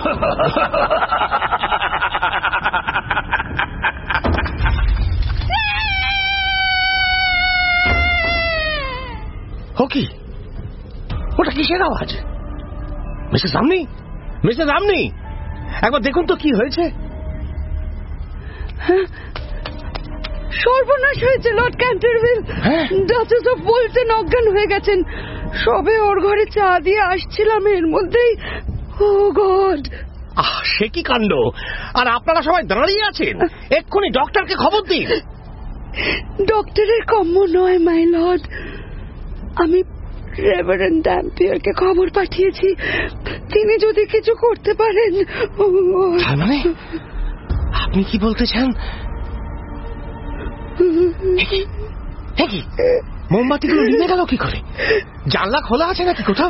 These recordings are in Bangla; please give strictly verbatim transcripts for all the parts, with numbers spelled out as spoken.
কি ওটা কিসের আওয়াজ? মিসেস আমনি, মিসেস আমনি, একবার দেখুন তো কি হয়েছে। সর্বনাশ হয়েছে Lord Canterville. Duchess of Bolton অজ্ঞান হয়ে গেছেন। সবে ওর ঘরে চা দিয়ে আসছিলাম, এর মধ্যেই। ও গড! আহ, সে কি কাণ্ড! আর আপনারা সবাই দাঁড়িয়ে আছেন, এক্ষুনি ডক্টরকে খবর দিন। ডক্টরের কম্য নয় মাই লর্ড, আমি রেভারেন্ড ড্যাম্পিয়ারকে খবর পাঠিয়েছি। তিনি যদি কিছু করতে পারেন। তার মানে আপনি কি বলতে চান? মোমবাতিগুলো নিভে গেল কি করে? জানলা খোলা আছে নাকি কোথাও?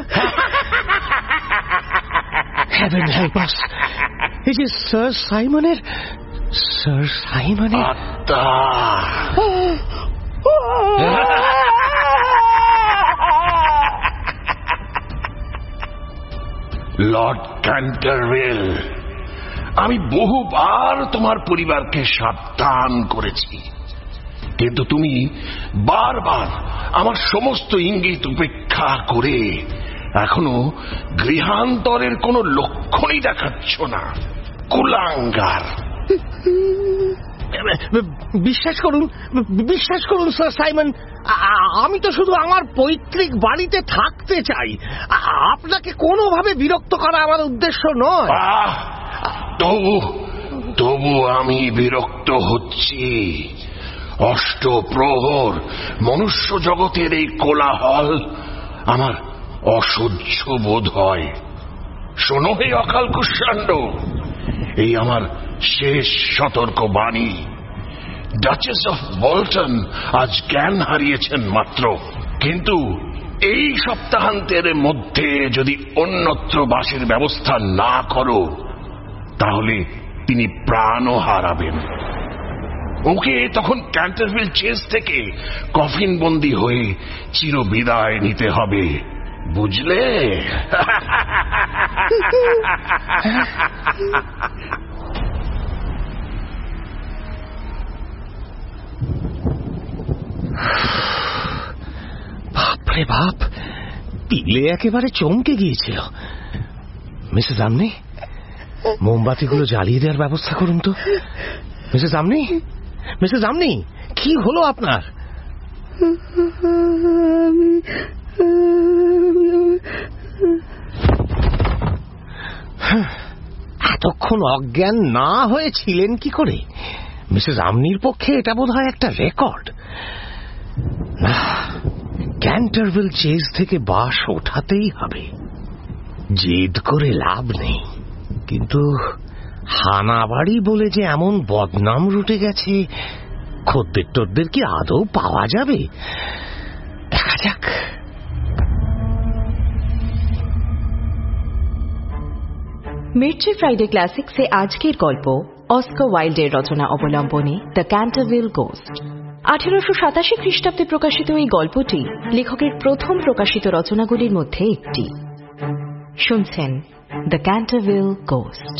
Heaven help us! It is Sir Simon's Sir Simon's আত্মা। লর্ড ক্যান্টারভিল, আমি বহুবার তোমার পরিবারকে সাবধান করেছি, কিন্তু তুমি বারবার আমার সমস্ত ইঙ্গিত উপেক্ষা করে এখনো গৃহান্তরের কোন লক্ষণই দেখাচ্ছ না। কুলাঙ্গার! বিশ্বাস করুন, বিশ্বাস করুন স্যার সাইমন, আমি তো শুধু আমার পৈতৃক বাড়িতে থাকতে চাই। আপনাকে কোনোভাবে বিরক্ত করা আমার উদ্দেশ্য নয়। তবু তবু আমি বিরক্ত হচ্ছি। অষ্টপ্রহর মনুষ্য জগতের এই কোলাহল আমার অসহ্য বোধ হয়। শোনো হে অকাল কুষ্মাণ্ড, এই আমার শেষ সতর্ক বাণী। ডাচেস অফ বোল্টন আজ জ্ঞান হারিয়েছেন মাত্র, কিন্তু এই সপ্তাহান্তের মধ্যে যদি অন্যত্র বাসের ব্যবস্থা না করো, তাহলে তিনি প্রাণও হারাবেন। ওকে তখন ক্যান্টারভিল চেজ থেকে কফিন বন্দী হয়ে চির বিদায় নিতে হবে, বুঝলে? বাপরে বাপ, পিলে একেবারে চমকে গিয়েছিল। মিসেস আমনি, মোমবাতিগুলো জ্বালিয়ে দেওয়ার ব্যবস্থা করুন তো। মিসেস আমনি, মিসেস আমনি, কি হলো আপনার? এতক্ষণ অজ্ঞান না হয়েছিলেন কি করে? মিসেস আমনির পক্ষে এটা বোধ হয় একটা রেকর্ড। না, ক্যান্টারভিল চেজ থেকে বাস ওঠাতেই হবে। জেদ করে লাভ নেই। কিন্তু হানাবাড়ি বলে যে এমন বদনাম রুটে গেছে, খদ্দের টদ্দের কি আদৌ পাওয়া যাবে? দেখা যাক। মির্চি ফ্রাইডে ক্লাসিক্সে আজকের গল্প অস্কার ওয়াইল্ডের রচনা অবলম্বনে দ্য ক্যান্টারভিল গোস্ট। আঠারোশো সাতাশি খ্রিস্টাব্দে প্রকাশিত এই গল্পটি লেখকের প্রথম প্রকাশিত রচনাগুলির মধ্যে একটি। শুনছেন দ্য ক্যান্টারভিল গোস্ট।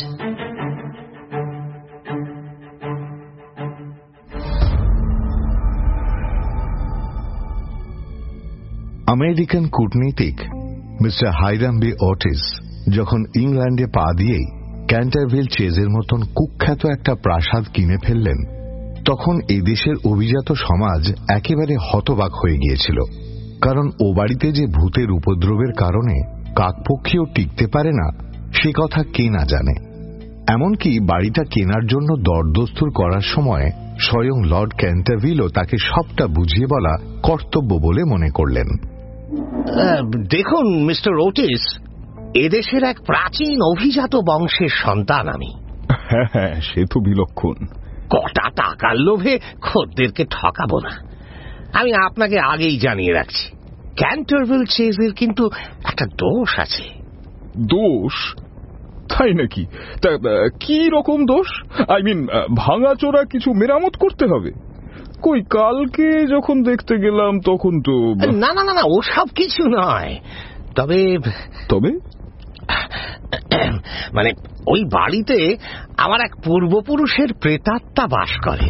আমেরিকান কূটনীতিক মিস্টার হাইরাম বি ওটিস যখন ইংল্যান্ডে পা দিয়েই ক্যান্টারভিল চেজের মতন কুখ্যাত একটা প্রাসাদ কিনে ফেললেন, তখন এই দেশের অভিজাত সমাজ একেবারে হতবাক হয়ে গিয়েছিল। কারণ ও বাড়িতে যে ভূতের উপদ্রবের কারণে কাকপক্ষীও টিকতে পারে না, সে কথা কে না জানে। এমনকি বাড়িটা কেনার জন্য দরদস্তুর করার সময় স্বয়ং লর্ড ক্যান্টারভিলও তাকে সবটা বুঝিয়ে বলা কর্তব্য বলে মনে করলেন। দেখুন মিস্টার ওটিস, এদেশের এক প্রাচীন অভিজাত বংশের সন্তান আমি। হ্যাঁ হ্যাঁ, সে তো বিলক্ষণ। কটা টাকার লোভে খদ্দেরকে ঠকাবো না। আমি আপনাকে আগেই জানিয়ে রাখছি, ক্যান্টারভিল চেজের কিন্তু একটা দোষ আছে। দোষ? তাই নাকি? তা কি রকম দোষ? আই মিন, ভাঙাচোরা কিছু মেরামত করতে হবে? কই, কালকে যখন দেখতে গেলাম তখন তো। না না না না, ওসব কিছু নয়। তবে তবে মানে ওই বাড়িতে আমার এক পূর্বপুরুষের প্রেতাত্মা বাস করেন।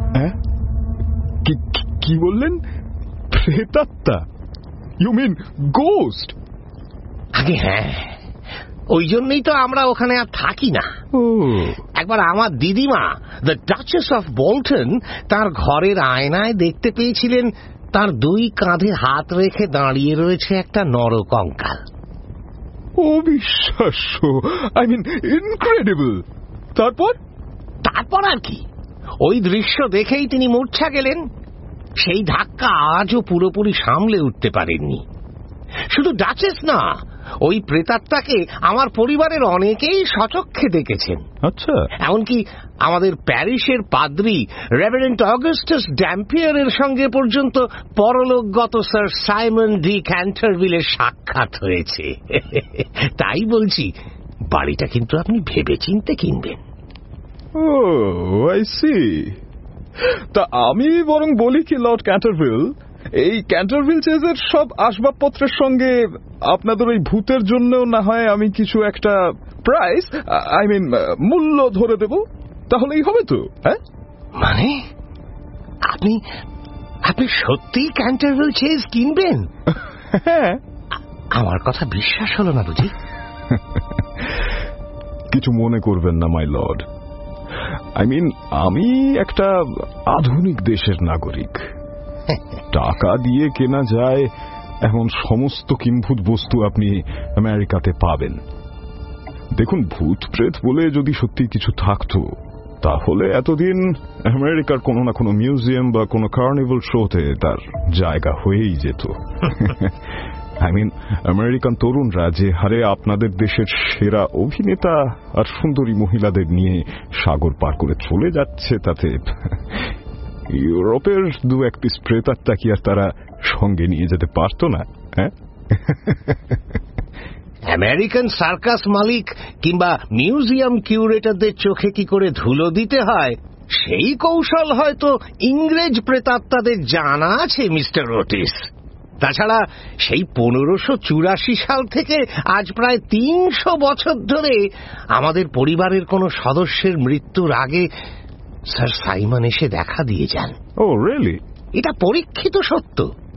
কি বললেন? প্রেতাত্মা? You mean ghost? আগে হ্যাঁ, ওই জন্যই তো আমরা ওখানে আর থাকি না। একবার আমার দিদিমা দ্য ডাচেস অফ বোল্টন তার ঘরের আয়নায় দেখতে পেয়েছিলেন তার দুই কাঁধে হাত রেখে দাঁড়িয়ে রয়েছে একটা নরকঙ্কাল। অবিশ্বাস্য, আই মিন ইনক্রেডিবল। তারপর? তারপর আর কি, ওই দৃশ্য দেখেই তিনি মূর্ছা গেলেন। সেই ধাক্কা আজও পুরোপুরি সামলে উঠতে পারেননি। শুধু ডাচেস না, ওই প্রেতাত্মাকে আমার পরিবারের অনেকেই সচক্ষে দেখেছেন। আচ্ছা। এমনকি আমাদের প্যারিসের পাদ্রী রেভারেন্ড অগাস্টাস ড্যাম্পিয়ারের সঙ্গে পর্যন্ত পরলোকগত স্যার সাইমন ডি ক্যান্টারভিলের সাক্ষাৎ হয়েছে। তাই বলছি, বাড়িটা কিন্তু আপনি ভেবেচিন্তে কিনবেন। Oh I see. তা আমি বরং বলি কি লর্ড ক্যান্টারভিল, এই ক্যান্টারভিল চেজের সব আসবাবপত্রের সঙ্গে আপনাদের ওই ভূতের জন্যও না হয় আমি কিছু একটা প্রাইস, আই মিন মূল্য ধরে দেব, তাহলেই হবে তো? হ্যাঁ, মানে আপনি আপনি সত্যিই ক্যান্টারভিল চেজ কিনবেন? হ্যাঁ। আমার কথা বিশ্বাস হলো না বুঝি? কিছু মনে করবেন না মাই লর্ড, আই মিন আমি একটা আধুনিক দেশের নাগরিক। টাকা দিয়ে কেনা যায় এমন সমস্ত কিম্ভূত বস্তু আপনি আমেরিকাতে পাবেন। দেখুন, ভূত প্রেত বলে যদি সত্যি কিছু থাকতো তাহলে এতদিন আমেরিকার কোনো না কোনো মিউজিয়াম বা কোনো কার্নিভাল শোতে তার জায়গা হয়েই যেত। আই মিন আমেরিকান তরুণরা যে হারে আপনাদের দেশের সেরা অভিনেতা আর সুন্দরী মহিলাদের নিয়ে সাগর পার করে চলে যাচ্ছে, তাতে ইউরোপের দু এক পিস প্রেতাত্মা কি আর তারা সঙ্গে নিয়ে যেতে পারত না? হ্যাঁ, আমেরিকান সার্কাস মালিক কিংবা মিউজিয়াম কিউরেটরদের চোখে কি করে ধুলো দিতে হয় সেই কৌশল হয়তো ইংরেজ প্রেতাত্মাদের জানা আছে মিস্টার ওটিস। তাছাড়া সেই পনেরোশো চুরাশি সাল থেকে আজ প্রায় তিনশো বছর ধরে আমাদের পরিবারের কোন সদস্যের মৃত্যুর আগে স্যার সাইমন এসে দেখা দিয়ে যান। Oh really? এটা পরীক্ষিত সত্য।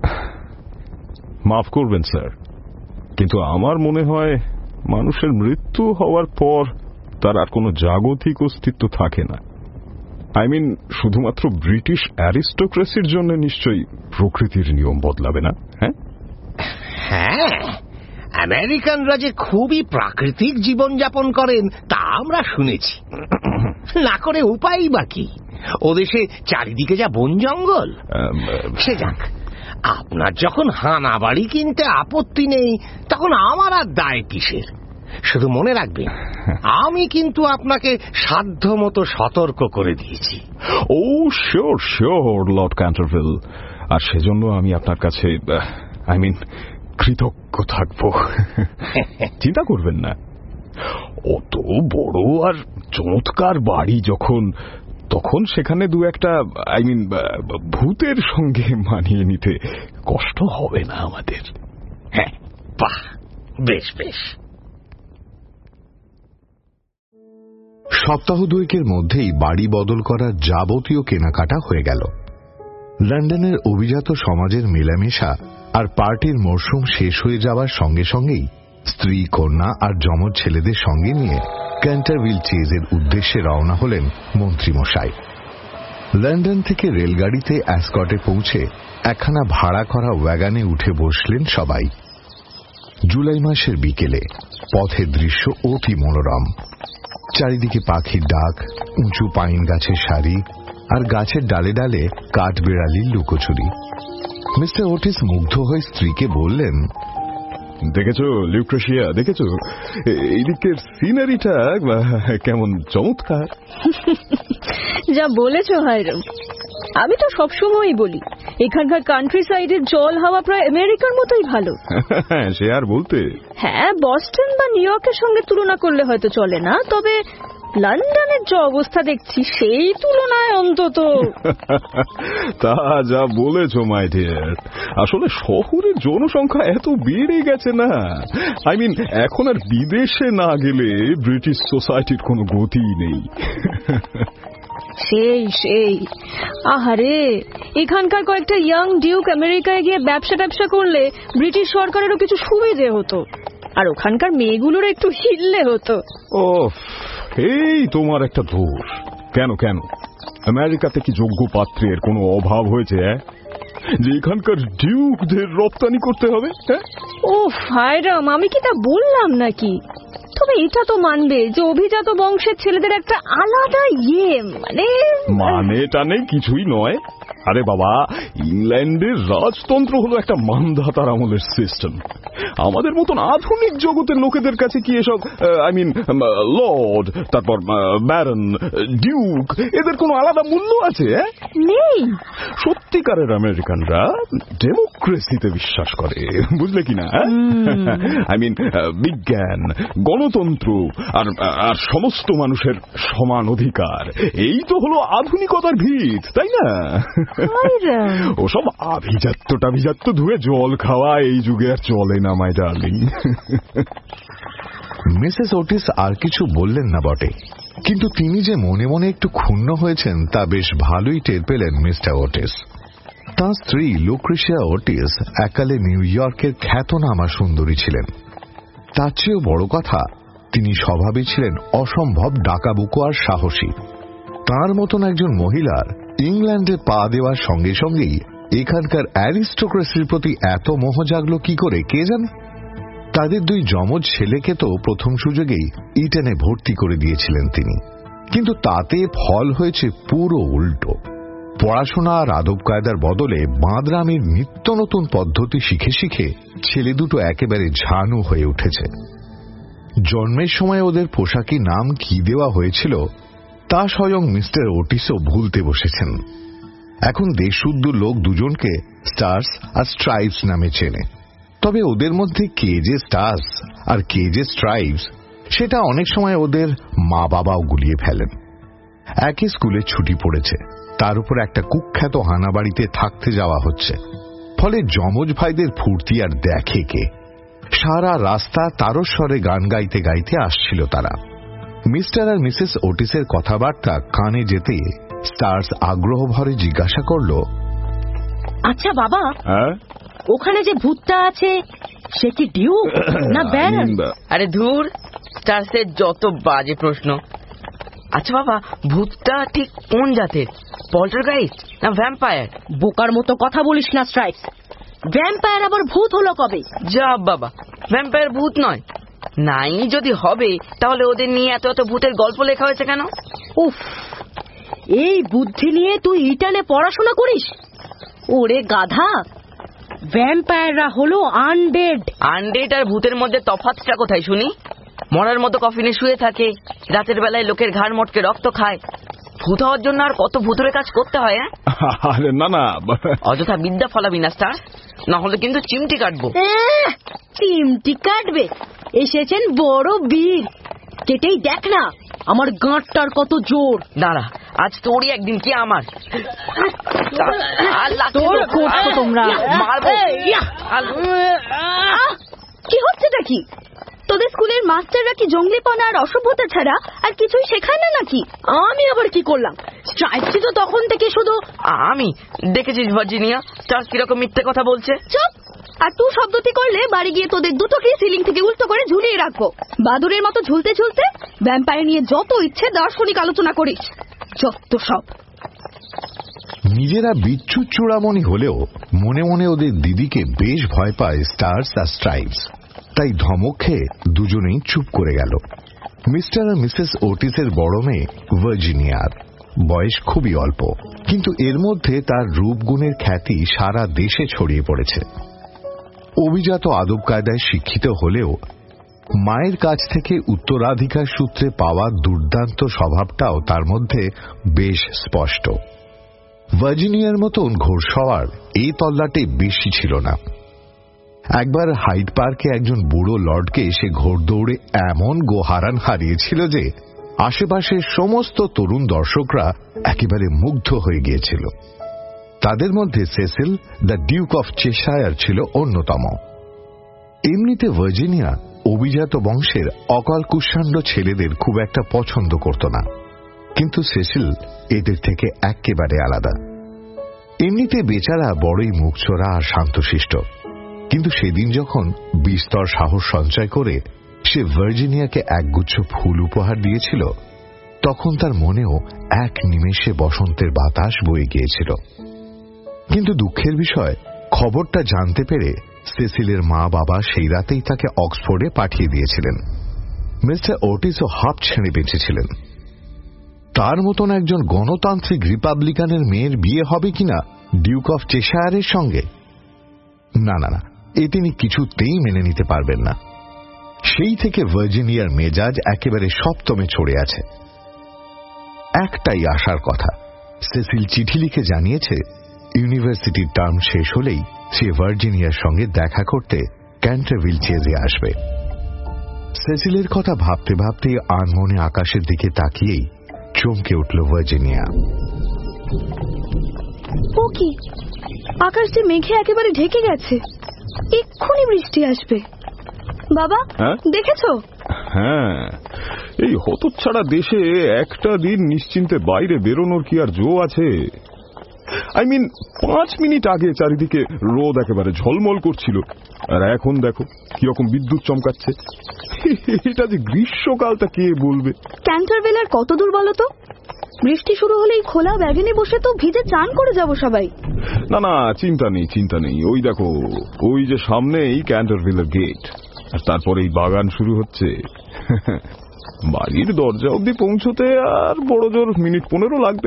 মাফ করবেন স্যার, কিন্তু আমার মনে হয় মানুষের মৃত্যু হওয়ার পর তার আর কোনো জাগতিক অস্তিত্ব থাকে না। আই মিন শুধুমাত্র ব্রিটিশ অ্যারিস্টোক্রেসির জন্য নিশ্চয়ই প্রকৃতির নিয়ম বদলাবে না। হ্যাঁ হ্যাঁ, আমেরিকানরা যে খুবই প্রাকৃতিক জীবনযাপন করেন তা আমরা শুনেছি। না করে উপায় বাকি, ও দেশে চারিদিকে যা বন জঙ্গল। সে যাক, আপনার যখন হানা বাড়ি কিনতে আপত্তি নেই তখন আমার আর দায় কিসের? শুধু মনে রাখবেন, আমি কিন্তু আপনাকে সাধ্য মতো সতর্ক করে দিয়েছি। Oh sure sure Lord Canterville, আর সেজন্য আমি আপনার কাছে আই মিন কৃতজ্ঞ থাকব। চিন্তা করবেন না, অত বড় আর চমৎকার বাড়ি যখন, তখন সেখানে দু একটা আই মিন ভূতের সঙ্গে মানিয়ে নিতে কষ্ট হবে না আমাদের। হ্যাঁ, বাহ, বেশ বেশ। সপ্তাহ দুয়েকের মধ্যেই বাড়ি বদল করার যাবতীয় কেনাকাটা হয়ে গেল। লন্ডনের অভিজাত সমাজের মেলামেশা আর পার্টির মরশুম শেষ হয়ে যাওয়ার সঙ্গে সঙ্গেই স্ত্রী, কন্যা আর যমজ ছেলেদের সঙ্গে নিয়ে ক্যান্টারভিল চেজের উদ্দেশ্যে রওনা হলেন মন্ত্রীমশাই। লন্ডন থেকে রেলগাড়িতে অ্যাসকটে পৌঁছে একখানা ভাড়া করা ওয়াগানে উঠে বসলেন সবাই। জুলাই মাসের বিকেলে পথের দৃশ্য অতি মনোরম। চারিদিকে পাখির ডাক, উঁচু পাইন গাছের সারি আর গাছের ডালে ডালে কাঠবেড়ালির লুকোচুরি। মিস্টার ওটিস মুগ্ধ হয়ে স্ত্রীকে বললেন, দেখেছো লিউক্রেশিয়া, দেখেছো এইদিকের সিনারিটা কেমন চমৎকার? যা বলেছো হায়রাম, আমি তো সবসময়ই বলি এখানকার কান্ট্রি সাইডের জল হাওয়া প্রায় আমেরিকার মতোই ভালো। সে আর বলতে। হ্যাঁ, বস্টন বা নিউ ইয়র্কের সঙ্গে তুলনা করলে হয়তো চলে না, তবে লন্ডনের যে অবস্থা দেখছি সেই তুলনায় অন্তত। তা যা বলেছ মাই ডিয়ার, আসলে শহরের জনসংখ্যা এত বেড়ে গেছে না, আই মিন এখন আর বিদেশে না গেলে ব্রিটিশ সোসাইটির কোনো গতিই নেই। সেই সেই আহারে, এখানকার কয়েকটা ইয়াং ডিউক আমেরিকায় গিয়ে ব্যবসা ব্যবসা করলে ব্রিটিশ সরকারেরও কিছু সুবিধে হতো, আর ওখানকার মেয়েগুলোর একটু হিললে হতো। ও এই তোমার একটা দোষ। কেন কেন আমেরিকাতে কি যোগ্য পাত্রের কোনো অভাব হয়েছে যে এখানকার ডিউকদের রপ্তানি করতে হবে? ও হায়রাম, আমি কি তা বললাম নাকি? তবে এটা তো মানবে যে অভিজাত বংশের ছেলেদের একটা আলাদা ইয়ে মানে মানে টানে কিছুই নয়। আরে বাবা, ইংল্যান্ডের রাজতন্ত্র হলো একটা মানধাতার আমলের সিস্টেম। আমাদের মতন আধুনিক জগতের লোকেদের কাছে কি এসব আই মিন লর্ড, তারপর ব্যারন, ডিউক, এদের কোনো আলাদা মূল্য আছে? নেই। সত্যিকারের আমেরিকানরা ডেমোক্রেসিতে বিশ্বাস করে, বুঝলে কিনা? আই মিন বিজ্ঞান, গণতন্ত্র আর আর সমস্ত মানুষের সমান অধিকার, এই তো হলো আধুনিকতার ভিত, তাই না? ওসব আভিজাত্য টাভিজাত্য ধুয়ে জল খাওয়া এই যুগে আর চলে না মাই ডার্লিং। মিসেস ওটিস আর কিছু বললেন না বটে, কিন্তু তিনি যে মনে মনে একটু ক্ষুণ্ণ হয়েছেন তা বেশ ভালোই টের পেলেন মিস্টার ওটিস। তাঁর স্ত্রী লুক্রেশিয়া ওটিস একালে নিউ ইয়র্কের খ্যাতনামা সুন্দরী ছিলেন। তার চেয়েও বড় কথা, তিনি স্বভাবে ছিলেন অসম্ভব ডাকাবুকো আর সাহসী। তাঁর মতন একজন মহিলার ইংল্যান্ডে পা দেওয়ার সঙ্গে সঙ্গেই এখানকার অ্যারিস্টোক্রেসির প্রতি এত মোহ জাগল কি করে কে জানে। তাদের দুই যমজ ছেলেকে তো প্রথম সুযোগেই ইটেনে ভর্তি করে দিয়েছিলেন তিনি, কিন্তু তাতে ফল হয়েছে পুরো উল্টো। পড়াশোনা আর আদব কায়দার বদলে বাঁদরামির নিত্য নতুন পদ্ধতি শিখে শিখে ছেলে দুটো একেবারে ঝানু হয়ে উঠেছে। জন্মের সময় ওদের পোশাকি নাম কি দেওয়া হয়েছিল তা স্বয়ং মিস্টার ওটিসও ভুলতে বসেছেন। এখন দেশশুদ্ধ লোক দুজনকে স্টার্স আর স্ট্রাইপস নামে চেনে, তবে ওদের মধ্যে কে যে স্টার্স আর কে যে স্ট্রাইপস সেটা অনেক সময় ওদের মা বাবাও গুলিয়ে ফেলেন। একই স্কুলে ছুটি পড়েছে, তার উপর একটা কুখ্যাত হানাবাড়িতে থাকতে যাওয়া হচ্ছে, ফলে যমজ ভাইদের ফুর্তি আর দেখে কে। সারা রাস্তা তারস্বরে গান গাইতে গাইতে আসছিল তারা। মিস্টার আর মিসেস ওটিসের কথাবার্তা কানে যেতে স্টার্স আগ্রহ ভরে জিজ্ঞাসা করল, আচ্ছা বাবা, ওখানে যে ভূতটা আছে সে কি ডিউক না ব্যারন? আরে ধুর, স্টার্সের যত বাজে প্রশ্ন। আচ্ছা বাবা, ভূতটা ঠিক কোন জাতের? পল্টারগাইস্ট না ভ্যাম্পায়ার? বোকার মতো কথা বলিস না স্ট্রাইপস। ভ্যাম্পায়ার আবার ভূত হলো কবে? যা বাবা, ভ্যাম্পায়ার ভূত নয়। নাই যদি হবে তাহলে ওদের নিয়ে এত এত ভূতের গল্প লেখা হয়েছে কেন? উফ, এই বুদ্ধি নিয়ে তুই ইটানে পড়াশোনা করিস? ওরে গাধা, ভ্যাম্পায়াররা হলো আনডেড। আনডেড আর ভূতের মধ্যে তফাৎটা কোথায় শুনি? মরার মতো কফিনে শুয়ে থাকে, রাতের বেলায় লোকের ঘাড় মটকে রক্ত খায়। ভূত হওয়ার জন্য আর কত ভূতের কাজ করতে হয়? আরে না না, অযথা বিদ্যা ফলাবি না স্টার, না হলে কিন্তু চিমটি কাটবো। চিমটি কাটবে? এসেছেন বড় বীর, কেটেই দেখ না আমার গাঁটটার কত জোর। দাঁড়া, আজ তোরই একদিন কি আমার। তোর করছো তোমরা, মারবো। কি হচ্ছেটা কি? তোদের স্কুলের মাস্টাররা কি জঙ্গলিপনা আর অসভ্যতা ছাড়া আর কিছুই শেখায় না নাকি? আমি আবার কি করলাম? স্ট্রাইপসি তো তখন থেকে শুধু। আমি দেখেছিস ভার্জিনিয়া, স্টার কিরকম মিথ্যে কথা বলছে। চুপ! আর তুই শব্দটি করলে বাড়ি গিয়ে তোদের দুটোকে সিলিং থেকে উল্টো করে ঝুলিয়ে রাখবো। বাদুরের মতো ঝুলতে ঝুলতে ভ্যাম্পায়ার নিয়ে যত ইচ্ছে দার্শনিক আলোচনা করিস, যত সব। নিজেরা বিচ্ছু চূড়ামণি হলেও মনে মনে ওদের দিদিকে বেশ ভয় পায় স্টার্স আর স্ট্রাইপস, তাই ধমক খেয়ে দুজনেই চুপ করে গেল। মিস্টার আর মিসেস ওটিসের বড় মেয়ে ভার্জিনিয়ার বয়স খুবই অল্প, কিন্তু এর মধ্যে তার রূপগুণের খ্যাতি সারা দেশে ছড়িয়ে পড়েছে। অভিজাত আদব কায়দায় শিক্ষিত হলেও মায়ের কাছ থেকে উত্তরাধিকার সূত্রে পাওয়া দুর্দান্ত স্বভাবটাও তার মধ্যে বেশ স্পষ্ট। ভার্জিনিয়ার মতন ঘোড়সওয়ার এই তল্লাটে বেশি ছিল না। একবার হাইড পার্কে একজন বুড়ো লর্ডকে সে ঘোড়দৌড়ে এমন গোহারান হারিয়েছিল যে আশেপাশের সমস্ত তরুণ দর্শকরা একেবারে মুগ্ধ হয়ে গিয়েছিল। তাদের মধ্যে Cecil the duke of Cheshire ছিল অন্যতম। এমনিতে ভার্জিনিয়া অভিজাত বংশের অকাল কুষ্মাণ্ড ছেলেদের খুব একটা পছন্দ করত না, কিন্তু সেসিল এদের থেকে একেবারে আলাদা। এমনিতে বেচারা বড়ই মুখচোরা আর শান্তশিষ্ট, কিন্তু সেদিন যখন বিস্তর সাহস সঞ্চয় করে সে ভার্জিনিয়াকে একগুচ্ছ ফুল উপহার দিয়েছিল, তখন তার মনেও এক নিমেষে বসন্তের বাতাস বয়ে গিয়েছিল। কিন্তু দুঃখের বিষয়, খবরটা জানতে পেরে সেসিলের মা বাবা সেই রাতেই তাকে অক্সফোর্ডে পাঠিয়ে দিয়েছিলেন। মিস্টার ওটিসও হাঁপ ছেড়ে বেঁচেছিলেন। তার মতন একজন গণতান্ত্রিক রিপাবলিকানের মেয়ের বিয়ে হবে কিনা ডিউক অফ চেশায়ারের সঙ্গে? না না না, এ তিনি কিছুতেই মেনে নিতে পারবেন না। সেই থেকে ভার্জিনিয়ার মেজাজ একেবারে সপ্তমে চড়ে আছে। একটাই আশার কথা, সেসিল চিঠি লিখে জানিয়েছে ইউনিভার্সিটির টার্ম শেষ হলেই সে ভার্জিনিয়ার সঙ্গে দেখা করতে ক্যান্টারভিল চেজে আসবে। সেসিলের কথা ভাবতে ভাবতে আনমনে আকাশের দিকে তাকিয়েই চমকে উঠল ভার্জিনিয়া। ও কি, আকাশ যে মেঘে একেবারে ঢেকে গেছে, এক্ষুনি বৃষ্টি আসবে। বাবা, দেখেছো? হ্যাঁ, এই হতচ্ছাড়া দেশে একটা দিন নিশ্চিন্তে বাইরে বেরোনোর কি আর জো আছে? আই মিন, পাঁচ মিনিট আগে চারিদিকে রোদ একেবারে ঝলমল করছিল, আর এখন দেখো কিরকম বিদ্যুৎ চমকাচ্ছে। এটা যে গ্রীষ্মকাল তা কে বলবে? ক্যান্টারভিল আর কত দূর বলো তো? বৃষ্টি শুরু হলেই খোলা ব্যাগেনে বসে তো ভিজে চান করে যাব সবাই। না না, চিন্তা নেই চিন্তা নেই, ওই দেখো, ওই যে সামনেই ক্যান্টারভিলের গেট, আর তারপরে এই বাগান শুরু হচ্ছে। বাড়ির দরজা অব্দি পৌঁছতে আর বড় জোর মিনিট পনেরো লাগবে।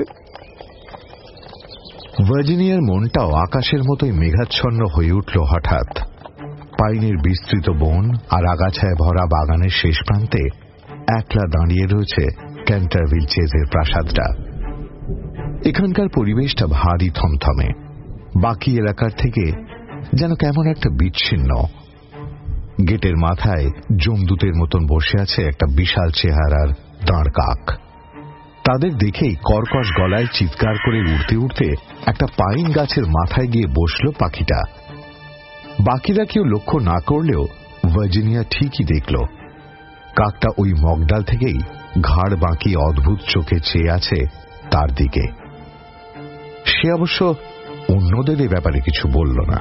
ভার্জিনিয়ার মনটাও আকাশের মতোই মেঘাচ্ছন্ন হয়ে উঠল হঠাৎ। পাইনের বিস্তৃত বন আর আগাছায় ভরা বাগানের শেষ প্রান্তে একলা দাঁড়িয়ে রয়েছে ক্যান্টারভিল চেজের প্রাসাদটা। এখানকার পরিবেশটা ভারী থমথমে, বাকি এলাকার থেকে যেন কেমন একটা বিচ্ছিন্ন। গেটের মাথায় জমদূতের মতন বসে আছে একটা বিশাল চেহারার দাঁড় কাক। তাদের দেখেই কর্কশ গলায় চিৎকার করে উড়তে উড়তে একটা পাইন গাছের মাথায় গিয়ে বসল পাখিটা। বাকিরা কেউ লক্ষ্য না করলেও ভার্জিনিয়া ঠিকই দেখল, কাকটা ওই মগডাল থেকেই ঘাড় বাঁকিয়ে অদ্ভুত চোখে চেয়ে আছে তার দিকে। সে অবশ্য অন্যদের এ ব্যাপারে কিছু বলল না।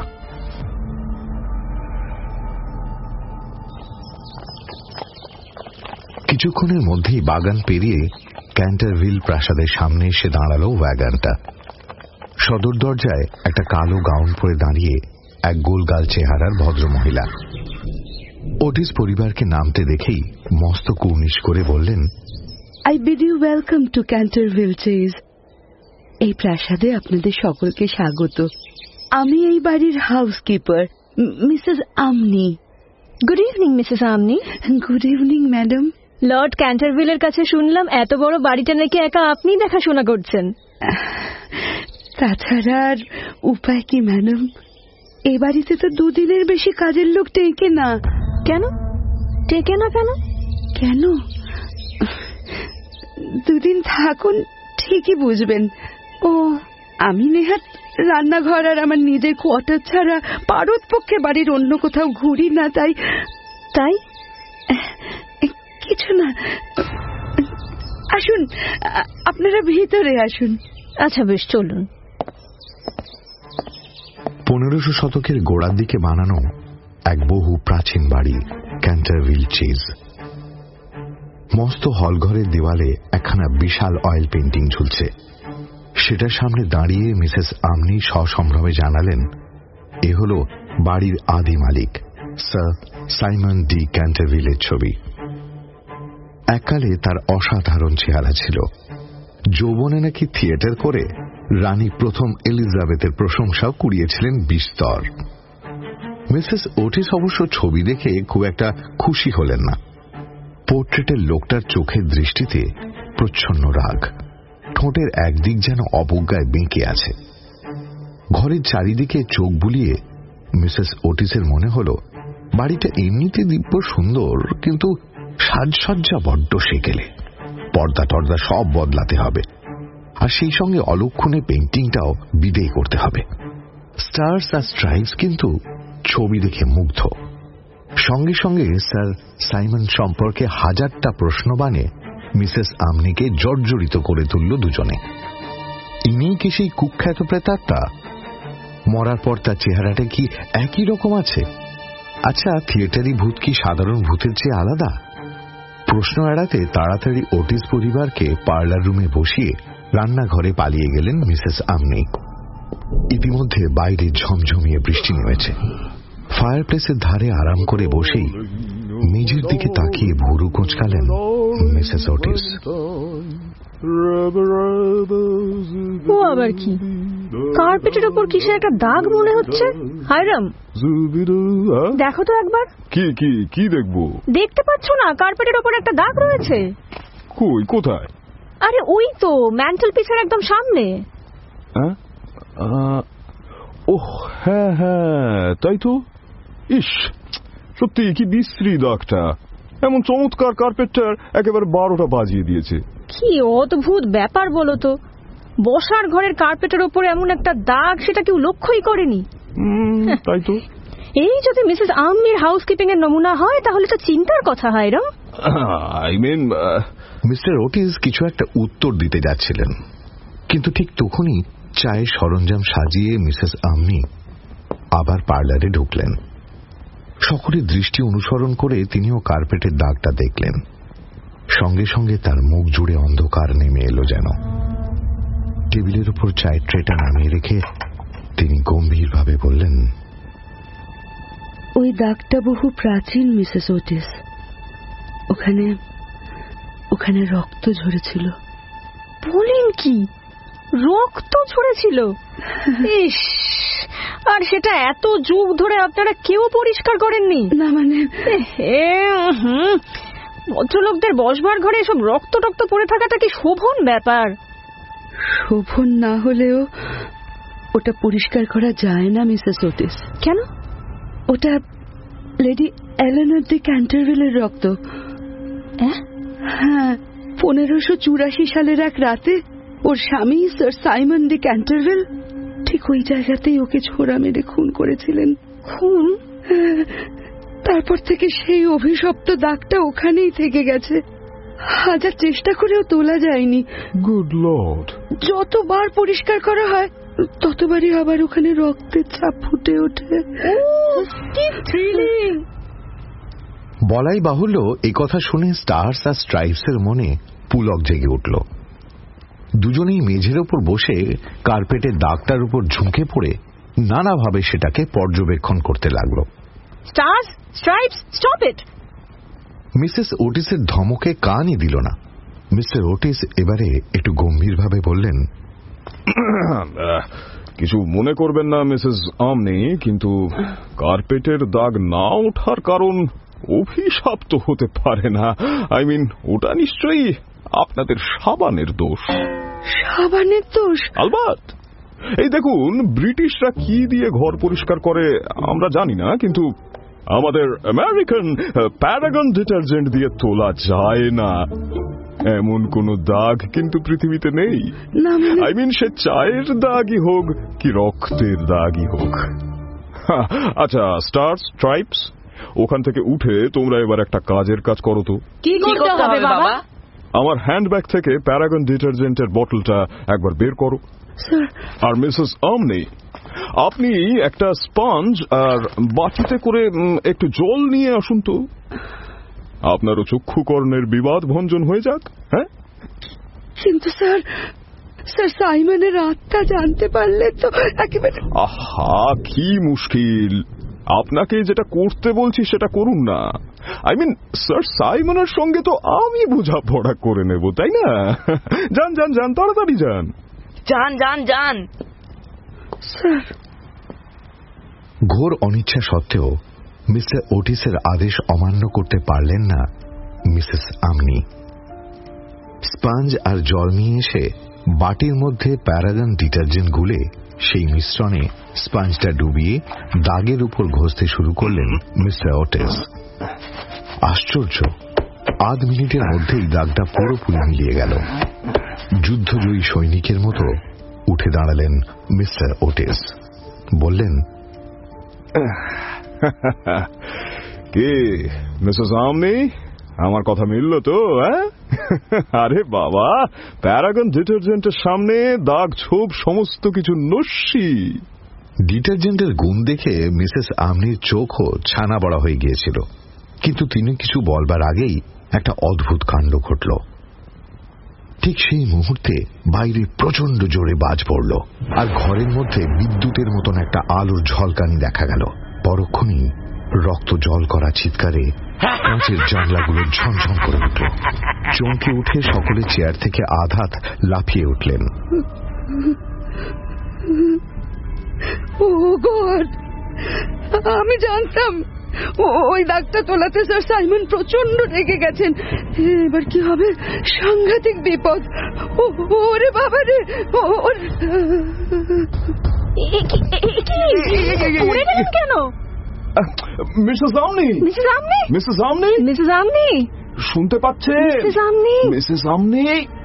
কিছুক্ষণের মধ্যেই বাগান পেরিয়ে ক্যান্টারভিল প্রাসাদের সামনে এসে দাঁড়ালো ওয়াগনটা। সদর দরজায় একটা কালো গাউন পরে দাঁড়িয়ে এক গোলগাল চেহারার ভদ্রমহিলা। ওটিস পরিবারকে নামতে দেখেই মস্ত কুর্নিশ করে বললেন, I bid you welcome to Canterville chase. এই প্রাসাদে আপনাদের সকলকে স্বাগত। আমি এই বাড়ির housekeeper, mrs Umney. Good evening mrs Umney. Good evening madam. Lord ক্যান্টারভিলের কাছে শুনলাম এত বড় বাড়িটা নাকি একা আপনি দেখাশোনা করছেন। তাছাড়া আর উপায় কি ম্যাডাম, এ বাড়িতে তো দুদিনের বেশি কাজের লোক টেকে না। কেন টেকে না? কেন কেন দুদিন থাকুন ঠিকই বুঝবেন। ও, আমি নেহাত রান্নাঘর আর আমার নিজের কোয়ার্টার ছাড়া পারত পক্ষে বাড়ির অন্য কোথাও ঘুরি না। তাই তাই কিছু না। আসুন, আপনারা ভিতরে আসুন। আচ্ছা বেশ, চলুন। পনেরোশো শতকের গোড়ার দিকে বানানো এক বহু প্রাচীন বাড়ি ক্যান্টারভিল চেজ। মস্ত হলঘরের দেওয়ালে একখানা বিশাল অয়েল পেন্টিং ঝুলছে। সেটার সামনে দাঁড়িয়ে মিসেস আমনি সসম্ভ্রমে জানালেন, এ হল বাড়ির আদি মালিক স্যার সাইমন ডি ক্যান্টারভিলের ছবি। এককালে তার অসাধারণ চেহারা ছিল। যৌবনে নাকি থিয়েটার করে রানী প্রথম এলিজাবেথের প্রশংসাও কুড়িয়েছিলেন বিস্তর। মিসেস ওটিস অবশ্য ছবি দেখে খুব একটা খুশি হলেন না। পোর্ট্রেটের লোকটার চোখের দৃষ্টিতে প্রচ্ছন্ন রাগ, ঠোঁটের একদিক যেন অবজ্ঞায় বেঁকে আছে। ঘরের চারিদিকে চোখ বুলিয়ে মিসেস ওটিসের মনে হল বাড়িটা এমনিতে দিব্য সুন্দর, কিন্তু সাজসজ্জা বড্ড সেকেলে। পর্দা টর্দা সব বদলাতে হবে, আর সেই সঙ্গে অলক্ষণে পেইন্টিংটাও বিদেয় করতে হবে। স্টার্স আর স্ট্রাইপস কিন্তু ছবি দেখে মুগ্ধ। সঙ্গে সঙ্গে স্যার সাইমন সম্পর্কে হাজারটা প্রশ্ন বানে মিসেস আমনিকে জর্জরিত করে তুলল দুজনে। ইনি কি সেই কুখ্যাত প্রেতাত্মা? মরার পর তার চেহারাটা কি একই রকম আছে? আচ্ছা, থিয়েটারি ভূত কি সাধারণ ভূতের চেয়ে আলাদা? প্রশ্ন এড়াতে তাড়াতাড়ি ওটিস পরিবারকে পার্লার রুমে বসিয়ে রান্নাঘরে পালিয়ে গেলেন মিসেস আমনি। ইতিমধ্যে বাইরে ঝমঝমিয়ে বৃষ্টি নেমেছে। ফায়ার প্লেসের ধারে আরাম করে বসেই মেঝের দিকে তাকিয়ে ভুরু কোঁচকালেন মিসেস ওটিস। ও আবার কি? কার্পেটের উপর কিসের একটা দাগ মনে হচ্ছে। হায়রাম, দেখো তো একবার। কি কি কি দেখবো? দেখতে পাচ্ছ না কার্পেটের উপর একটা দাগ রয়েছে? কই, কোথায়? আরে ওই তো ম্যান্টেল পিসের একদম সামনে। ওহ হ্যাঁ হ্যাঁ, তাই তো। ইস, সত্যি কি বিশ্রী দাগটা। এমন চমৎকার কার্পেটটার একেবারে বারোটা বাজিয়ে দিয়েছে। কি অদ্ভুত ব্যাপার বলো তো, বসার ঘরের কার্পেটের উপর এমন একটা দাগ, সেটা কেউ লক্ষ্যই করেনি। তাই তো। এই যদি মিসেস আমনির হাউসকিপিং এর নমুনা হয় তাহলে তো চিন্তার কথা। Hiram, I mean mister Otis কিছু একটা উত্তর দিতে যাচ্ছিলেন, কিন্তু ঠিক তখনই চায়ের সরঞ্জাম সাজিয়ে মিসেস আমনি আবার পার্লারে ঢুকলেন। সকলের দৃষ্টি অনুসরণ করে তিনিও কার্পেটের দাগটা দেখলেন। সঙ্গে সঙ্গে তার মুখ জুড়ে অন্ধকার নেমে এলো যেন। টেবিলের উপর চায়ের ট্রেটা নামিয়ে রেখে তিনি গম্ভীরভাবে বললেন, ওই দাগটা বহু প্রাচীন মিসেস ওটিস। ওখানে ওখানে রক্ত ঝরেছিল। বলেন কি? রক্ত ঝরেছিল? ইস, আর সেটা এত যুগ ধরে আপনারা কেউ পরিষ্কার করেননি? না মানে ভদ্রলোকদের বসবার ঘরে এসব রক্ত টক্ত পড়ে থাকাটা কি শোভন ব্যাপার? শোভন না হলেও ওটা পরিষ্কার করা যায় না মিসেস ওটিস। কেন? ওটা লেডি এলেনর ডি ক্যান্টারভিলের রক্ত। হ্যাঁ, পনেরোশো চুরাশি সালের এক রাতে ওর স্বামী স্যার সাইমন ডি ক্যান্টারভিল ঠিক ওই জায়গাতেই ওকে ছোড়া মেরে খুন করেছিলেন। খুন? তারপর থেকে সেই অভিশপ্ত দাগটা ওখানেই থেকে গেছে। হাজার চেষ্টা করেও তোলা যায়নি। Good lord! যতবার পরিষ্কার করা হয় ততবারই আবার ওখানে রক্তের ছাপ ফুটে ওঠে। বলাই বাহুল্য, এই কথা শুনে স্টার্স আর স্ট্রাইপসের মনে পুলক জেগে উঠল। দুজনেই মেঝের ওপর বসে কার্পেটের দাগটার উপর ঝুঁকে পড়ে নানাভাবে সেটাকে পর্যবেক্ষণ করতে লাগলো। Stars, stripes, stop it! Mrs ওটিসের ধমকে কানই দিল না। মিস্টার ওটিস এবারে একটু গম্ভীরভাবে বললেন, কিছু মনে করবেন না মিসেস আমনি, কিন্তু কার্পেটের দাগ না ওঠার কারণ অভিশাপ তো হতে পারে না। আই মিন, ওটা নিশ্চয়ই আপনাদের সাবানের দোষ। সাবানের দোষ? আলবাত। এই দেখুন, ব্রিটিশরা কি দিয়ে ঘর পরিষ্কার করে আমরা জানি না, কিন্তু আমাদের আমেরিকান প্যারাগন ডিটারজেন্ট দিয়ে তোলা যায় না এমন কোন দাগ কিন্তু পৃথিবীতে নেই। আই মিন, সে চায়ের দাগই হোক কি রক্তের দাগই হোক। আচ্ছা স্টার্স, স্ট্রাইপস, ওখান থেকে উঠে তোমরা এবার একটা কাজের কাজ করো তো। কি করতে হবে বাবা? আমার হ্যান্ডব্যাগ থেকে প্যারাগন ডিটারজেন্টের বোতলটা একবার বের করো। আর মিসেস আমনি, আপনি একটা স্পঞ্জ আর বাটিতে করে একটু জল নিয়ে আসুন তো। আপনারও চক্ষুকর্ণের বিবাদ ভঞ্জন হয়ে যাক। হ্যাঁ, কিন্তু স্যার, স্যার সাইমনের আত্মা জানতে পারলে তো একেবারে। আহা, কি মুশকিল। আপনাকে যেটা করতে বলছি সেটা করুন না। আই মিন, স্যার সাইমনের সঙ্গে তো আমি বোঝাপড়া করে নেব, তাই না? যান যান যান, তাড়াতাড়ি যান। যান যান যান। স্যার। ঘোর অনিচ্ছা সত্ত্বেও মিস্টার ওটিসের আদেশ অমান্য করতে পারলেন না মিসেস আমনি। স্পঞ্জ আর জল নিয়ে এসে বাটির মধ্যে প্যারাগন ডিটারজেন্ট গুলে সেই মিশ্রণে স্পঞ্জটা ডুবিয়ে দাগের উপর ঘষতে শুরু করলেন মিস্টার ওটিস। আশ্চর্য, আধ মিনিটের মধ্যেই দাগটা পুরোপুরি মিলিয়ে গেল। যুদ্ধজয়ী সৈনিকের মতো উঠে দাঁড়ালেন মিস্টার ওটিস। বললেন, কে মিসেস আমনি, আমার কথা মিলল তো? আরে বাবা, প্যারাগন ডিটারজেন্টের সামনে দাগ ছোপ সমস্ত কিছু নস্যি। ডিটারজেন্টের গুণ দেখে মিসেস আমনির চোখও ছানা বড়া হয়ে গিয়েছিল, কিন্তু তিনি কিছু বলবার আগেই একটা অদ্ভুত কাণ্ড ঘটল। ঠিক সেই মুহূর্তে বাইরে প্রচন্ড জোরে বাজ পড়ল, আর ঘরের মধ্যে বিদ্যুতের মতন একটা আলোর ঝলকানি দেখা গেল। পরক্ষণেই রক্ত জল করা চিৎকারে কাঁচের জানলাগুলো ঝনঝন করে উঠল। চমকে উঠে সকলে চেয়ার থেকে আধাত লাফিয়ে উঠলেন। ও গড, আমি জানতাম ওই দাগটা তোলাতে স্যার সাইমন প্রচন্ড রেগে গেছেন। এবার কি হবে? সাংঘাতিক বিপদ। ওরে বাবা রে! কেন মিসেস আমনি? মিসেস আমনি? মিসেস আমনি? মিসেস আমনি শুনতে পাচ্ছেন? মিসেস আমনি? মিসেস আমনি?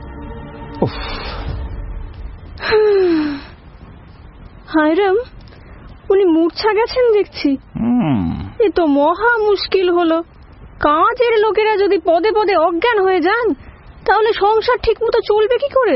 হায়রাম, উনি মূর্ছা গেছেন দেখছি। এ তো মহা মুশকিল হলো। কাজের লোকেরা যদি পদে পদে অজ্ঞান হয়ে যান, তাহলে সংসার ঠিক মতো চলবে কি করে?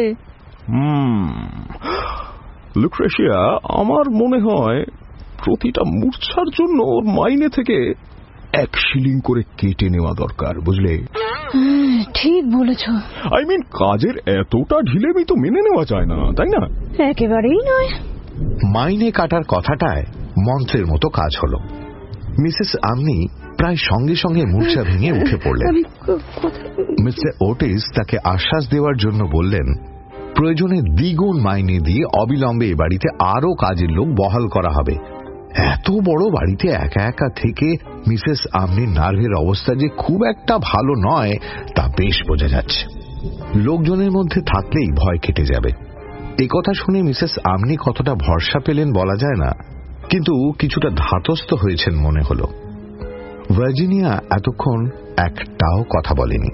লুক্রেশিয়া, আমার মনে হয় প্রতিটা মূর্ছার জন্য ওর মাইনে থেকে এক শিলিং করে কেটে নেওয়া দরকার, বুঝলে? ঠিক বলেছ। আই মিন, কাজের এতটা ঢিলেমি তো মেনে নেওয়া যায় না, তাই না? একেবারেই নয়। মাইনে কাটার কথাটায় মন্ত্রের মতো কাজ হলো। মিসেস আমনি প্রায় সঙ্গে সঙ্গে মূর্ছা ভেঙে উঠে পড়লেন। মিস্টার ওটিস তাকে আশ্বাস দেওয়ার জন্য বললেন, প্রয়োজনে দ্বিগুণ মাইনে দিয়ে অবিলম্বে এ বাড়িতে আরো কাজের লোক বহাল করা হবে। এত বড় বাড়িতে একা একা থেকে মিসেস আমনির নার্ভের অবস্থা যে খুব একটা ভালো নয় তা বেশ বোঝা যাচ্ছে। লোকজনের মধ্যে থাকলেই ভয় কেটে যাবে। এই কথা শুনে মিসেস আমনি কতটা ভরসা পেলেন বলা যায় না, কিন্তু কিছুটা ধাতস্থ হয়েছেন মনে হল। ভার্জিনিয়া এতক্ষণ একটাও কথা বলেনি।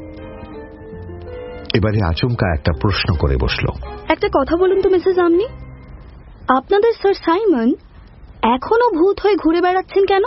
এবারে আচমকা একটা প্রশ্ন করে বসল। একটা কথা বলুন তো মিসেস আমনি, আপনাদের স্যার সাইমন এখনো ভূত হয়ে ঘুরে বেড়াচ্ছেন কেন?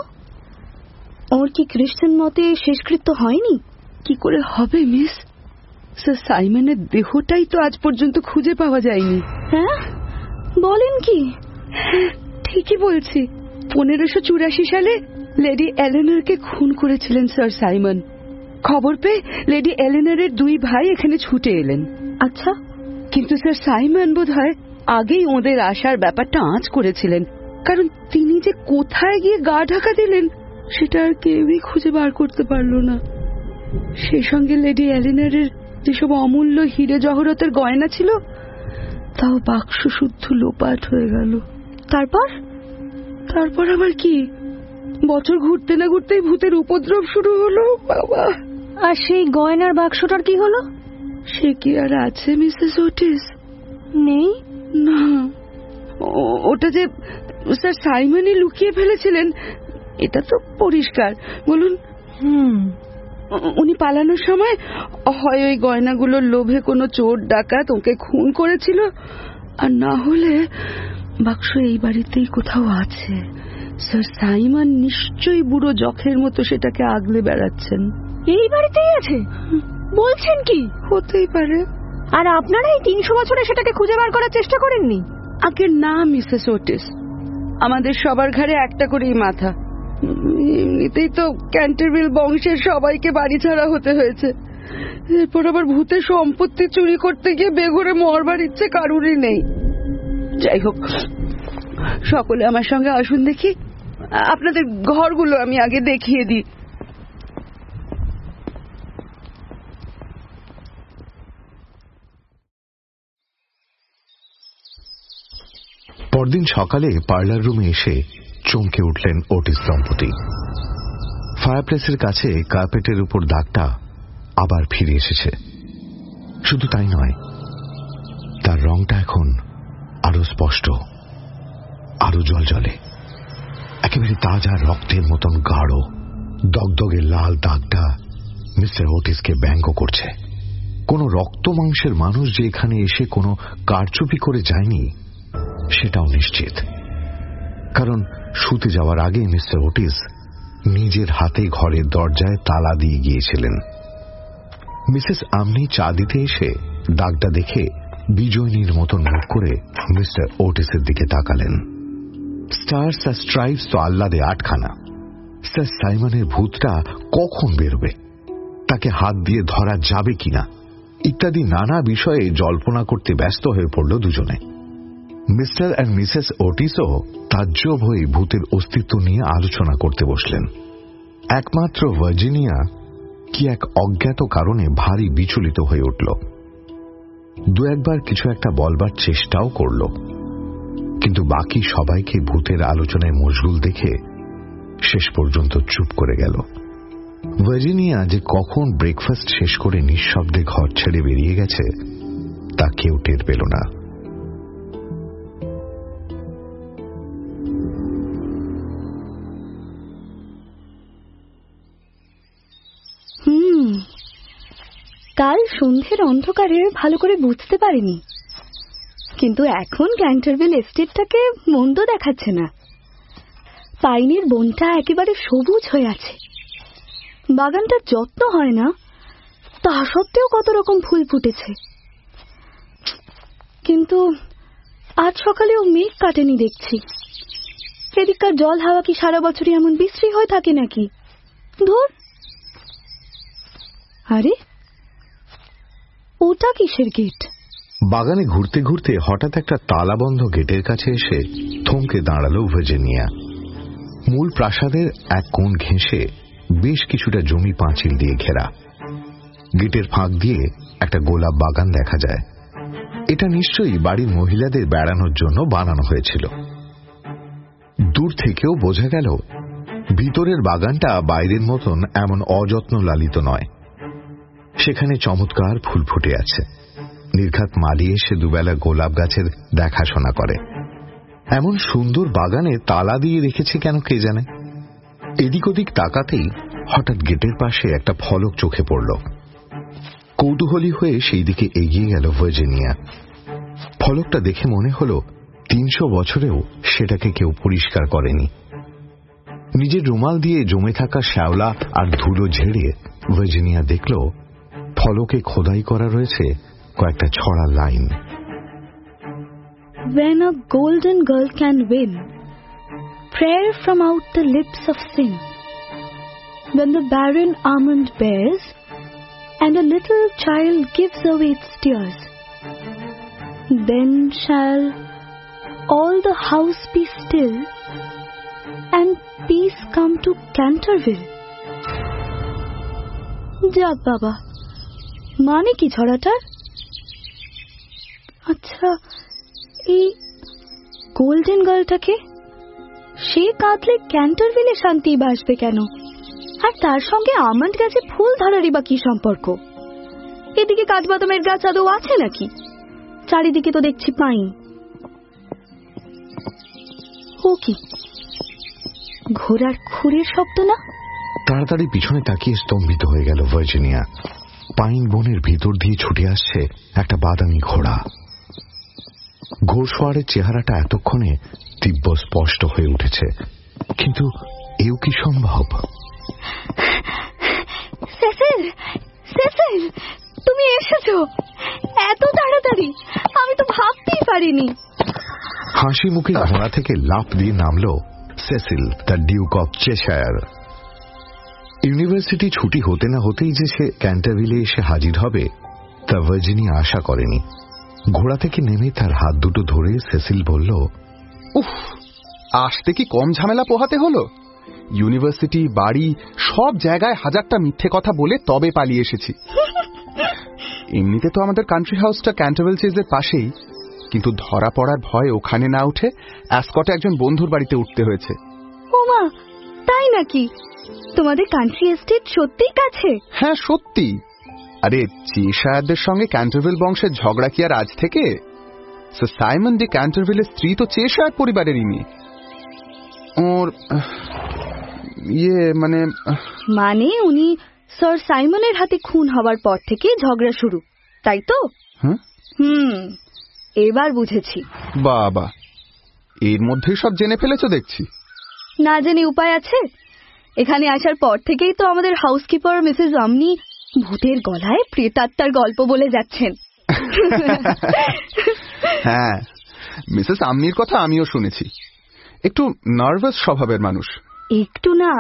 ওর কি খ্রিস্টান মতে শেষকৃত্য হয়নি? কি করে হবে মিস? স্যার সাইমনের দেহটাই তো আজ পর্যন্ত খুঁজে পাওয়া যায়নি। হ্যাঁ, বলেন কি? ঠিকই বলছি। পনেরোশো চুরাশি সালে লেডি এলেনরকে খুন করেছিলেন স্যার সাইমন। খবর পেয়ে লেডি এলেনরের দুই ভাই এখানে ছুটে এলেন। আচ্ছা, কিন্তু স্যার সাইমন বোধ হয় আগেই ওদের আসার ব্যাপারটা আঁচ করেছিলেন, কারণ তিনি যে কোথায় গিয়ে গা ঢাকা দিলেন সেটা আর কেউই খুঁজে বার করতে পারল না। সেই সঙ্গে লেডি এলেনরের যেসব অমূল্য হিরে জহরতের গয়না ছিল তাও বাক্স শুদ্ধ লোপাট হয়ে গেল। তারপর তারপর আবার কি, বছর ঘুরতে না ঘুরতেই ভূতের উপদ্রব শুরু হলো। বাবা! আর সেই গয়নার বাক্সটার কি হলো? সে কি আর আছে মিসেস ওটিস? নেই না, ওটা যে স্যার সাইমনই লুকিয়ে ফেলেছিলেন এটা তো পরিষ্কার। বলুন, হুম উনি পালানোর সময় হয় ওই গয়নাগুলোর লোভে কোনো চোর ডাকাত ওকে খুন করেছিল, আর না হলে বাক্স এই বাড়িতেই কোথাও আছে। স্যার সাইমন নিশ্চয়ই বুড়ো জখের মতো সেটাকে আগলে বেড়াচ্ছেন। এই বাড়িতেই আছে বলছেন কি? হতেই পারে। আর আপনারা এই তিনশো বছরে সেটাকে খুঁজে বার করার চেষ্টা করেননি? আগে না মিসেস ওটিস, আমাদের সবার ঘরে একটা করেই মাথা। এমনিতেই তো ক্যান্টারভিল বংশের সবাইকে বাড়ি ছাড়া হতে হয়েছে। এরপর আবার ভূতের সম্পত্তি চুরি করতে গিয়ে বেঘরে মরবার ইচ্ছে কারুরই নেই। যাই হোক, সকলে আমার সঙ্গে আসুন দেখি। আপনাদের ঘরগুলো আমি আগে দেখিয়ে দিই। পরদিন সকালে পার্লার রুমে এসে চমকে উঠলেন ওটিস দম্পতি। ফায়ারপ্লেসের কাছে কার্পেটের উপর দাগটা আবার ফিরে এসেছে। শুধু তাই নয়, তার রংটা এখন আরো স্পষ্ট, আরো জলজলে, একেবারে তাজা রক্তের মতন গাঢ়। দগদগে লাল দাগটা মিস্টার ওটিসকে ব্যঙ্গ করছে। কোনো রক্ত মাংসের মানুষ যে এখানে এসে কোনো কারচুপি করে যায়নি সেটাও নিশ্চিত, কারণ শুতে যাওয়ার আগে মিস্টার ওটিস নিজের হাতে ঘরের দরজায় তালা দিয়ে গিয়েছিলেন। মিসেস আমনি চা দিতে এসে দাগটা দেখে বিজয়নীর মতন মুখ করে মিস্টার ওটিসের দিকে তাকালেন। স্টার্স আর স্ট্রাইপস তো আহ্লাদে আটখানা। স্যার সাইমনের ভূতটা কখন বেরোবে, তাকে হাত দিয়ে ধরা যাবে কিনা ইত্যাদি নানা বিষয়ে জল্পনা করতে ব্যস্ত হয়ে পড়ল দুজনে। মিস্টার অ্যান্ড মিসেস ওটিসও তাজ্জব হয়ে ভূতের অস্তিত্ব নিয়ে আলোচনা করতে বসলেন। একমাত্র ভার্জিনিয়া কি এক অজ্ঞাত কারণে ভারী বিচলিত হয়ে উঠল। দু একবার কিছু একটা বলবার চেষ্টাও করল, কিন্তু বাকি সবাইকে ভূতের আলোচনায় মশগুল দেখে শেষ পর্যন্ত চুপ করে গেল। ভার্জিনিয়া যে কখন ব্রেকফাস্ট শেষ করে নিঃশব্দে ঘর ছেড়ে বেরিয়ে গেছে তা কেউ টের পেল না। হুম কাল সন্ধ্যের অন্ধকারে ভালো করে বুঝতে পারিনি, কিন্তু এখন ক্যান্টারভিল এস্টেটটাকে মন্দ দেখাচ্ছে না। পাইনের বনটা একেবারে সবুজ হয়ে আছে, বাগানটার যত্ন হয় না, তা সত্ত্বেও কত রকম ফুল ফুটেছে। কিন্তু আজ সকালেও মেঘ কাটেনি দেখছি। এদিককার জল হাওয়া কি সারা বছরই এমন বিশ্রী হয়ে থাকে নাকি? ধুর, আরে ওটা কিসের গেট? বাগানে ঘুরতে ঘুরতে হঠাৎ একটা তালাবন্ধ গেটের কাছে এসে থমকে দাঁড়ালো ভার্জিনিয়া। মূল প্রাসাদের এক কোণ ঘেঁষে বেশ কিছুটা জমি পাঁচিল দিয়ে ঘেরা। গেটের ফাঁক দিয়ে একটা গোলাপ বাগান দেখা যায়। এটা নিশ্চয়ই বাড়ির মহিলাদের বেড়ানোর জন্য বানানো হয়েছিল। দূর থেকেও বোঝা গেল ভিতরের বাগানটা বাইরের মতন এমন অযত্ন লালিত নয়। সেখানে চমৎকার ফুল ফুটে আছে। নির্ঘাত মালি এসে দুবেলা গোলাপ গাছের দেখাশোনা করে। এমন সুন্দর বাগানে তালা দিয়ে রেখেছে কেন কে জানে। এদিক ওদিক তাকাতেই হঠাৎ গেটের পাশে একটা ফলক চোখে পড়ল। কৌতূহলী হয়ে সেই দিকে এগিয়ে গেল ভার্জিনিয়া। ফলকটা দেখে মনে হলো তিনশো বছরেও সেটাকে কেউ পরিষ্কার করেনি। নিজের রুমাল দিয়ে জমে থাকা শ্যাওলা আর ধুলো ঝেড়ে ভার্জিনিয়া দেখল ফলকে খোদাই করা রয়েছে কয়েকটা ছড়া line. When a golden girl can win prayer from out the lips of sin, when the barren almond bears and a little child gives away its tears, then shall all the house be still and peace come to Canterville. যাক বাবা, মানে কি ছড়াটার? আচ্ছা, এই গোল্ডেন গার্লটাকে সে কাঁদলে ক্যান্টারভিলে শান্তি বাসবে কেন? আর তার সঙ্গে আমন্ড গাছে ফুল ধরারই বা কি সম্পর্ক? এদিকে কাঠবাদামের গাছ আদৌ আছে নাকি? চারিদিকে তো দেখছি পাইন। ও কি ঘোড়ার খুরের শব্দ না? তাড়াতাড়ি পিছনে তাকিয়ে স্তম্ভিত হয়ে গেল ভার্জিনিয়া। পাইন বনের ভিতর দিয়ে ছুটে আসছে একটা বাদামি ঘোড়া। ঘোড়সওয়ারের চেহারাটা এতক্ষণে দিব্য স্পষ্ট হয়ে উঠেছে, কিন্তু এও কি সম্ভব? সেসিল, সেসিল, তুমি এসেছো এত তাড়াতাড়ি, আমি তো ভাবতেই পারিনি। হাসি মুখে ঘোড়া থেকে লাফ দিয়ে নামল Cecil, the duke of Cheshire. University ছুটি হতে না হতেই যে সে ক্যান্টারভিলে এসে হাজির হবে তা ভার্জিনিয়া আশা করেনি। ঘোড়া থেকে নেমে তার হাত দুটো ধরে সেসিল বলল, উফ, আসতে কি কম ঝামেলা পোহাতে হলো? ইউনিভার্সিটি, বাড়ি, সব জায়গায় হাজারটা মিথ্যে কথা বলে তবে পালিয়ে এসেছি। এমনিতে তো আমাদের কান্ট্রি হাউসটা ক্যান্টারভিল চেজের পাশেই, কিন্তু ধরা পড়ার ভয় ওখানে না উঠে অ্যাসকটে একজন বন্ধুর বাড়িতে উঠতে হয়েছে। ওমা, তাই নাকি? তোমাদের কান্ট্রি এস্টেট সত্যিই কাছে? হ্যাঁ, সত্যি। আরে, চেশায়ারদের সঙ্গে ক্যান্টারভিল বংশের ঝগড়া কি আর আজ থেকে? স্যার সাইমন ডি ক্যান্টারভিলের স্ত্রী তো চেশায়ার পরিবারেরই মেয়ে। ওর ইয়ে মানে মানে উনি স্যার সাইমনের হাতে খুন হওয়ার পর থেকে ঝগড়া শুরু, তাই তো? হুম, এবার বুঝেছি। বাবা, এর মধ্যেই সব জেনে ফেলেছো দেখছি। না জেনে উপায় আছে? এখানে আসার পর থেকেই তো আমাদের হাউসকিপার মিসেস আমনি ভূতের গলায় প্রেতাত্মার গল্প বলে যাচ্ছেন। হ্যাঁ, মিসেস আমনির কথা আমিও শুনেছি। একটু নার্ভাস স্বভাবের মানুষ। একটু না।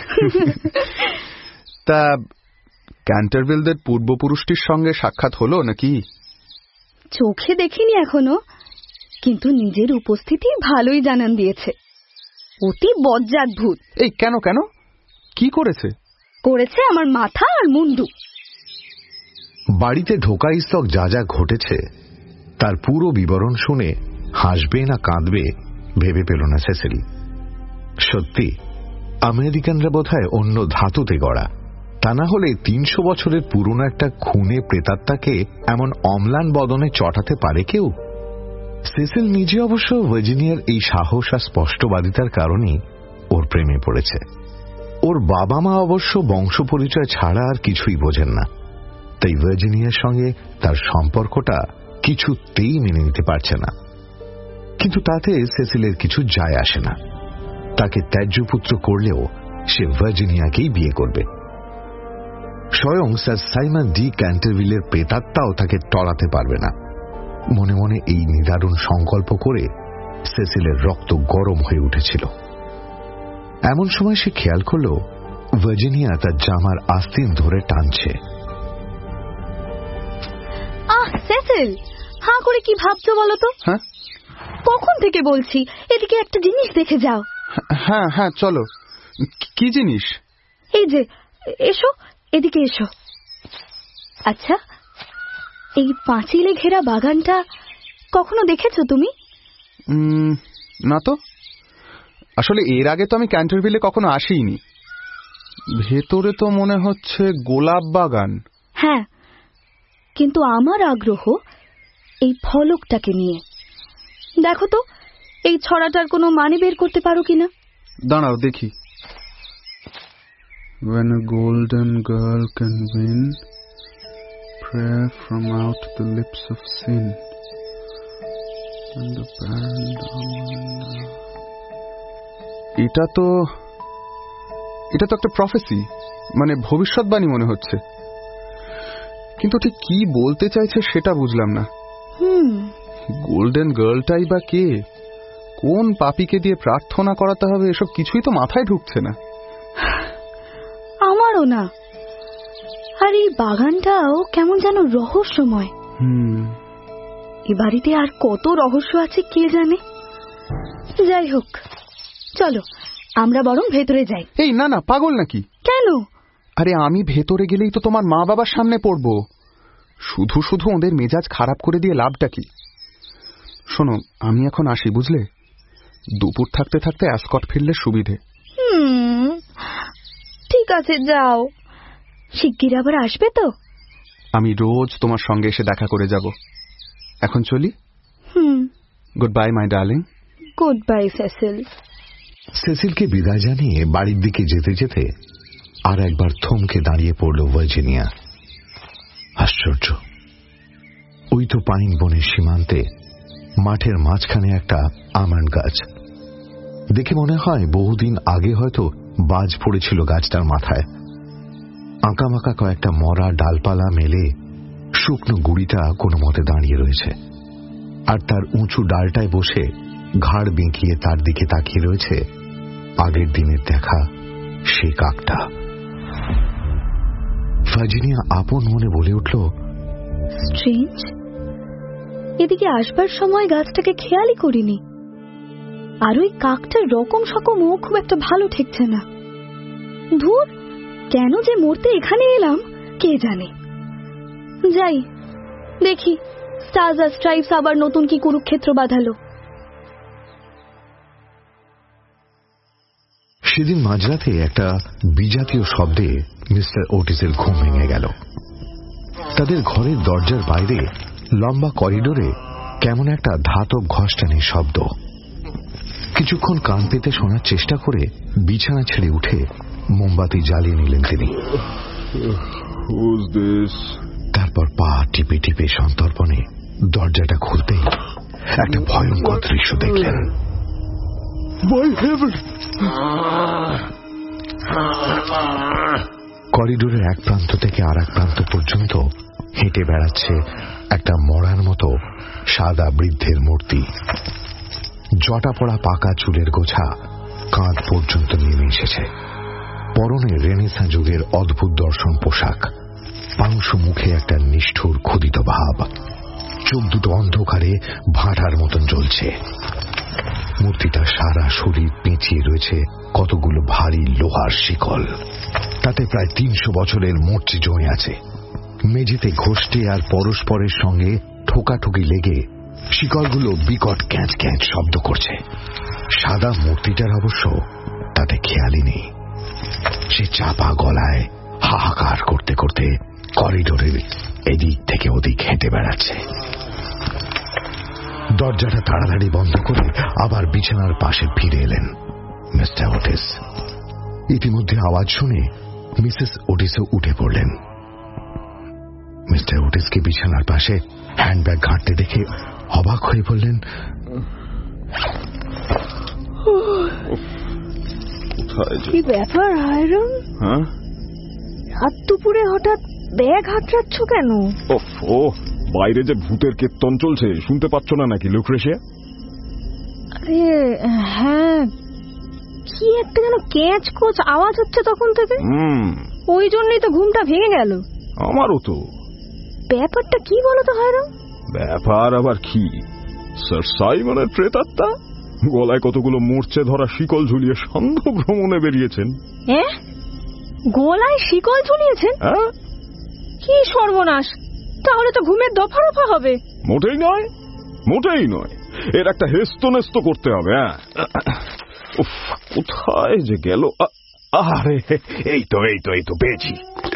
তা ক্যান্টারভিলদের পূর্বপুরুষটির সঙ্গে সাক্ষাৎ হলো নাকি? চোখে দেখিনি এখনো, কিন্তু নিজের উপস্থিতি ভালোই জানান দিয়েছে। অতি বজ্জাত ভূত। এই কেন কেন কি করেছে? করেছে আমার মাথা আর মুন্ডু। বাড়িতে ঢোকা স্তক যা যা ঘটেছে তার পুরো বিবরণ শুনে হাসবে না কাঁদবে ভেবে পেল না সেসিল। সত্যি আমেরিকানরা বোধহয় অন্য ধাতুতে গড়া, তা না হলে তিনশো বছরের পুরনো একটা খুনে প্রেতাত্মাকে এমন অম্লান বদনে চটাতে পারে কেউ? সেসিল নিজে অবশ্য ভার্জিনিয়ার এই সাহস আর স্পষ্টবাদিতার কারণেই ওর প্রেমে পড়েছে। ওর বাবা মা অবশ্য বংশ পরিচয় ছাড়া আর কিছুই বোঝেন না, তাই ভার্জিনিয়ার সঙ্গে তার সম্পর্কটা কিছুতেই মেনে নিতে পারছে না। কিন্তু তাতে সেসিলের কিছু যায় আসে না। তাকে ত্যায্যপুত্র করলেও সে ভার্জিনিয়াকেই বিয়ে করবে। স্বয়ং স্যার সাইমন ডি ক্যান্টারভিলের প্রেতাত্মাও তাকে টলাতে পারবে না। মনে মনে এই নিদারুণ সংকল্প করে সেসিলের রক্ত গরম হয়ে উঠেছিল। এমন সময় সে খেয়াল করল ভার্জিনিয়া তার জামার আস্তিন ধরে টানছে। আহ সেসিল, হাঁ করে কি ভাবছো বলো তো? হ্যাঁ, কখন থেকে বলছি এদিকে একটা জিনিস দেখে যাও। হ্যাঁ হ্যাঁ চলো। কি জিনিস? এই যে, এসো এদিকে এসো। আচ্ছা, এই পাঁচিলে ঘেরা বাগানটা কখনো দেখেছো তুমি? না তো, আসলে এর আগে তো আমি ক্যান্টারভিলে কখনো আসিনি। ভেতরে তো মনে হচ্ছে গোলাপ বাগান। হ্যাঁ, কিন্তু আমার আগ্রহ এই ফলকটাকে নিয়ে। দেখো তো এই ছড়াটার কোনো মানে বের করতে পারো কিনা। দাঁড়াও দেখি। When a golden girl can win prayer from out the lips of sin and the band এটা তো এটা তো একটা প্রফেসি, মানে ভবিষ্যৎবাণী মনে হচ্ছে, কিন্তু ঠিক কি বলতে চাইছে সেটা বুঝলাম না। হুম, গোল্ডেন গার্লটাই বা কে? কোন পাপীকে দিয়ে প্রার্থনা করাতে হবে এসব কিছুই তো মাথায় ঢুকছে না। আমারও না। আর এই বাগানটাও কেমন যেন রহস্যময়। হুম, এই বাড়িতে আর কত রহস্য আছে কে জানে। যাই হোক, চলো আমরা বরং ভেতরে যাই। এই না না, পাগল নাকি? কেন? আরে আমি ভেতরে গেলেই তো তোমার মা বাবার সামনে পড়বো। শুধু শুধু ওদের মেজাজ খারাপ করে দিয়ে লাভটা কি? শোনো, আমি এখন আসি, বুঝলে? দুপুর থাকতে থাকতে অ্যাসকট ফিরলে সুবিধে। হুম, ঠিক আছে, যাও। শিগগির আবার আসবে তো? আমি রোজ তোমার সঙ্গে এসে দেখা করে যাব। এখন চলি। Hmm, goodbye my darling. Goodbye Cecil. সেসিলকে বিদায় জানিয়ে বাড়ির দিকে যেতে যেতে আর একবার থমকে দাঁড়িয়ে পড়ল ভার্জিনিয়া। আশ্চর্য, ওই তো পাইন বনের সীমান্তে মাঠের মাঝখানে একটা আমন্ড গাছ। দেখে মনে হয় বহুদিন আগে হয়তো বাজ পড়েছিল গাছটার মাথায়। আঁকামাকা কয়েকটা মরা ডালপালা মেলে শুকনো গুড়িটা কোনো মতে দাঁড়িয়ে রয়েছে, আর তার উঁচু ডালটায় বসে ঘাড় বেঁকিয়ে তার দিকে তাকিয়ে রয়েছে আগের দিনের দেখা সে কাকটা। ভার্জিনিয়া আপন মনে বলে উঠল, স্ট্রেঞ্জ, এদিকে আসবার সময় গাছটাকে খেয়ালই করিনি। আর ওই কাকটার রকম সকমও খুব একটা ভালো ঠেকছে না। ধুর, কেন যে মরতে এখানে এলাম কে জানে। যাই দেখি স্টার্স আর স্ট্রাইপস আবার নতুন কি কুরুক্ষেত্র বাঁধালো। সেদিন মাঝরাতে একটা বিজাতীয় শব্দে মিস্টার ওটিসের ঘুম ভেঙে গেল। তাদের ঘরের দরজার বাইরে লম্বা করিডোরে কেমন একটা ধাতব ঘষ্টানির শব্দ। কিছুক্ষণ কান পেতে শোনার চেষ্টা করে বিছানা ছেড়ে উঠে মোমবাতি জ্বালিয়ে নিলেন তিনি। Who's this? তারপর পা টিপে টিপে সন্তর্পণে দরজাটা খুলতেই একটা ভয়ঙ্কর দৃশ্য দেখলেন। করিডোরের এক প্রান্ত থেকে আর এক প্রান্ত পর্যন্ত হেঁটে বেড়াচ্ছে একটা মরার মতো সাদা বৃদ্ধের মূর্তি। জটা পড়া পাকা চুলের গোছা কাঁধ পর্যন্ত নেমে এসেছে। পরনে রেনেসাঁ যুগের অদ্ভুত দর্শন পোশাক, পাংশু মুখে একটা নিষ্ঠুর ক্ষুদিত ভাব, চোখ দুটো অন্ধকারে ভাটার মতন জ্বলছে। মূর্তিটা সারা শরীর পেঁচিয়ে রয়েছে কতগুলো ভারী লোহার শিকল, তাতে প্রায় তিনশো বছরের মূর্তি জমে আছে। মেঝেতে ঘষটে আর পরস্পরের সঙ্গে ঠোকাঠুকি লেগে শিকলগুলো বিকট ক্যাঁচ ক্যাঁচ শব্দ করছে। সাদা মূর্তিটার অবশ্য তাতে খেয়ালই নেই। সে চাপা গলায় হাহাকার করতে করতে করিডোরের এদিক থেকে ওদিক হেঁটে বেড়াচ্ছে। দরজাটা তাড়াতাড়ি বন্ধ করে আবার বিছানার পাশে ফিরে এলেন মিস্টার ওটিস। ইতিমধ্যে আওয়াজ শুনে মিসেস ওটিসও উঠে পড়লেন। মিস্টার ওটিসকে বিছানার পাশে হ্যান্ডব্যাগ ঘাঁটতে দেখে অবাক হয়ে বললেন, কি ব্যাপার হায়রাম? হ্যাঁ, রাত দুপুরে হঠাৎ ব্যাগ হাতড়াচ্ছ কেন? ও বাইরে যে ভূতের কীর্তন চলছে, শুনতে পাচ্ছ না নাকি লুক্রেশিয়া? আরে হ্যাঁ, কি একটা যেন ক্যাচ কোচ আওয়াজ হচ্ছে তখন থেকে। ওই জন্যই তো ঘুমটা ভেঙে গেল। আমারও তো। ব্যাপারটা কি বলো তো হায়রাম? ব্যাপার আবার কি? স্যার সাইমনের প্রেতাত্মা গলায় কতগুলো মূর্ছে ধরা শিকল ঝুলিয়ে সান্ধ্য ভ্রমণে বেরিয়েছেন। হ্যাঁ, গলায় শিকল ঝুলিয়েছেন? কি সর্বনাশ! তাহলে তো ঘুমের দফা রফা হবে। মোটেই নয়, মোটেই নয়, এর একটা হেস্ত নেস্ত করতে হবে। উফ, কোথায় যে গেল? আরে এই তো এই তো এই তো পেয়েছি।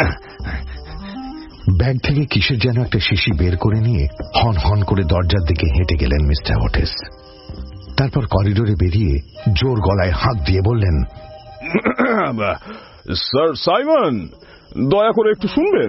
ব্যাগ থেকে কিসের যেন একটা শিশি বের করে নিয়ে হন হন করে দরজার দিকে হেঁটে গেলেন মিস্টার ওটিস। তারপর করিডোরে বেরিয়ে জোর গলায় হাঁক দিয়ে বললেন, স্যার সাইমন, দয়া করে একটু শুনবেন।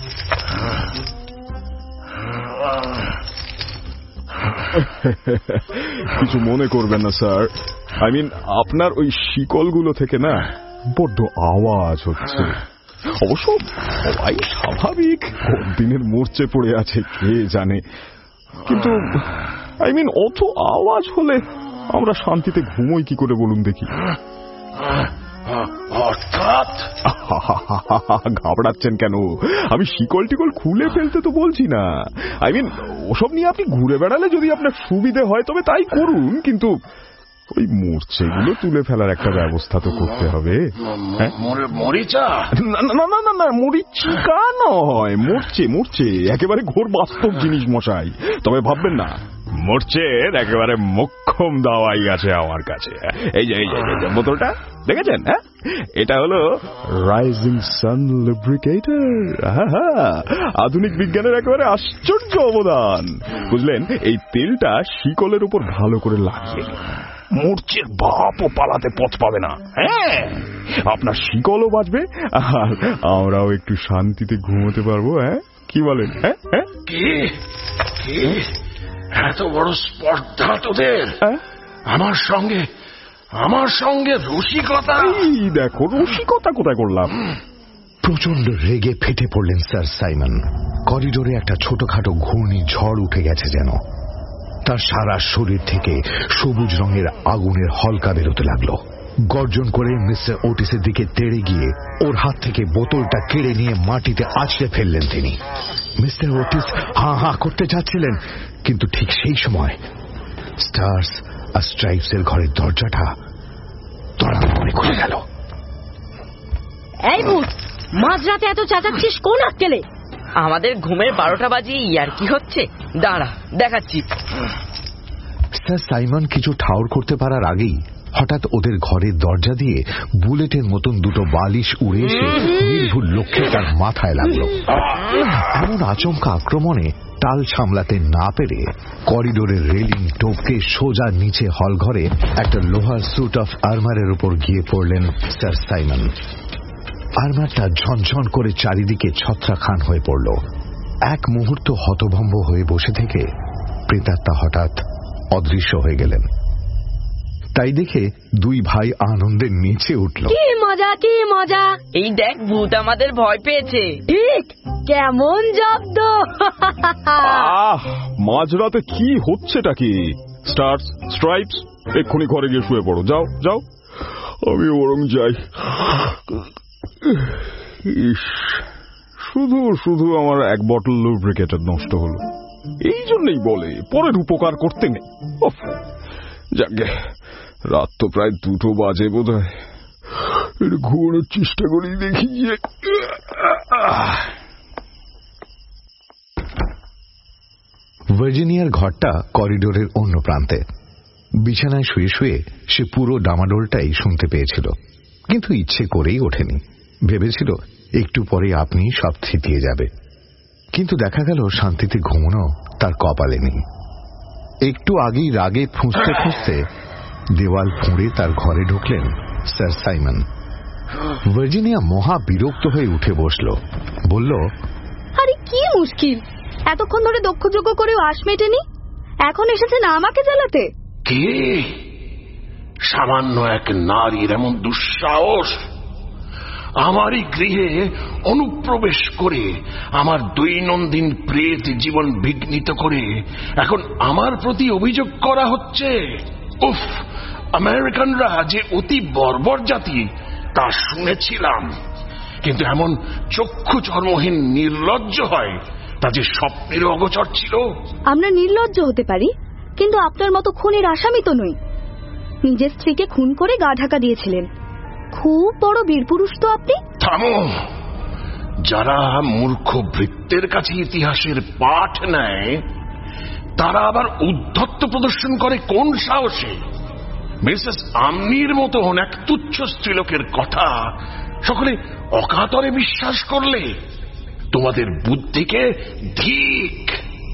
কিছু মনে করবেন না স্যার, আই মিন আপনার ওই শিকলগুলো থেকে না বড্ড আওয়াজ হচ্ছে। অবশ্য সবাই স্বাভাবিক, দিনের মূর্ছে পড়ে আছে কে জানে, কিন্তু আই মিন অত আওয়াজ হলে আমরা শান্তিতে ঘুমোই কি করে বলুন দেখি? ঘাবড়াচ্ছেন কেন? আমি শিকল টিকল খুলে ফেলতে তো বলছি না। আই মিন ওসব নিয়ে আপনি ঘুরে বেড়ালে যদি আপনার সুবিধে হয় তবে তাই করুন, কিন্তু ওই মূর্ছেগুলো তুলে ফেলার একটা ব্যবস্থা তো করতে হবে। মরিচা? না না না না, মরিচিকা নয়, মূর্ছে মূর্ছে, একেবারে ঘোর বাস্তব জিনিস মশাই। তবে ভাববেন না, মূর্ছের একেবারে মোক্ষম দাওয়াই আছে আমার কাছে। এই যে এই যে বোতলটা দেখেছেন, হ্যাঁ, এটা হলো রাইজিং সান লুব্রিকেটর। আধুনিক বিজ্ঞানের একেবারে আশ্চর্য অবদান, বুঝলেন? এই তেলটা শিকলের উপর ভালো করে লাগিয়ে মূর্ছের বাপও পালাতে পথ পাবে না। হ্যাঁ, আপনার শিকলও বাঁচবে আর আমরাও একটু শান্তিতে ঘুমোতে পারবো। হ্যাঁ, কি বলেন? হ্যাঁ হ্যাঁ কি এত বড় স্পর্ধা তোদের আমার সঙ্গে? আমার সঙ্গে রসিকতা? এই দেখো, রসিকতা কোথায় করলাম? প্রচন্ড রেগে ফেটে পড়লেন স্যার সাইমন। করিডোরে একটা ছোটখাটো ঘূর্ণি ঝড় উঠে গেছে যেন। তার সারা শরীর থেকে সবুজ রঙের আগুনের হলকা বেরোতে লাগলো। গর্জন করে মিস্টার ওটিসের দিকে তেড়ে গিয়ে ওর হাত থেকে বোতলটা কেড়ে নিয়ে মাটিতে আছড়ে ফেললেন তিনি। মিস্টার ওটিস হাঁ হাঁ করতে যাচ্ছিলেন, কিন্তু ঠিক সেই সময় স্টার্স আর স্ট্রাইপস এর ঘরের দরজাটা তড়াম করে খুলে গেল। এই ভূত, মাঝরাতে এত চেঁচাচ্ছিস কোন আক্কেলে? আমাদের ঘুমের বারোটা বাজিয়ে ইয়ার কি হচ্ছে? দাঁড়া, দেখাচ্ছি। স্যার সাইমন কিছু ঠাউর করতে পারার আগেই হঠাৎ ওদের ঘরের দরজা দিয়ে বুলেটের মতন দুটো বালিশ উড়ে এসে নির্ভুল লক্ষ্যে তার মাথায় লাগলো। এমন আচমকা আক্রমণে টাল সামলাতে না পেরে করিডোরের রেলিং টপকে সোজা নিচে হল ঘরে একটা লোহার স্যুট অফ আর্মারের উপর গিয়ে পড়লেন স্যার সাইমন। আর্মারটা ঝনঝন করে চারিদিকে ছত্রাখান হয়ে পড়ল। এক মুহূর্ত হতভম্ব হয়ে বসে থেকে প্রেতাত্মা হঠাৎ অদৃশ্য হয়ে গেলেন। তাই দেখে দুই ভাই আনন্দে নিচে উঠল। কি মজা, কি মজা! এই দেখ, ভূত আমাদের ভয় পেয়েছে। ঠিক কেমন জব্দ! আহ, মাঝরাতে কি হচ্ছেটা কি? স্টার্স, স্ট্রাইপস, এক্ষুনি ঘরে গিয়ে শুয়ে পড়ো। যাও যাও, আমি বরং যাই। ইস, শুধু শুধু আমার এক বটল লুব্রিকেটর নষ্ট হলো। এই জন্যই বলে পরের উপকার করতে নেই। যাকে, রাত তো প্রায় দুটো বাজে বোধ হয়। ঘুমানোর চেষ্টা করি, দেখি যে। ভার্জিনিয়ার ঘরটা করিডোরের অন্য প্রান্তে। বিছানায় শুয়ে শুয়ে সে পুরো ডামাডোলটাই শুনতে পেয়েছিল, কিন্তু ইচ্ছে করেই ওঠেনি। ভেবেছিল একটু পরে আপনি সব থিতিয়ে যাবে, কিন্তু দেখা গেল শান্তিতে ঘুমানো তার কপালে নেই। একটু আগেই রাগে ফুঁসতে ফুঁসতে দেওয়াল ফুঁড়ে তার ঘরে ঢুকলেন স্যার সাইমন। ভার্জিনিয়া মহা বিরক্ত হয়ে উঠে বসল, বলল, আরে কি মুশকিল, এতক্ষণ ধরে দক্ষযজ্ঞ করেও আশ মেটেনি, এখন এসেছেন আমাকে জ্বালাতে? কে? সামান্য এক নারীর এমন দুঃসাহস! আমারই গৃহে অনুপ্রবেশ করে আমার দৈনন্দিন প্রেত জীবন বিঘ্নিত করে এখন আমার প্রতি অভিযোগ করা হচ্ছে। উফ, আমেরিকানরা যে অতি বর্বর জাতি তা শুনেছিলাম, কিন্তু এমন চক্ষু চর্মহীন নির্লজ্জ হয় তা যে স্বপ্নেরও অগোচর ছিল। আমরা নির্লজ্জ হতে পারি, কিন্তু আপনার মতো খুনের আসামি তো নই। নিজের স্ত্রীকে খুন করে গা ঢাকা দিয়েছিলেন। খুব বড় বীরপুরুষ তো আপনি। থামো! যারা মূর্খ ভৃত্যের কাছে ইতিহাসের পাঠ নেয়, তারা আবার উদ্ধত্ত প্রদর্শন করে কোন সাহসে? মিসেস আমনির মতন এক তুচ্ছ স্ত্রীলোকের কথা সকলে অকাতরে বিশ্বাস করলে তোমাদের বুদ্ধিকে ধিক।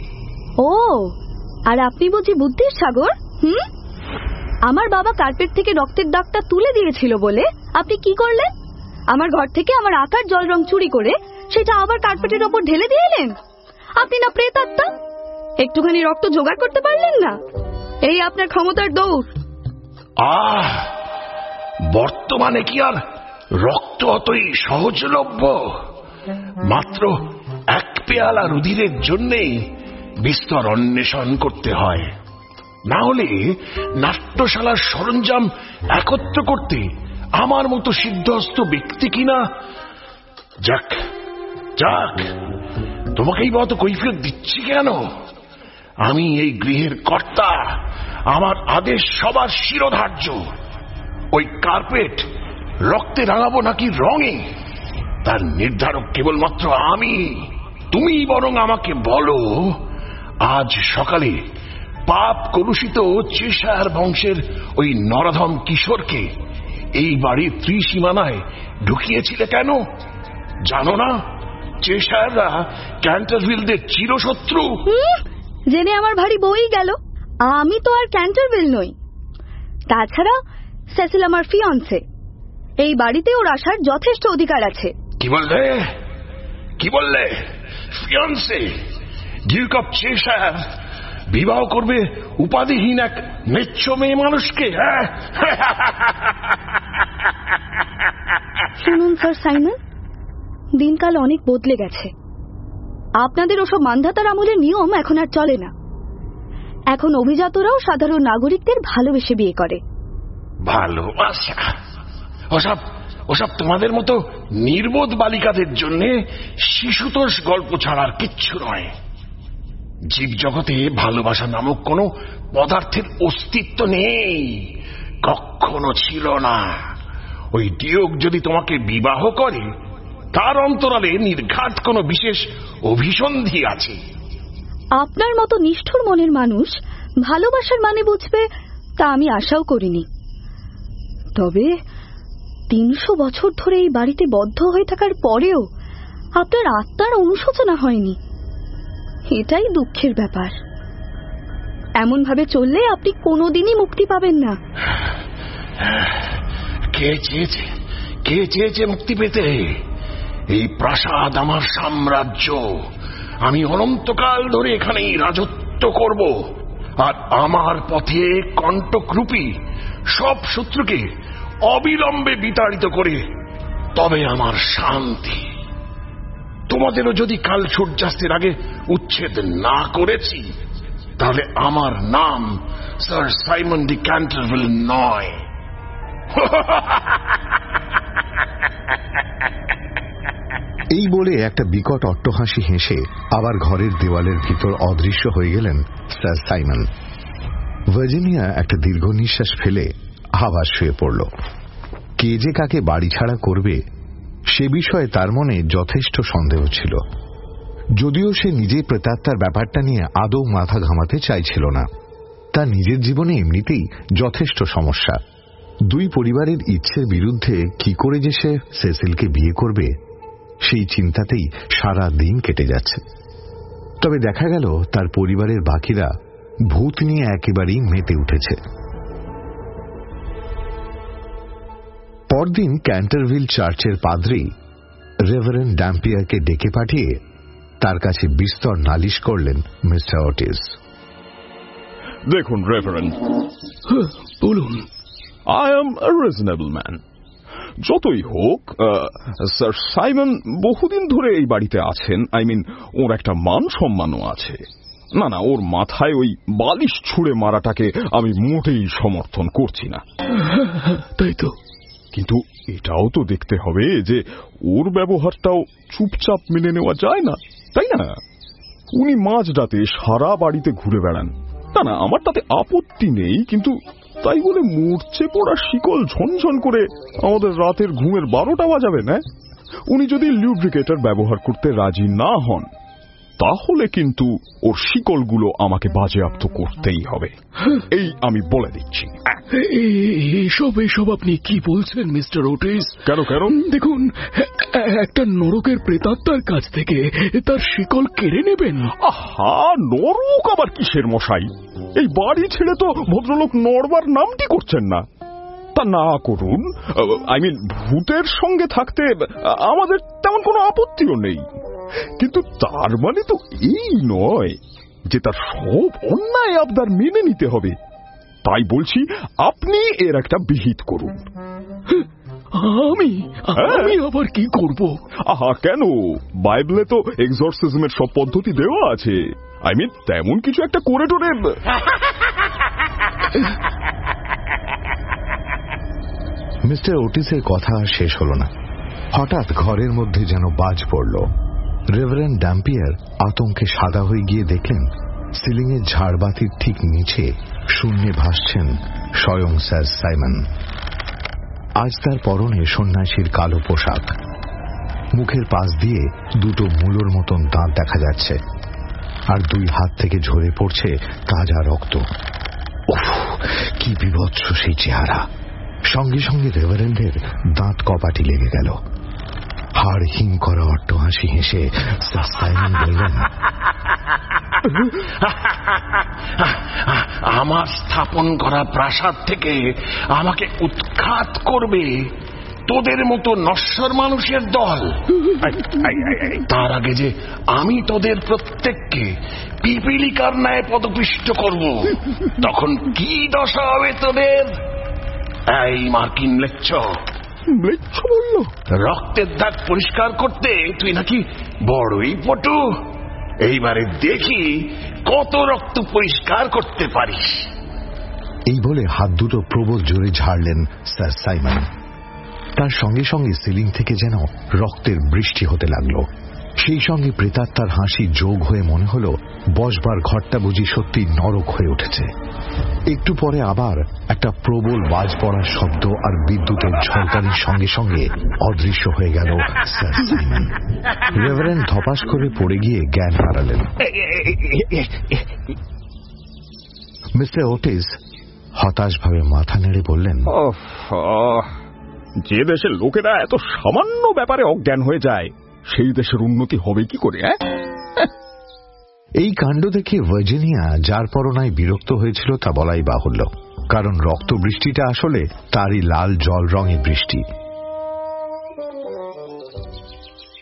ও, আর আপনি বুঝি বুদ্ধির সাগর? হুম, আমার বাবা কার্পেট থেকে রক্তের দাগটা তুলে দিয়েছিল বলে আপনি কি করলেন? আমার ঘর থেকে আমার আকার জল রং চুরি করে সেটা আবার কার্পেটের ওপর ঢেলে দিয়ে এলেন। আপনি না প্রেতাত্মা, একটুখানি রক্ত জোগাড় করতে পারলেন না? এই আপনার ক্ষমতার দৌড়। আহ, বর্তমানে কি আর রক্ত অতই সহজলভ্য? মাত্র এক পেয়ালা রুধিরের জন্যেই বিস্তর অন্বেষণ করতে হয়। না হলে নাট্যশালার সরঞ্জাম একত্র করতে আমার মতো সিদ্ধহস্ত ব্যক্তি কিনা। যাক যাক, তোমাকেই বা অত কৈফিয়ত দিচ্ছি কেন? আমি এই গৃহের কর্তা, আমার আদেশ সবার শিরোধার্য। ওই কার্পেট রক্তে রাঙাবো নাকি রঙে, তার নির্ধারক কেবলমাত্র আমি। তুমি বরং আমাকে বলো, আজ সকালে পাপ কলুষিত চেশায়ার বংশের ওই নরাধম কিশোরকে এই বাড়ির ত্রিসীমানায় ঢুকিয়েছিলে কেন? জানো না চেশায়াররা ক্যান্টারভিলদের চিরশত্রু? জেনে আমার ভারী বই গেল। আমি তো আর ক্যান্টারভিল নই। তাছাড়া সেসিল আমার ফিয়ন্সে। এই বাড়িতে ওর আসার যথেষ্ট অধিকার আছে। কি বললে? কি বললে? ফিয়ন্সে? ডিউক অফ চেশায়ার বিবাহ করবে উপাধিহীন এক মেচ্ছ মেয়ে মানুষকে? হ্যাঁ, শুনুন স্যার সাইমন, দিনকাল অনেক বদলে গেছে। আপনাদের ওসব মানধাতার আমলের নিয়ম এখন আর চলে না। এখন অভিজাতরাও সাধারণ নাগরিকদের ভালোবেসে বিয়ে করে। ভালোবাসা? ওসব ওসব তোমাদের মতো নির্বোধ বালিকাদের জন্য শিশুতোষ গল্প ছাড়ার কিচ্ছু নয়। জীব জগতে ভালোবাসা নামক কোনো পদার্থের অস্তিত্ব নেই, কখনো ছিল না। ওই ডিউক যদি তোমাকে বিবাহ করে, তার অন্তরালে নির্ঘাত কোনো বিশেষ অভিসন্ধি আছে। আপনার মতো নিষ্ঠুর মনের মানুষ ভালোবাসার মানে বুঝবে তা আমি আশাও করিনি। তবে তিনশো বছর ধরে এই বাড়িতে বদ্ধ হয়ে থাকার পরেও আপনার আত্মার অনুশোচনা হয়নি, এটাই দুঃখের ব্যাপার। এমন ভাবে চললে আপনি কোনোদিনই মুক্তি পাবেন না। কে চেয়েছে কে চেয়েছে মুক্তি পেতে? এই প্রাসাদ আমার সাম্রাজ্য, আমি অনন্তকাল ধরে এখানেই রাজত্ব করব, আর আমার পথে কণ্টকরূপী সব শত্রুকে অবিলম্বে বিতাড়িত করে তবে আমার শান্তি। তোমাদেরও যদি কাল সূর্যাস্তের আগে উচ্ছেদ না করেছি, তাহলে আমার নাম স্যার সাইমন ডি ক্যান্টারভিল নয়। এই বলে একটা বিকট অট্টহাসি হেসে আবার ঘরের দেওয়ালের ভিতর অদৃশ্য হয়ে গেলেন স্যার সাইমন। ভার্জিনিয়া একটা দীর্ঘ নিঃশ্বাস ফেলে আবার শুয়ে পড়ল। কে যে কাকে বাড়ি ছাড়া করবে সে বিষয়ে তার মনে যথেষ্ট সন্দেহ ছিল, যদিও সে নিজে প্রেতাত্মার ব্যাপারটা নিয়ে আদৌ মাথা ঘামাতে চাইছিল না। তার নিজের জীবনে এমনিতেই যথেষ্ট সমস্যা। দুই পরিবারের ইচ্ছের বিরুদ্ধে কি করে যে সে সেসিলকে বিয়ে করবে সেই চিন্তাতেই সারা দিন কেটে যাচ্ছে। তবে দেখা গেল তার পরিবারের বাকিরা ভূত নিয়ে একেবারেই মেতে উঠেছে। পরদিন ক্যান্টারভিল চার্চের পাদ্রী রেভারেন্ড ড্যাম্পিয়ারকে ডেকে পাঠিয়ে তার কাছে বিস্তর নালিশ করলেন মিস্টার অটিস। দেখুন রেভারেন্ড, বলুন। I am a reasonable man. যতই হোক, স্যার সাইমন বহুদিন ধরে এই বাড়িতে আছেন। আই মিন, ওর একটা মান সম্মানও আছে। না না, ওর মাথায় ওই বালিশ ছুঁড়ে মারাটাকে আমি মোটেই সমর্থন করছি না। তাই তো, কিন্তু এটাও তো দেখতে হবে যে ওর ব্যবহারটাও চুপচাপ মেনে নেওয়া যায় না, তাই না? উনি মাঝরাতে সারা বাড়িতে ঘুরে বেড়ান। না না, আমার তাতে আপত্তি নেই, কিন্তু তাই বলে মূর্ছে পড়া শিকল ঝনঝন করে আমাদের রাতের ঘুমের বারোটা বাজাবে না। উনি যদি লিউব্রিকেটর ব্যবহার করতে রাজি না হন, তাহলে কিন্তু ওর শিকলগুলো আমাকে বাজেয়াপ্ত করতেই হবে, এই আমি বলে দিচ্ছি। এসব এসব আপনি কি বলছেন মিস্টার ওটিস? কেন কেন? দেখুন, একটা নরকের প্রেতাত্মার কাছ থেকে তার শিকল কেড়ে নেবেন? আহা, নরক আবার কিসের মশাই? এই বাড়ি ছেড়ে তো ভদ্রলোক নড়বার নামটি করছেন না। তা না করুন, আই মিন ভূতের সঙ্গে থাকতে আমাদের তেমন কোনো আপত্তিও নেই, কিন্তু তার মানে তো এই নয় যে তার সব অন্যায় আবদার মেনে নিতে হবে। তাই বলছি, আপনি এর একটা বিহিত করুন। আমি আমি আবার কি করব? আহা, কেন? বাইবেলে তো এক্সরসিজমের সব পদ্ধতি দেওয়া আছে। আই মিন, তেমন কিছু একটা করে টোরে। মিস্টার ওটিসের কথা শেষ হল না। হঠাৎ ঘরের মধ্যে যেন বাজ পড়ল। রেভারেন্ড ড্যাম্পিয়ার আতঙ্কে সাদা হয়ে গিয়ে দেখলেন সিলিংয়ের ঝাড়বাতির ঠিক নিচে শূন্যে ভাসছেন স্বয়ং স্যার সাইমন। আজ তার পরনে সন্ন্যাসীর কালো পোশাক, মুখের পাশ দিয়ে দুটো মূলোর মতন দাঁত দেখা যাচ্ছে, আর দুই হাত থেকে ঝরে পড়ছে তাজা রক্ত। উফ, কি বিভৎস সেই চেহারা! সঙ্গে সঙ্গে রেভারেন্ডের দাঁত কপাটি লেগে গেল। হাড় হিম করা অট্টহাসি হেসে স্যার সাইমন বললেন, আমার স্থাপন করা প্রাসাদ থেকে আমাকে উৎখাত করবে তোদের মতো নশ্বর মানুষের দল। তার আগে যে আমি তোদের প্রত্যেককে পিপিলিকার ন্যায় পদপিষ্ট করব, তখন কি দশা হবে তোদের? এই মার্কিন ম্লেচ্ছ, রক্তের দাগ পরিষ্কার করতে তুই নাকি বড়ই পটু। এইবারে দেখি কত রক্ত পরিষ্কার করতে পারিস। এই বলে হাত দুটো প্রবল জোরে ঝাড়লেন স্যার সাইমন। তার সঙ্গে সঙ্গে সিলিং থেকে যেন রক্তের বৃষ্টি হতে লাগলো। সেই সঙ্গে প্রেতাত্মার হাসি যোগ হয়ে মনে হলো বসবার ঘরটা বুঝি সত্যি নরক হয়ে উঠেছে। একটু পরে আবার একটা প্রবল বাজ পড়ার শব্দ আর বিদ্যুতের ঝলকানির সঙ্গে সঙ্গে অদৃশ্য হয়ে গেল স্যার সাইমন। রেভারেন্ড ধপাস করে পড়ে গিয়ে জ্ঞান হারালেন। মিস্টার ওটিস হতাশভাবে মাথা নেড়ে বললেন, যে দেশের লোকেরা এত সামান্য ব্যাপারে অজ্ঞান হয়ে যায়, সেই দেশের উন্নতি হবে কি করে? এই কাণ্ড দেখে ভার্জিনিয়া যার পরনায় বিরক্ত হয়েছিল তা বলাই বাহুল্য, কারণ রক্ত বৃষ্টিটা আসলে তারই লাল জল রঙের বৃষ্টি।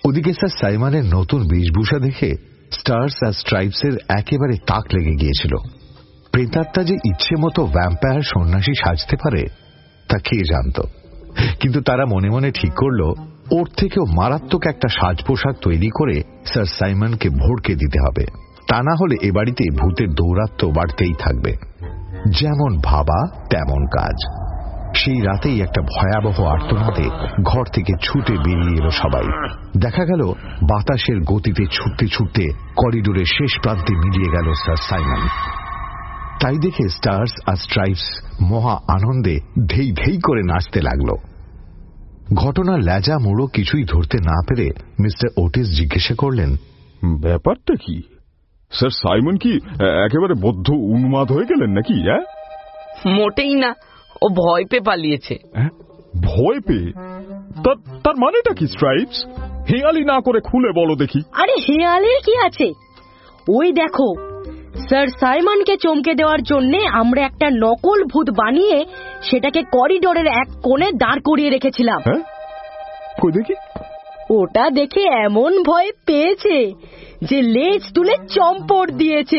ওদিকে স্যার সাইমনের নতুন বেশভূষা দেখে স্টার্স আর স্ট্রাইপসের একেবারে তাক লেগে গিয়েছিল। প্রেতাত্মা যে ইচ্ছে মতো ভ্যাম্পায়ার সন্ন্যাসী সাজতে পারে তা কে জানত, কিন্তু তারা মনে মনে ঠিক করল ওর থেকেও মারাত্মক একটা সাজ পোশাক তৈরি করে স্যার সাইমনকে ভড়কে দিতে হবে, তা না হলে এ বাড়িতে ভূতের দৌরাত্ম্য বাড়তেই থাকবে। যেমন ভাবা তেমন কাজ। সেই রাতেই একটা ভয়াবহ আর্তনাদে ঘর থেকে ছুটে বেরিয়ে এলো সবাই। দেখা গেল বাতাসের গতিতে ছুটতে ছুটতে করিডোরের শেষ প্রান্তে মিলিয়ে গেল স্যার সাইমন। তাই দেখে স্টার্স আর স্ট্রাইপস মহা আনন্দে ধেই ধেই করে নাচতে লাগলো। ঘটনার ল্যাজা মোড়ো কিছুই ধরতে না পেরে মিস্টার ওটিস জিজ্ঞাসা করলেন, ব্যাপারটা কি? স্যার সাইমন কি একেবারে বদ্ধ উন্মাদ হয়ে গেলেন নাকি? মোটেই না, ও ভয় পেয়ে পালিয়েছে। ভয় পেয়ে? তার মানেটা কি স্ট্রাইপস? হেয়ালি না করে খুলে বলো দেখি। আরে হেয়ালির কি আছে, ওই দেখো স্যার সাইমনকে চমকে দেওয়ার জন্য আমরা একটা নকল ভূত বানিয়ে সেটাকে করিডোরের এক কোণে দাঁড় করিয়ে রেখেছিলাম। কই দেখি। ওটা দেখে এমন ভয় পেয়েছে যে লেজ তুলে চম্পট দিয়েছে।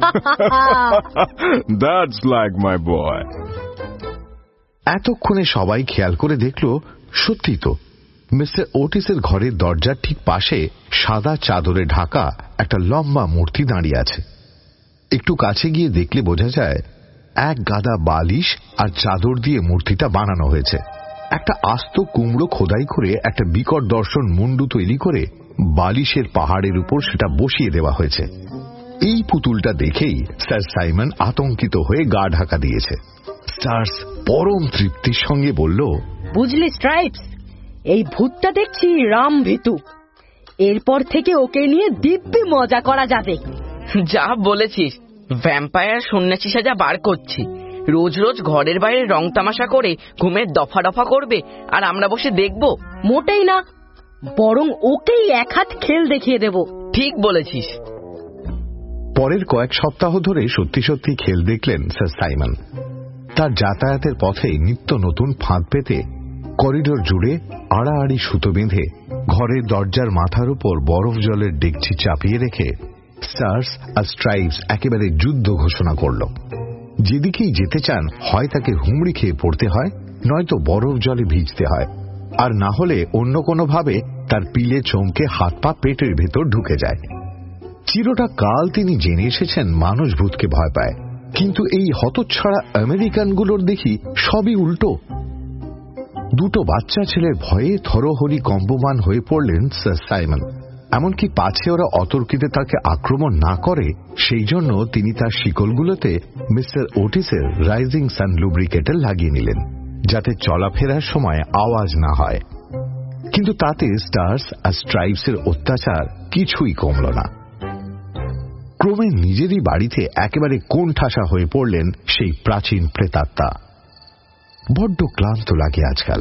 That's like my boy. এতক্ষণে সবাই খেয়াল করে দেখল সত্যি তো মিস্টার ওটিসের ঘরের দরজার ঠিক পাশে সাদা চাদরে ঢাকা একটা লম্বা মূর্তি দাঁড়িয়ে আছে। একটু কাছে গিয়ে দেখলে বোঝা যায় এক গাদা বালিশ আর চাদর দিয়ে মূর্তিটা বানানো হয়েছে। একটা আস্ত কুমড়ো খোদাই করে একটা বিকট দর্শন মুন্ডু তৈরি করে বালিশের পাহাড়ের উপর সেটা বসিয়ে দেওয়া হয়েছে। এই পুতুলটা দেখেই স্যার সাইমন আতঙ্কিত হয়ে গা ঢাকা দিয়েছে। স্টার্স পরম তৃপ্তির সঙ্গে বলল, বুঝলি স্ট্রাইপস, এই ভূতটা দেখছি রাম ভীতু, এরপর থেকে ওকে নিয়ে দিব্যি মজা করা যাবে। যা বলেছিস, ভ্যাম্পায়ার সন্ন্যাসী সাজা বার করছি। রোজ রোজ ঘরের বাইরে রং তামাশা করে ঘুমের দফা দফা করবে আর আমরা বসে দেখব? মোটেই না, বরং ওকেই এক হাত খেল দেখিয়ে দেব। ঠিক বলেছিস। পরের কয়েক সপ্তাহ ধরে সত্যি সত্যি খেল দেখলেন স্যার সাইমন। তার যাতায়াতের পথে নিত্য নতুন ফাঁদ পেতে করিডোর জুড়ে আড়াআড়ি সুতো বেঁধে ঘরের দরজার মাথার উপর বরফ জলের ডেকচি চাপিয়ে রেখে স্টার্স আর স্ট্রাইপস একেবারে যুদ্ধ ঘোষণা করল। যেদিকেই যেতে চান হয় তাকে হুমড়ি খেয়ে পড়তে হয়, নয়তো বরফ জলে ভিজতে হয়, আর না হলে অন্য কোনোভাবে তার পিলে চমকে হাত পা পেটের ভেতর ঢুকে যায়। চিরটা কাল তিনি জেনে এসেছেন মানুষ ভূতকে ভয় পায়, কিন্তু এই হতচ্ছাড়া আমেরিকানগুলোর দেখি সবই উল্টো। দুটো বাচ্চা ছেলের ভয়ে থরহরি কম্পমান হয়ে পড়লেন স্যার সাইমন। এমনকি পাছে ওরা অতর্কিতে তাকে আক্রমণ না করে সেই জন্য তিনি তার শিকলগুলোতে মিস্টার ওটিসের রাইজিং সান লুব্রিকেটর লাগিয়ে নিলেন, যাতে চলাফেরার সময় আওয়াজ না হয়। কিন্তু তাতে স্টার্স আর স্ট্রাইপসের অত্যাচার কিছুই কমল না। ক্রমে নিজেরই বাড়িতে একেবারে কোণঠাসা হয়ে পড়লেন সেই প্রাচীন প্রেতাত্মা। বড্ড ক্লান্ত লাগে আজকাল।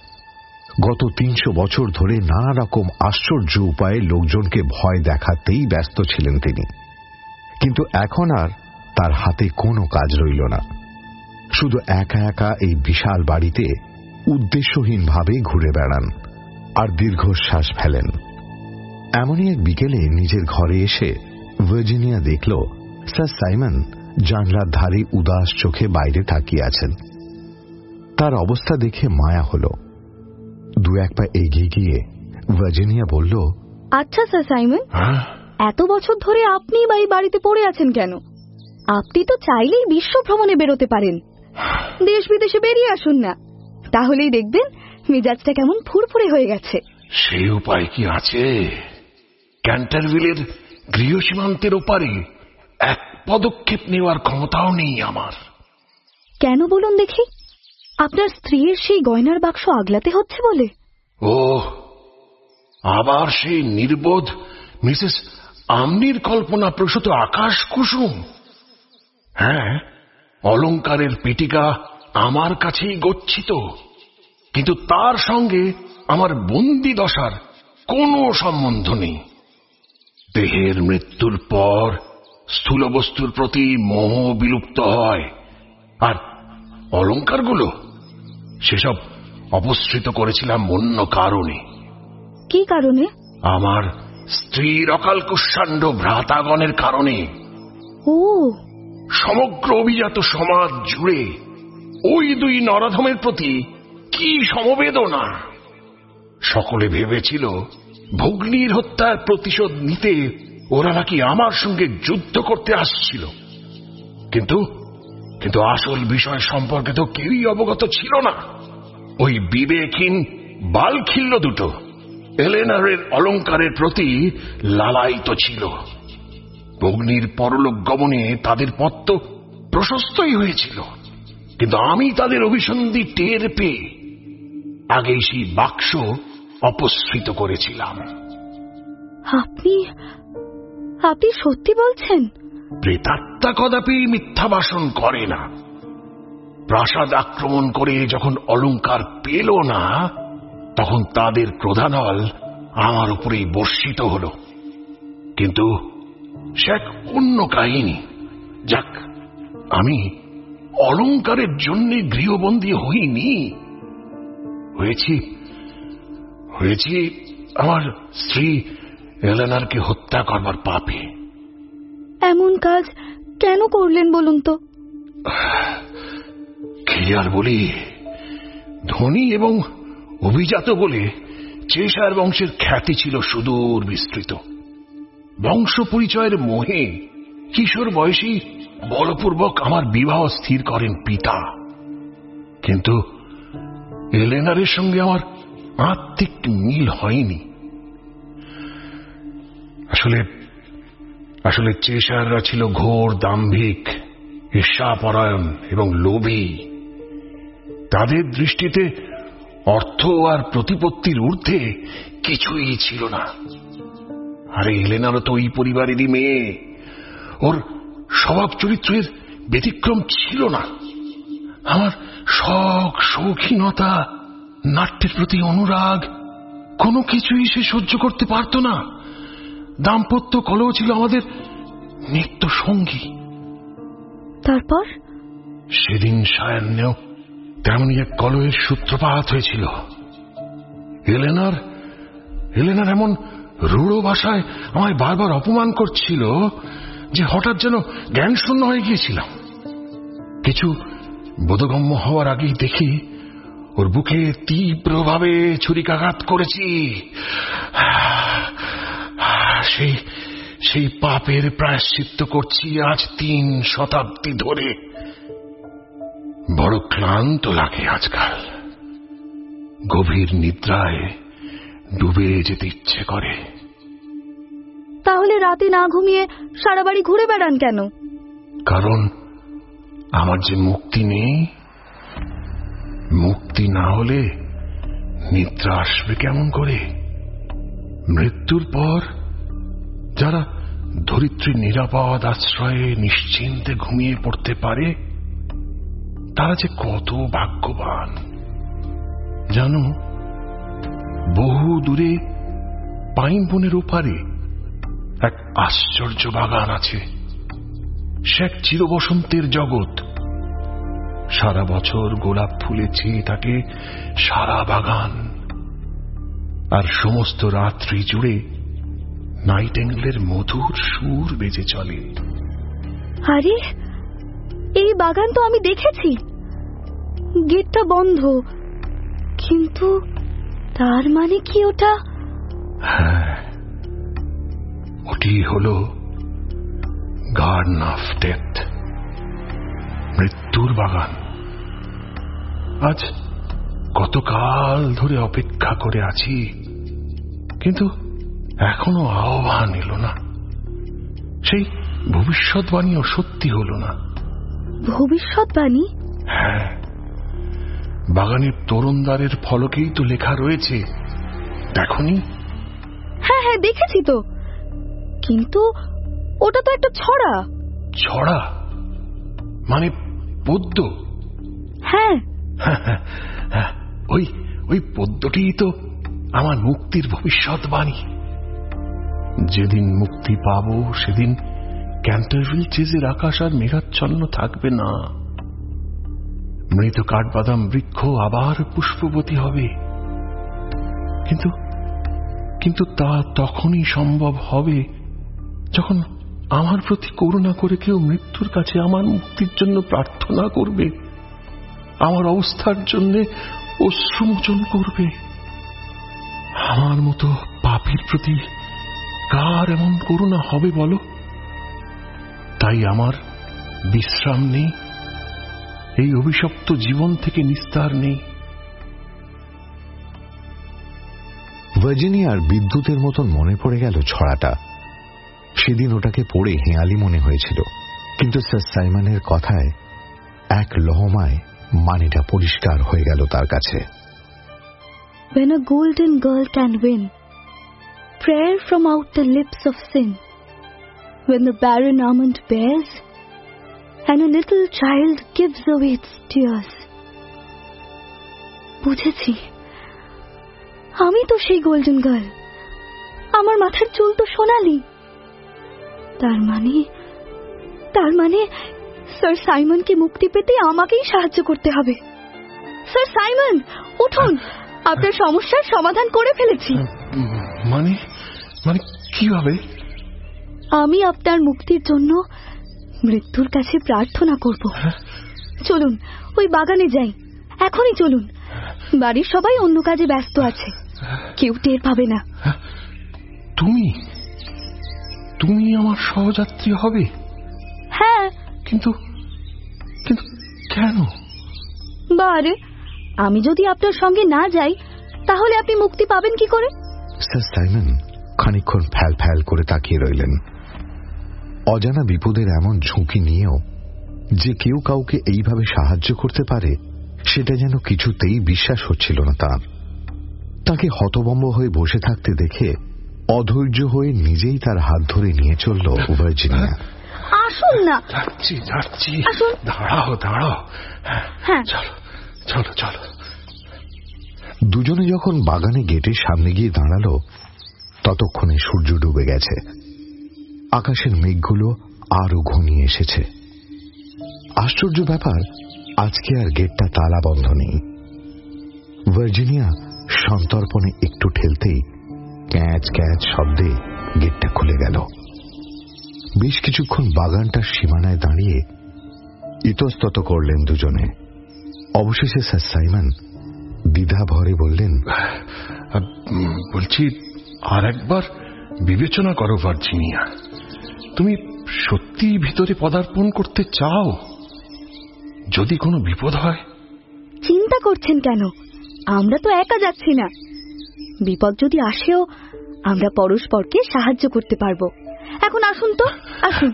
গত তিনশো বছর ধরে নানা রকম আশ্চর্য উপায়ে লোকজনকে ভয় দেখাতেই ব্যস্ত ছিলেন তিনি, কিন্তু এখন আর তার হাতে কোনো কাজ রইল না। শুধু একা একা এই বিশাল বাড়িতে উদ্দেশ্যহীনভাবে ঘুরে বেড়ান আর দীর্ঘশ্বাস ফেলেন। এমনই এক বিকেলে নিজের ঘরে এসে ভার্জিনিয়া দেখল স্যার সাইমন জানলার ধারে উদাস চোখে বাইরে তাকিয়ে আছেন। তার অবস্থা দেখে মায়া হল। দু এক পা এগিয়ে গিয়ে ভার্জিনিয়া বলল, আচ্ছা স্যার সাইমন, এত বছর ধরে আপনি বা এই বাড়িতে পড়ে আছেন কেন? আপনি তো চাইলেই বিশ্ব ভ্রমণে বেরোতে পারেন। দেশ বিদেশে বেরিয়ে আসুন না, তাহলেই দেখবেন মেজাজটা কেমন ফুরফুরে হয়ে গেছে। সেই উপায় কি আছে? ক্যান্টারভিলের গৃহ সীমান্তের ওপারে এক পদক্ষেপ নেওয়ার ক্ষমতাও নেই আমার। কেন বলুন দেখি? আপনার স্ত্রীর সেই গয়নার বাক্স আগলাতে হচ্ছে বলে? ও, আবার সেই নির্বোধ মিসেস আমনির কল্পনা প্রসূত আকাশ কুসুম। হ্যাঁ, অলংকারের পেটিকা আমার কাছেই গচ্ছিত, কিন্তু তার সঙ্গে আমার বন্দি দশার কোনো সম্বন্ধ নেই। দেহের মৃত্যুর পর স্থূল বস্তুর প্রতি মোহ বিলুপ্ত হয়, আর অলংকারগুলো সেসব অপসৃত করেছিলাম অন্য কারণে। কি কারণে? আমার স্ত্রীর অকাল কুষ্মাণ্ড ভ্রাতাগণের কারণে। ও সমগ্র অভিজাত সমাজ জুড়ে ওই দুই নরাধমের প্রতি কি সমবেদনা! সকলে ভেবেছিল ভগ্নীর হত্যার প্রতিশোধ নিতে ওরা নাকি আমার সঙ্গে যুদ্ধ করতে আসছিল, কিন্তু কিন্তু আসল বিষয় সম্পর্কে তো কেউই অবগত ছিল না। ওই বিবেকহীন বালখিল্য দুটো এলেনারের অলঙ্কারের প্রতি লালায়িত ছিল। ভগ্নীর পরলোক গমনে তাদের পথ তো প্রশস্তই হয়েছিল, কিন্তু আমি তাদের অভিসন্ধি টের পেয়ে আগেই সেই বাক্স অপসৃত করেছিলাম। আপনি আপনি সত্যি বলছেন? প্রেতাত্মা কদাপি মিথ্যা ভাষণ করে না। প্রাসাদ আক্রমণ করে যখন অলঙ্কার পেল না, তখন তাদের ক্রোধানল আমার উপরেই বর্ষিত হল। কিন্তু সে এক অন্য কাহিনী। যাক, আমি অলঙ্কারের জন্য গৃহবন্দী হইনি, হয়েছি হয়েছি আমার স্ত্রী এলেনারকে হত্যা করবার পাপে। এমন কাজ কেন করলেন বলুন তো? কি আর বলি, ধনী এবং অভিজাত বলে চেশায়ার বংশের খ্যাতি ছিল সুদূর বিস্তৃত। বংশ পরিচয়ের মোহে কিশোর বয়সেই বলপূর্বক আমার বিবাহ স্থির করেন পিতা। কিন্তু এলেনারের সঙ্গে আমার আত্মিক মিল হয়নি। আসলে আসলে চেশায়াররা ছিল ঘোর দাম্ভিক, ঈর্ষাপরায়ণ এবং লোভী। তাদের দৃষ্টিতে অর্থ আর প্রতিপত্তির ঊর্ধ্বে কিছুই ছিল না। আরে এলেনারও তো ওই পরিবারেরই মেয়ে। ওর স্বভাব চরিত্রের ব্যতিক্রম ছিল না। আমার শখ, শৌখিনতা, নাট্যের প্রতি অনুরাগ, কোনো কিছুই সে সহ্য করতে পারত না। দাম্পত্য কলহ ছিল আমাদের নিত্য সঙ্গী। তারপর সেদিন সায়ান্নেও তেমনি এক কলহের সূত্রপাত হয়েছিল। এলেনার এলেনার এমন রূঢ় ভাষায় আমায় বারবার অপমান করছিল যে হঠাৎ যেন জ্ঞান শূন্য হয়ে গিয়েছিলাম। কিছু বোধগম্য হওয়ার আগেই দেখি ওর বুকে তীব্রভাবে ছুরিকাঘাত করেছি। সেই সেই পাপের প্রায়শ্চিত্ত করছি আজ তিন শতাব্দী ধরে। বড় ক্লান্ত লাগে আজকাল। গভীর নিদ্রায় ডুবে যেতে ইচ্ছে করে। তাহলে রাতে না ঘুমিয়ে সারা বাড়ি ঘুরে বেড়ান কেন? কারণ আমার যে মুক্তি নেই। মুক্তি না হলে নিদ্রা আসবে কেমন করে? মৃত্যুর পর যারা ধরিত্রীর নিরাপদ আশ্রয়ে নিশ্চিন্তে ঘুমিয়ে পড়তে পারে, তারা যে কত ভাগ্যবান জানো। বহু দূরে পাইন বনের ওপারে এক আশ্চর্য বাগান আছে। সে এক চিরবসন্তের জগৎ। সারা বছর গোলাপ ফুলে চেয়ে থাকে সারা বাগান, আর সমস্ত রাত্রি জুড়ে নাইটেঙ্গেলের মধুর সুর বেজে চলে। আরে, এই বাগান তো আমি দেখেছি। গেটটা বন্ধ, কিন্তু তার মানে কি ওটা? হ্যাঁ, ওটি হল গার্ডেন অফ ডেথ, মৃত্যুর বাগান। আজ কতকাল ধরে অপেক্ষা করে আছি, কিন্তু এখনো আহ্বান এলো না। সেই ভবিষ্যৎবাণীও সত্যি হল না। ভবিষ্যৎবাণী? হ্যাঁ, বাগানের তরুণদ্বারের ফলকেই তো লেখা রয়েছে, দেখনি? হ্যাঁ হ্যাঁ, দেখেছি তো, কিন্তু ওটা তো একটা ছড়া। ছড়া মানে পদ্য? হ্যাঁ, ওই ওই পদ্যটিই তো আমার মুক্তির ভবিষ্যৎবাণী। যেদিন মুক্তি পাবো সেদিন ক্যান্টারভিল চেজের আকাশ আর মেঘাচ্ছন্ন থাকবে না। মৃত কাঠবাদাম বৃক্ষ আবার পুষ্পবতী হবে। কিন্তু কিন্তু তা তখনই সম্ভব হবে যখন আমার প্রতি করুণা করে কেউ মৃত্যুর কাছে আমার মুক্তির জন্য প্রার্থনা করবে, আমার অবস্থার জন্য অশ্রুমোচন করবে। আমার মতো পাপীর প্রতি কার এমন করুণা হবে বলো? তাই আমার বিশ্রাম নেই, এই অভিশপ্ত জীবন থেকে নিস্তার নেই। ভার্জিনিয়ার বিদ্যুতের মতন মনে পড়ে গেল ছড়াটা। সেদিন ওটাকে পড়ে হেঁয়ালি মনে হয়েছিল, কিন্তু স্যার সাইমনের কথায় এক লহমায় মানেটা পরিষ্কার হয়ে গেল তার কাছে। When a golden girl can win, prayer from out the lips of sin, when the barren almond bears, and a little child gives away its tears. বুঝেছি, আমি তো সেই গোল্ডেন গার্ল। আমার মাথার চুল তো সোনালি। তার মানে তার মানে স্যার সাইমনকে মুক্তি পেতে আমাকেই সাহায্য করতে হবে। স্যার সাইমন, উঠুন, আপনার সমস্যার সমাধান করে ফেলেছি। মানে মানে কিভাবে? আমি আপনার মুক্তির জন্য মৃত্যুর কাছে প্রার্থনা করব। চলুন ওই বাগানে যাই, এখনই চলুন। বাড়ির সবাই অন্য কাজে ব্যস্ত আছে, কেউ টের পাবে না। তুমি তুমি আমার সহযাত্রী হবে? হ্যাঁ। কিন্তু কিন্তু কেন? বারে, আমি যদি আপনার সঙ্গে না যাই তাহলে আপনি মুক্তি পাবেন কি করে? স্যার সাইমন খানিকক্ষণ ফ্যাল ফ্যাল করে তাকিয়ে রইলেন। অজানা বিপদের এমন ঝুঁকি নিয়েও যে কেউ কাউকে এইভাবে সাহায্য করতে পারে সেটা যেন কিছুতেই বিশ্বাস হচ্ছিল না তার। তাকে হতভম্ব হয়ে বসে থাকতে দেখে অধৈর্য হয়ে নিজেই তার হাত ধরে নিয়ে চলল ভার্জিনিয়া। আসুন না। যাচ্ছি যাচ্ছি। আসুন। দাঁড়াও দাঁড়াও। হ্যাঁ চলো চলো চলো। দুজনে যখন বাগানে গেটের সামনে গিয়ে দাঁড়ালো ততক্ষণে সূর্য ডুবে গেছে। আকাশের মেঘগুলো আরো ঘনিয়ে এসেছে। আশ্চর্য ব্যাপার, আজকে আর গেটটা তালা বন্ধ নেই। ভার্জিনিয়া সন্তর্পণে একটু ঠেলতেই ক্যাচ ক্যাচ শব্দে গেটটা খুলে গেল। বেশ কিছুক্ষণ বাগানটার সীমানায় দাঁড়িয়ে ইতস্তত করলেন দুজনে। অবশেষে স্যার সাইমন দ্বিধা ভরে বললেন, বলছি আর একবার বিবেচনা করো ভার্জিনিয়া, তুমি সত্যি ভিতরে পদার্পণ করতে চাও? যদি কোনো বিপদ হয়? চিন্তা করছেন কেন? আমরা তো একা যাচ্ছি না। বিপদ যদি আসেও আমরা পরস্পরকে সাহায্য করতে পারবো। এখন আসুন তো, আসুন।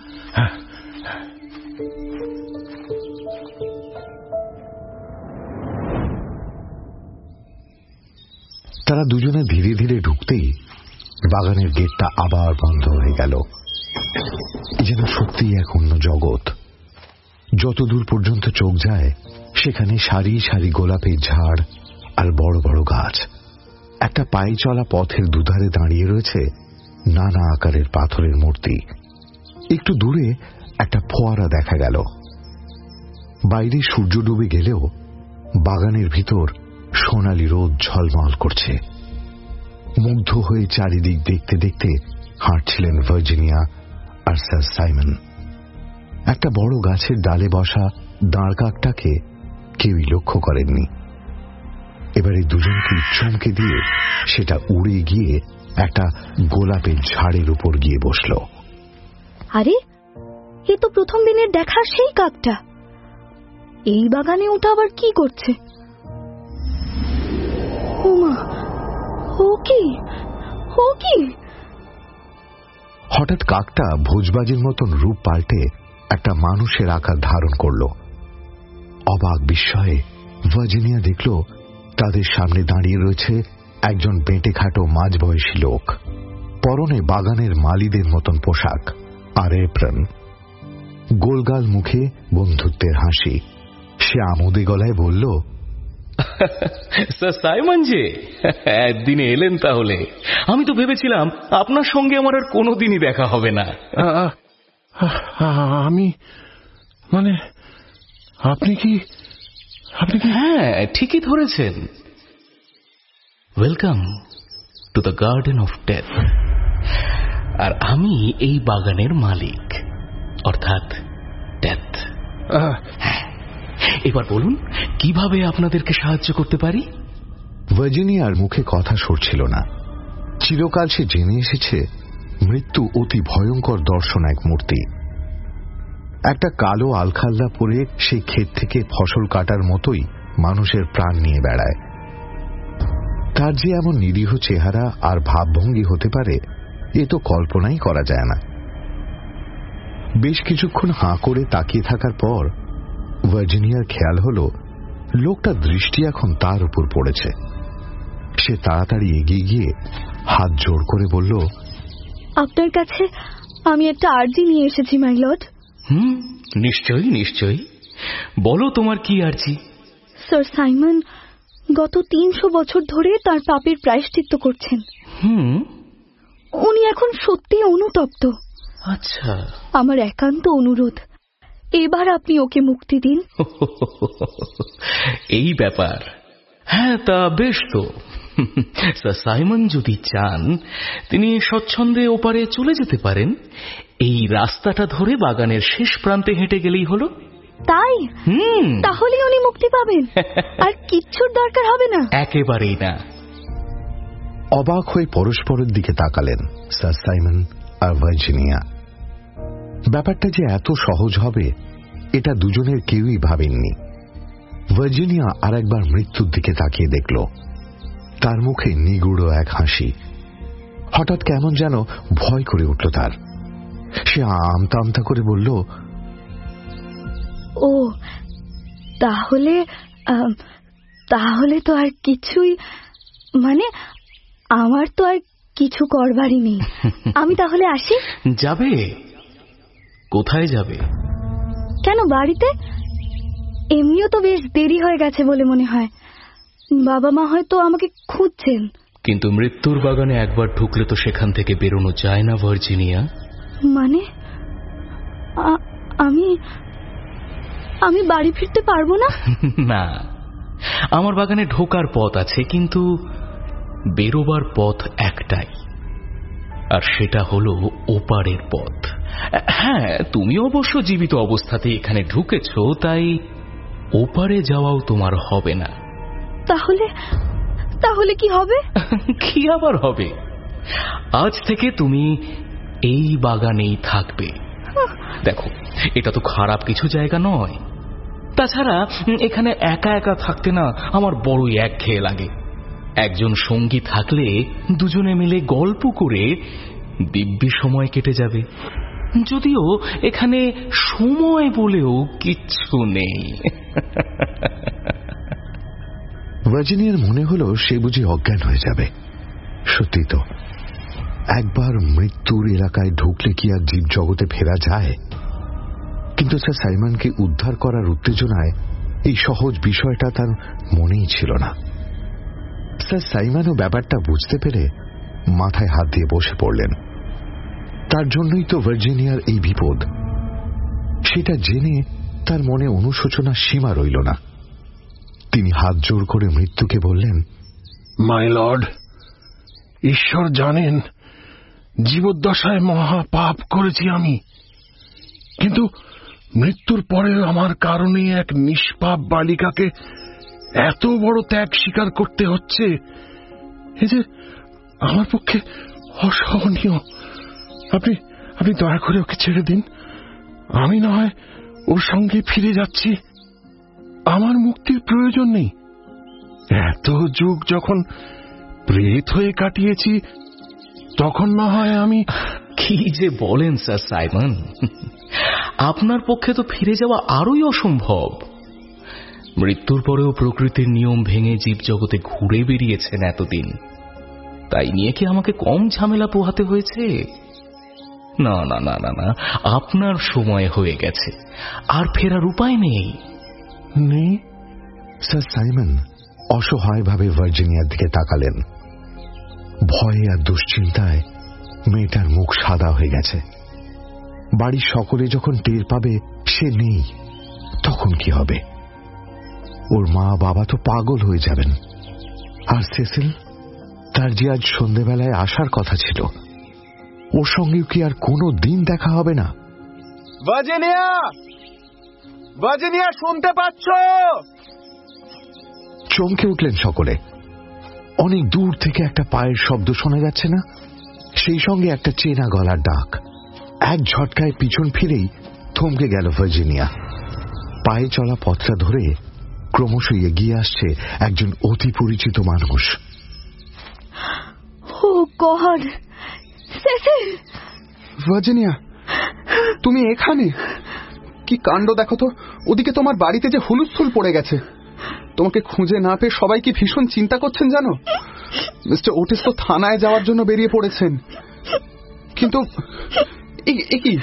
তারা দুজনে ধীরে ধীরে ঢুকতেই বাগানের গেটটা আবার বন্ধ হয়ে গেল। যেন সত্যিই এক অন্য জগৎ। যতদূর পর্যন্ত চোখ যায় সেখানে সারি সারি গোলাপের ঝাড় আর বড় বড় গাছ। একটা পায়ে চলা পথের দুধারে দাঁড়িয়ে রয়েছে নানা আকারের পাথরের মূর্তি। একটু দূরে একটা ফোয়ারা দেখা গেল। বাইরে সূর্য ডুবে গেলেও বাগানের ভিতর সোনালি রোদ ঝলমল করছে। মুগ্ধ হয়ে চারিদিক দেখতে দেখতে হাঁটছিলেন ভার্জিনিয়া আর স্যার সাইমন। একটা বড় গাছের ডালে বসা দাঁড় কাকটাকে কেউই লক্ষ্য করেননি। এবারে দুজনকে চমকে দিয়ে সেটা উড়ে গিয়ে একটা গোলাপের ঝাড়ের উপর গিয়ে বসল। আরে, এ তো প্রথম দিনের দেখা সেই কাকটা। এই বাগানে ওটা আবার কি করছে? ওমা, ও কি ও কি? হঠাৎ কাকটা ভোজবাজির মতন রূপ পাল্টে একটা মানুষের আকার ধারণ করল। অবাক বিস্ময়ে ভার্জিনিয়া দেখল তাদের সামনে দাঁড়িয়ে রয়েছে একজন বেঁটে খাটো মাঝবয়সী লোক। পরনে বাগানের মালিদের মতন পোশাক আর এপ্রন। গোলগাল মুখে বন্ধুত্বের হাসি। সে আমোদে গলায় বলল, স্যার সাইমন যে একদিনে এলেন তাহলে? আমি তো ভেবেছিলাম আপনার সঙ্গে আমার আর কোনোদিনই দেখা হবে না। আমি মানে আপনি কি আপনি কি হ্যাঁ, ঠিকই ধরেছেন। Welcome to the garden of death. আর আমি এই বাগানের মালিক, অর্থাৎ ডেথ। এবার বলুন কিভাবে আপনাদেরকে সাহায্য করতে পারি? ভার্জিনিয়ার মুখে কথা সরছিল না। চিরকাল সে জেনে এসেছে মৃত্যু অতি ভয়ঙ্কর দর্শন এক মূর্তি। একটা কালো আলখাল্লা পরে সেই ক্ষেত থেকে ফসল কাটার মতোই মানুষের প্রাণ নিয়ে বেড়ায়। তার যে এমন নিরীহ চেহারা আর ভাবভঙ্গি হতে পারে এ তো কল্পনাই করা যায় না। বেশ কিছুক্ষণ হাঁ করে তাকিয়ে থাকার পর ভার্জিনিয়ার খেয়াল হল লোকটা দৃষ্টি এখন তার উপর পড়েছে। সে তাড়াতাড়ি এগিয়ে গিয়ে হাত জোর করে বলল, আপনার কাছে আমি একটা আর্জি নিয়ে এসেছি মাই লর্ড। হুম, নিশ্চয়ই নিশ্চয়ই, বলো তোমার কি আর্জি। স্যার সাইমন গত তিনশো বছর ধরে তার পাপের প্রায়শ্চিত্ত করছেন। হুম, উনি এখন সত্যি অনুতপ্ত। আচ্ছা, আমার একান্ত অনুরোধ এবার আপনি ওকে মুক্তি দিন। এই ব্যাপার। হ্যাঁ, তা বেশ তো। স্যার সাইমন যদি চান তিনি স্বচ্ছন্দে ওপারে চলে যেতে পারেন। এই রাস্তাটা ধরে বাগানের শেষ প্রান্তে হেঁটে গেলেই হলো। তাই? হুম, তাহলে উনি মুক্তি পাবেন, আর কিচ্ছুর দরকার হবে না। একেবারেই না। অবাক হয়ে পরস্পরের দিকে তাকালেন স্যার সাইমন আর ভার্জিনিয়া। ব্যাপারটা যে এত সহজ হবে এটা দুজনের কেউই ভাবেননি। ভার্জিনিয়া আর একবার মৃত্যুর দিকে তাকিয়ে দেখল। তার মুখে নিগুড় এক হাসি। হঠাৎ কেমন যেন ভয় করে উঠল তার। সে আমতা আমতা করে বলল, ও তাহলে তাহলে তো আর কিছুই, মানে আমার তো আর কিছু করবারই নেই। আমি তাহলে আসি। যাবে? কোথায় যাবে? কেন, বাড়িতে। এমনিও তো বেশ দেরি হয়ে গেছে বলে মনে হয়। বাবা মা হয়তো আমাকে খুঁজছেন। কিন্তু মৃত্যুর বাগানে একবার ঢুকলে তো সেখান থেকে বেরোনো যায় না ভার্জিনিয়া। মানে আমি আমি বাড়ি ফিরতে পারবো না? না, আমার বাগানে ঢোকার পথ আছে, কিন্তু বেরোবার পথ একটাই, আর সেটা হলো ওপারের পথ। হ্যাঁ, তুমি অবশ্য জীবিত অবস্থাতে এখানে ঢুকেছ, তাই ওপারে যাওয়াও তোমার হবে না। তাহলে তাহলে কি হবে? কি আবার হবে? আজ থেকে তুমি এই বাগানেই থাকবে। দেখো, এটা তো খারাপ কিছু জায়গা নয়। তাছাড়া এখানে একা একা থাকতে না আমার বড়ই একঘেয়ে লাগে। একজন সঙ্গী থাকলে দুজনে মিলে গল্প করে দিব্যি সময় কেটে যাবে। যদিও এখানে সময় বলেও কিচ্ছু নেই। ভার্জিনিয়ার মনে হলো সে বুঝি অজ্ঞান হয়ে যাবে। সত্যি তো, একবার মৃত্যুর এলাকায় ঢুকলে কি আর জীব জগতে ফেরা যায়? কিন্তু স্যার সাইমনকে উদ্ধার করার উত্তেজনায় এই সহজ বিষয়টা তার মনেই ছিল না। স্যার সাইমনও ব্যাপারটা বুঝতে পেরে মাথায় হাত দিয়ে বসে পড়লেন। তার জন্যই তো ভার্জিনিয়ার এই বিপদ। সেটা জেনে তার মনে অনুশোচনার সীমা রইল না। তিনি হাত জোর করে মৃত্যুকে বললেন, মাই লর্ড, ঈশ্বর জানেন জীবদ্দশায় মহা পাপ করেছি আমি, কিন্তু মৃত্যুর পরে আমার কারণে এক নিষ্পাপ বালিকাকে এত বড় ত্যাগ স্বীকার করতে হচ্ছে, এই যে আমার পক্ষে অসহনীয়। আপনি আপনি দয়া করে ওকে ছেড়ে দিন। আমি না হয় ওর সঙ্গে ফিরে যাচ্ছি। আমার মুক্তির প্রয়োজন নেই। এত যুগ যখন প্রেত হয়ে কাটিয়েছি, তখন না হয় আমি। কি যে বলেন স্যার সাইমন, আপনার পক্ষে তো ফিরে যাওয়া আরোই অসম্ভব। মৃত্যুর পরেও প্রকৃতির নিয়ম ভেঙে জীব জগতে ঘুরে বেরিয়েছেন এতদিন, তাই নিয়ে কি আমাকে কম ঝামেলা পোহাতে হয়েছে? না না না না না, আপনার সময় হয়ে গেছে, আর ফেরার উপায় নেই। নেই? স্যার সাইমন অসহায়ভাবে ভার্জিনিয়ার দিকে তাকালেন। ভয়ে আর দুশ্চিন্তায় মেয়েটার মুখ সাদা হয়ে গেছে। বাড়ির সকলে যখন টের পাবে সে নেই, তখন কি হবে? ওর মা বাবা তো পাগল হয়ে যাবেন। আর সেসিল তার যে আজ সন্ধেবেলায় আসার কথা ছিল, ওর সঙ্গেও কি আর কোনো দিন দেখা হবে না? ভার্জিনিয়া, ভার্জিনিয়া, শুনতে পাচ্ছ? চমকে উঠলেন সকলে। অনেক দূর থেকে একটা পায়ের শব্দ শোনা যাচ্ছে না? সেই সঙ্গে একটা চেনা গলার ডাক। এক ঝটকায় পিছন ফিরেই থমকে গেল ভার্জিনিয়া। পায়ে চলা পথটা ধরে ক্রমশ এগিয়ে আসছে একজন অতি পরিচিত মানুষ। ও গড, সেসিল! ভার্জিনিয়া, তুমি এখানে? কি কাণ্ড দেখো তো! ওদিকে তোমার বাড়িতে যে হুলুস্থুল পড়ে গেছে। তোমাকে খুঁজে না পেয়ে সবাই কি ভীষণ চিন্তা করছেন জানো? মিস্টার ওটিস তো থানায় যাওয়ার জন্য বেরিয়ে পড়েছেন। কিন্তু কি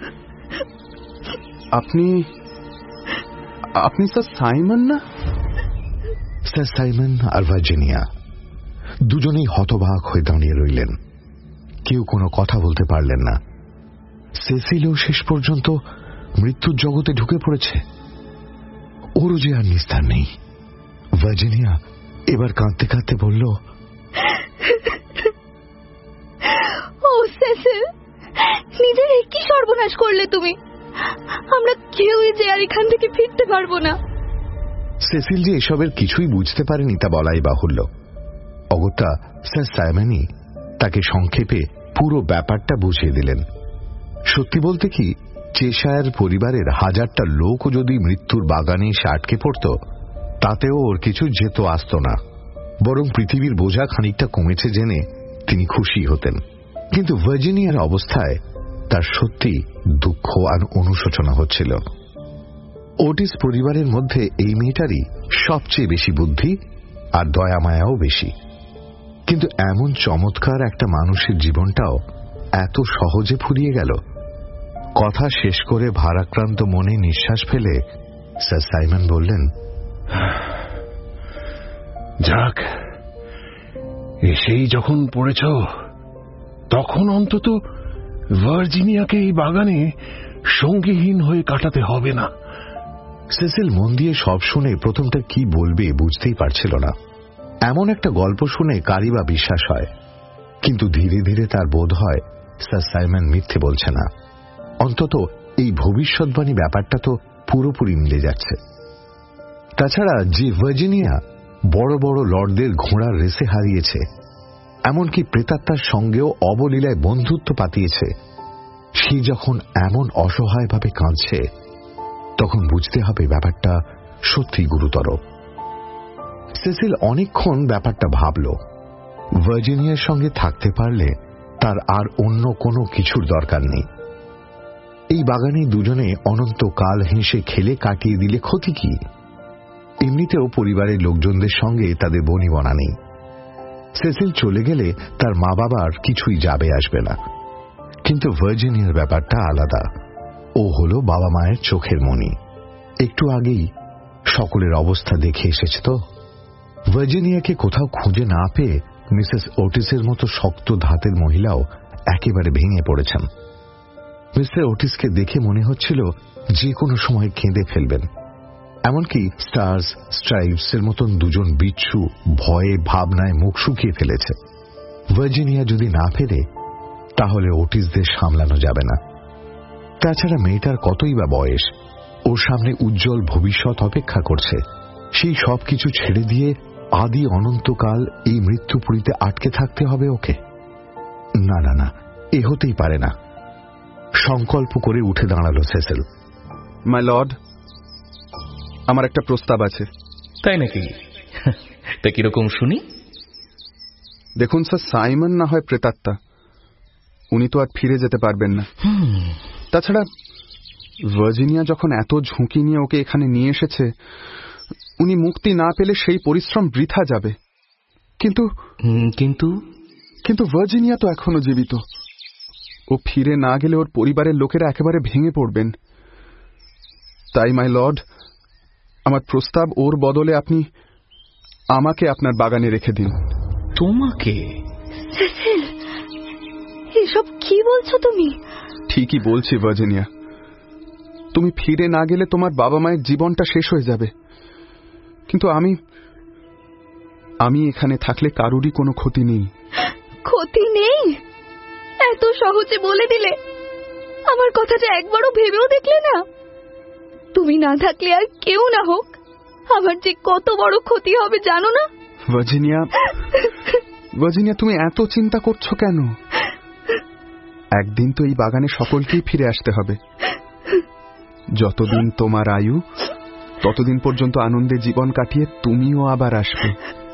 আপনি আপনি স্যার সাইমন না? স্যার সাইমন আর ভার্জিনিয়া দুজনেই হতবাক হয়ে দাঁড়িয়ে রইলেন। কেউ কোনো কথা বলতে পারলেন না। সেসিলও শেষ পর্যন্ত মৃত্যুর জগতে ঢুকে পড়েছে। ওরও যে আর নিস্তার নেই। ভার্জিনিয়া এবার কাঁদতে কাঁদতে বলল, ও সেসিল, নিজের কি সর্বনাশ করলে তুমি! আমরা কেউই যে আর এখান থেকে ফিরতে পারবো না। সেসিল যে এসবের কিছুই বুঝতে পারেনি তা বলাই বাহুল্য। অগত্যা স্যার সাইমনই তাকে সংক্ষেপে পুরো ব্যাপারটা বুঝিয়ে দিলেন। সত্যি বলতে কি, চেশায়ার পরিবারের হাজারটা লোকও যদি মৃত্যুর বাগানে এসে আটকে পড়ত, তাতেও ওর কিছু যেত আসত না। বরং পৃথিবীর বোঝা খানিকটা কমেছে জেনে তিনি খুশি হতেন। কিন্তু ভার্জিনিয়ার অবস্থায় তার সত্যি দুঃখ আর অনুশোচনা হচ্ছিল। ওটিস পরিবারের মধ্যে এই মেয়েটারই সবচেয়ে বেশি বুদ্ধি আর দয়া মায়াও বেশি। কিন্তু এমন চমৎকার একটা মানুষের জীবনটাও এত সহজে ফুরিয়ে গেল। কথা শেষ করে ভারাক্রান্ত মনে নিঃশ্বাস ফেলে স্যার সাইমন বললেন, যাক, এসেই যখন পড়েছ তখন অন্তত ভার্জিনিয়াকে এই বাগানে সঙ্গীহীন হয়ে কাটাতে হবে না। সেসিল মন দিয়ে সব শুনে প্রথমটা কি বলবে বুঝতেই পারছিল না। এমন একটা গল্প শুনে কারই বা বিশ্বাস হয়। কিন্তু ধীরে ধীরে তার বোধ হয় স্যার সাইমন মিথ্যে বলছে না। অন্তত এই ভবিষ্যৎবাণী ব্যাপারটা তো পুরোপুরি মিলে যাচ্ছে। তাছাড়া যে ভার্জিনিয়া বড় বড় লর্ডদের ঘোড়ার রেসে হারিয়েছে, এমনকি প্রেতাত্মার সঙ্গেও অবলীলায় বন্ধুত্ব পাতিয়েছে, সে যখন এমন অসহায়ভাবে কাঁদছে, তখন বুঝতে হবে ব্যাপারটা সত্যি গুরুতর। সেসিল অনেকক্ষণ ব্যাপারটা ভাবল। ভার্জিনিয়ার সঙ্গে থাকতে পারলে তার আর অন্য কোনো কিছুর দরকার নেই। এই বাগানে দুজনে অনন্তকাল হেসে খেলে কাটিয়ে দিলে ক্ষতি কি? এমনিতেও পরিবারের লোকজনদের সঙ্গে তাদের বনিবনা নেই। সেসিল চলে গেলে তার মা বাবার কিছুই যাবে আসবে না। কিন্তু ভার্জিনিয়ার ব্যাপারটা আলাদা। ও হলো বাবা মায়ের চোখের মণি। একটু আগেই সকলের অবস্থা দেখে এসেছে তো। ভার্জিনিয়াকে কোথাও খুঁজে না পেয়ে মিসেস ওটিসের মতো শক্ত ধাতের মহিলাও একেবারে ভেঙে পড়েছেন। মিস্টার ওটিসকে দেখে মনে হচ্ছিল যে কোনো সময় কেঁদে ফেলবেন। এমনকি স্টার্স স্ট্রাইপস এর মতন দুজন বিচ্ছু ভয়ে ভাবনায় মুখ শুকিয়ে ফেলেছে। ভার্জিনিয়া যদি না ফেরে, তাহলে ওটিসদের সামলানো যাবে না। তাছাড়া মেয়েটার কতই বা বয়স, ওর সামনে উজ্জ্বল ভবিষ্যৎ অপেক্ষা করছে। সেই সব কিছু ছেড়ে দিয়ে আদি অনন্তকাল এই মৃত্যুপুরীতে আটকে থাকতে হবে ওকে? না না না, এ হতেই পারে না। সংকল্প করে উঠে দাঁড়ালো সেসিল। মাই লর্ড, আমার একটা প্রস্তাব আছে। তাই নাকি? তা কিরকম শুনি। দেখুন স্যার, সাইমন না হয় প্রেতাত্মা, উনি তো আর ফিরে যেতে পারবেন না। তাছাড়া ভার্জিনিয়া যখন এত ঝুঁকি নিয়ে ওকে এখানে নিয়ে এসেছে, উনি মুক্তি না পেলে সেই পরিশ্রম বৃথা যাবে। কিন্তু কিন্তু কিন্তু ভার্জিনিয়া তো এখনো জীবিত। ও ফিরে না গেলে ওর পরিবারের লোকেরা একেবারে ভেঙে পড়বেন। তাই মাই লর্ড, আমার প্রস্তাব, ওর বদলে আপনি আমাকে আপনার বাগানে রেখে দিন। তোমাকে? সেসিল, এসব কি বলছো তুমি? ঠিকই বলছি ভার্জিনিয়া। তুমি ফিরে না গেলে তোমার বাবা মায়ের জীবনটা শেষ হয়ে যাবে। কিন্তু আমি আমি এখানে থাকলে কারুরই কোনো ক্ষতি নেই। ক্ষতি নেই? এত সহজে বলে দিলে, আমার কথাটা একবারও ভেবেও দেখলে না? তুমি না থাকলে আর কেউ না হোক, আমার যে কত বড় ক্ষতি হবে জানো না? ভার্জিনিয়া, ভার্জিনিয়া, তুমি এত চিন্তা করছো কেন? একদিন তো এই বাগানে সকলকেই ফিরে আসতে হবে। যতদিন তোমার আয়ু, ততদিন পর্যন্ত আনন্দে জীবন কাটিয়ে তুমিও আবার আসবে,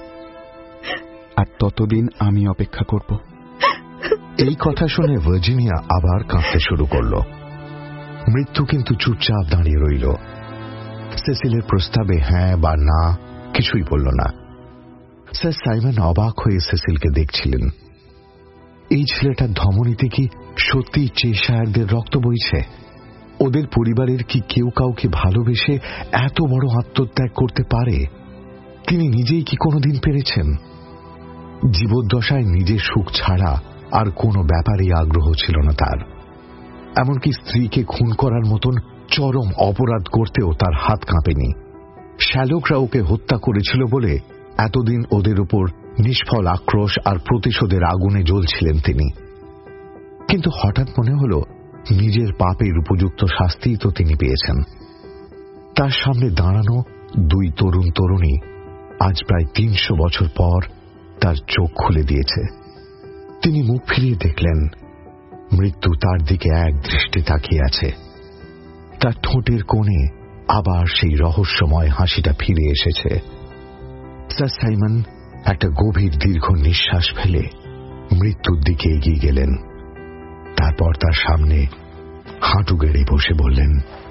আর ততদিন আমি অপেক্ষা করব। এই কথা শুনে ভার্জিনিয়া আবার কাঁদতে শুরু করল। মৃত্যু কিন্তু চুপচাপ দাঁড়িয়ে রইল। সেসিলের প্রস্তাবে হ্যাঁ বা না কিছুই বলল না। স্যার সাইমন অবাক হয়ে সেসিলকে দেখছিলেন। এই ছেলেটার ধমনীতে কি সত্যি চেশায়ারদের রক্ত বইছে? ওদের পরিবারের কি কেউ কাউকে ভালোবেসে এত বড় আত্মত্যাগ করতে পারে? তিনি নিজেই কি কোনোদিন পেরেছেন? জীবদ্দশায় নিজের সুখ ছাড়া আর কোনো ব্যাপারে আগ্রহ ছিল না তার। এমনকি স্ত্রীকে খুন করার মতন চরম অপরাধ করতেও তার হাত কাঁপেনি। শ্যালকরা ওকে হত্যা করেছিল বলে এতদিন ওদের উপর নিষ্ফল আক্রোশ আর প্রতিশোধের আগুনে জ্বলছিলেন তিনি। কিন্তু হঠাৎ মনে হল নিজের পাপের উপযুক্ত শাস্তি তো তিনি পেয়েছেন। তার সামনে দাঁড়ানো দুই তরুণ তরুণী আজ প্রায় তিনশো বছর পর তার চোখ খুলে দিয়েছে। তিনি মুখ ফিরিয়ে দেখলেন মৃত্যু তার দিকে এক দৃষ্টি তাকিয়ে আছে। তার ঠোঁটের কোণে আবার সেই রহস্যময় হাসিটা ফিরে এসেছে। স্যার সাইমন একটা গভীর দীর্ঘ নিঃশ্বাস ফেলে মৃত্যুর দিকে এগিয়ে গেলেন। তারপর তার সামনে হাঁটু গেড়ে বসে বললেন,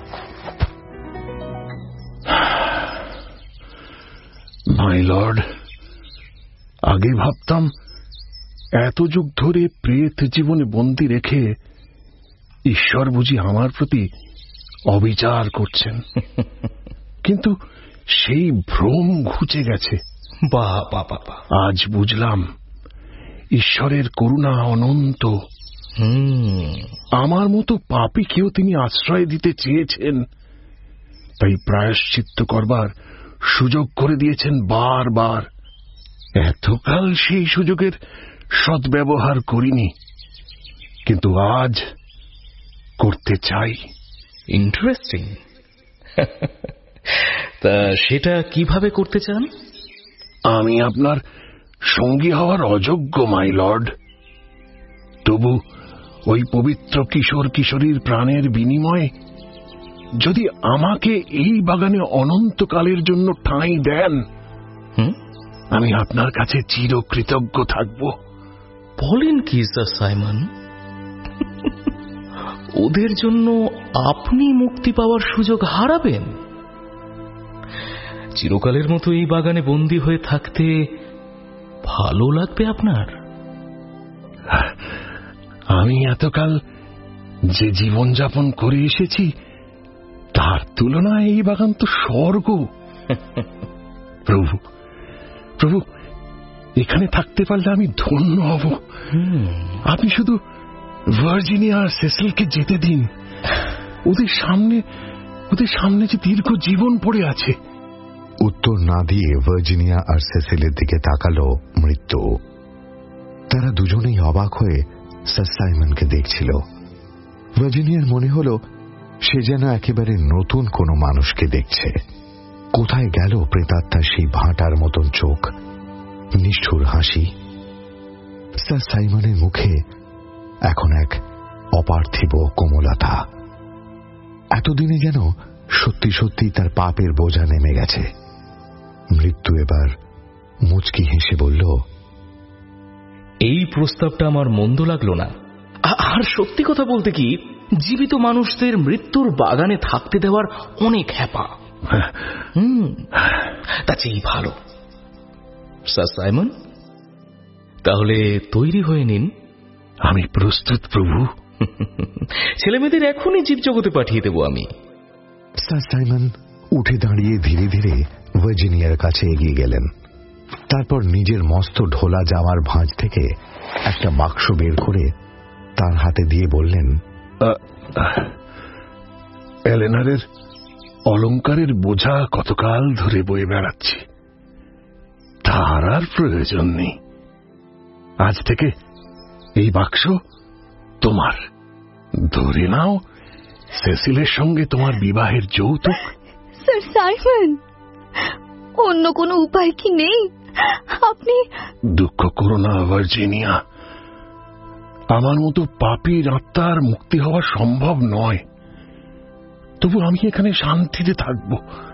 মাই লর্ড, আগে ভাবতাম এত যুগ ধরে প্রেত জীবনে বন্দী রেখে ঈশ্বর বুঝি আমার প্রতি অবিচার করছেন, কিন্তু সেই ভ্রম ঘুচে গেছে। বাহ বাহ বাহ! আজ বুঝলাম ঈশ্বরের করুণা অনন্ত। আমার মতো পাপীকেও তিনি আশ্রয় দিতে চেয়েছেন, তাই প্রায়শ্চিত্ত করবার সুযোগ করে দিয়েছেন বারবার। এতকাল সেই সুযোগের সদ্ব্যবহার করিনি, কিন্তু আজ করতে চাই। ইন্টারেস্টিং। তা সেটা কিভাবে করতে চান? আমি আপনার সঙ্গী হওয়ার অযোগ্য, মাই লর্ড। তবু ওই পবিত্র কিশোর কিশোরীর প্রাণের বিনিময়ে যদি আমাকে এই বাগানে অনন্তকালের জন্য ঠাঁই দেন, আমি আপনার কাছে চিরকৃতজ্ঞ থাকব। বলেন কি স্যার সাইমন? ওদের জন্য আপনি মুক্তি পাওয়ার সুযোগ হারাবেন? চিরকালের মতো এই বাগানে বন্দী হয়ে থাকতে ভালো লাগবে আপনার? আমি এতকাল যে জীবনযাপন করে এসেছি তার তুলনায় এই বাগান তো স্বর্গ। প্রভু, প্রভু, এখানে থাকতে পারলে আমি ধন্য হব। আপনি শুধু ভার্জিনিয়া আর সেসিলকে যেতে দিন। ওদের সামনে ওদের সামনে যে দীর্ঘ জীবন পড়ে আছে। উত্তর না দিয়ে ভার্জিনিয়া আর সেসিলের দিকে তাকালো মৃত্যু। তারা দুজনেই অবাক হয়ে স্যার সাইমনকে দেখছিল। ভার্জিনিয়ার মনে হল সে যেন একেবারে নতুন কোনো মানুষকে দেখছে। কোথায় গেল প্রেতাত্মার সেই ভাঁটার মতন চোখ, নিষ্ঠুর হাসি? স্যার সাইমনের মুখে এখন এক অপার্থিব কোমলতা। এতদিনে যেন সত্যি সত্যি তার পাপের বোঝা নেমে গেছে। মৃত্যু এবার মুচকি হেসে বলল, এই প্রস্তাবটা আমার মন্দ লাগলো না। আর সত্যি কথা বলতে কি, জীবিত মানুষদের মৃত্যুর বাগানে থাকতে দেওয়ার অনেক হ্যাপা। হুম, তা চেয়ে ভালো। স্যার সাইমন, তাহলে তৈরি হয়ে নিন। আমি প্রস্তুত প্রভু। ছেলেমেয়েদের এখনই জীবজগতে পাঠিয়ে দেব আমি। স্যার সাইমন উঠে দাঁড়িয়ে ধীরে ধীরে ভার্জিনিয়ার কাছে এগিয়ে গেলেন। তারপর নিজের মস্ত ঢোলা জামার ভাঁজ থেকে একটা বাক্স বের করে তার হাতে দিয়ে বললেন, এলেনারের অলংকারের বোঝা কতকাল ধরে বয়ে বেড়াচ্ছি, তা তার আর প্রয়োজন নেই। আজ থেকে এই বাক্স তোমার। ধরে নাও সেসিলের সঙ্গে তোমার বিবাহের যৌতুক। স্যার সাইমন, অন্য কোনো উপায় কি নেই? আপনি দুঃখ করো না ভার্জিনিয়া, আমার মতো পাপীর আত্মার মুক্তি হওয়া সম্ভব নয়। তবু আমি এখানে শান্তিতে থাকব।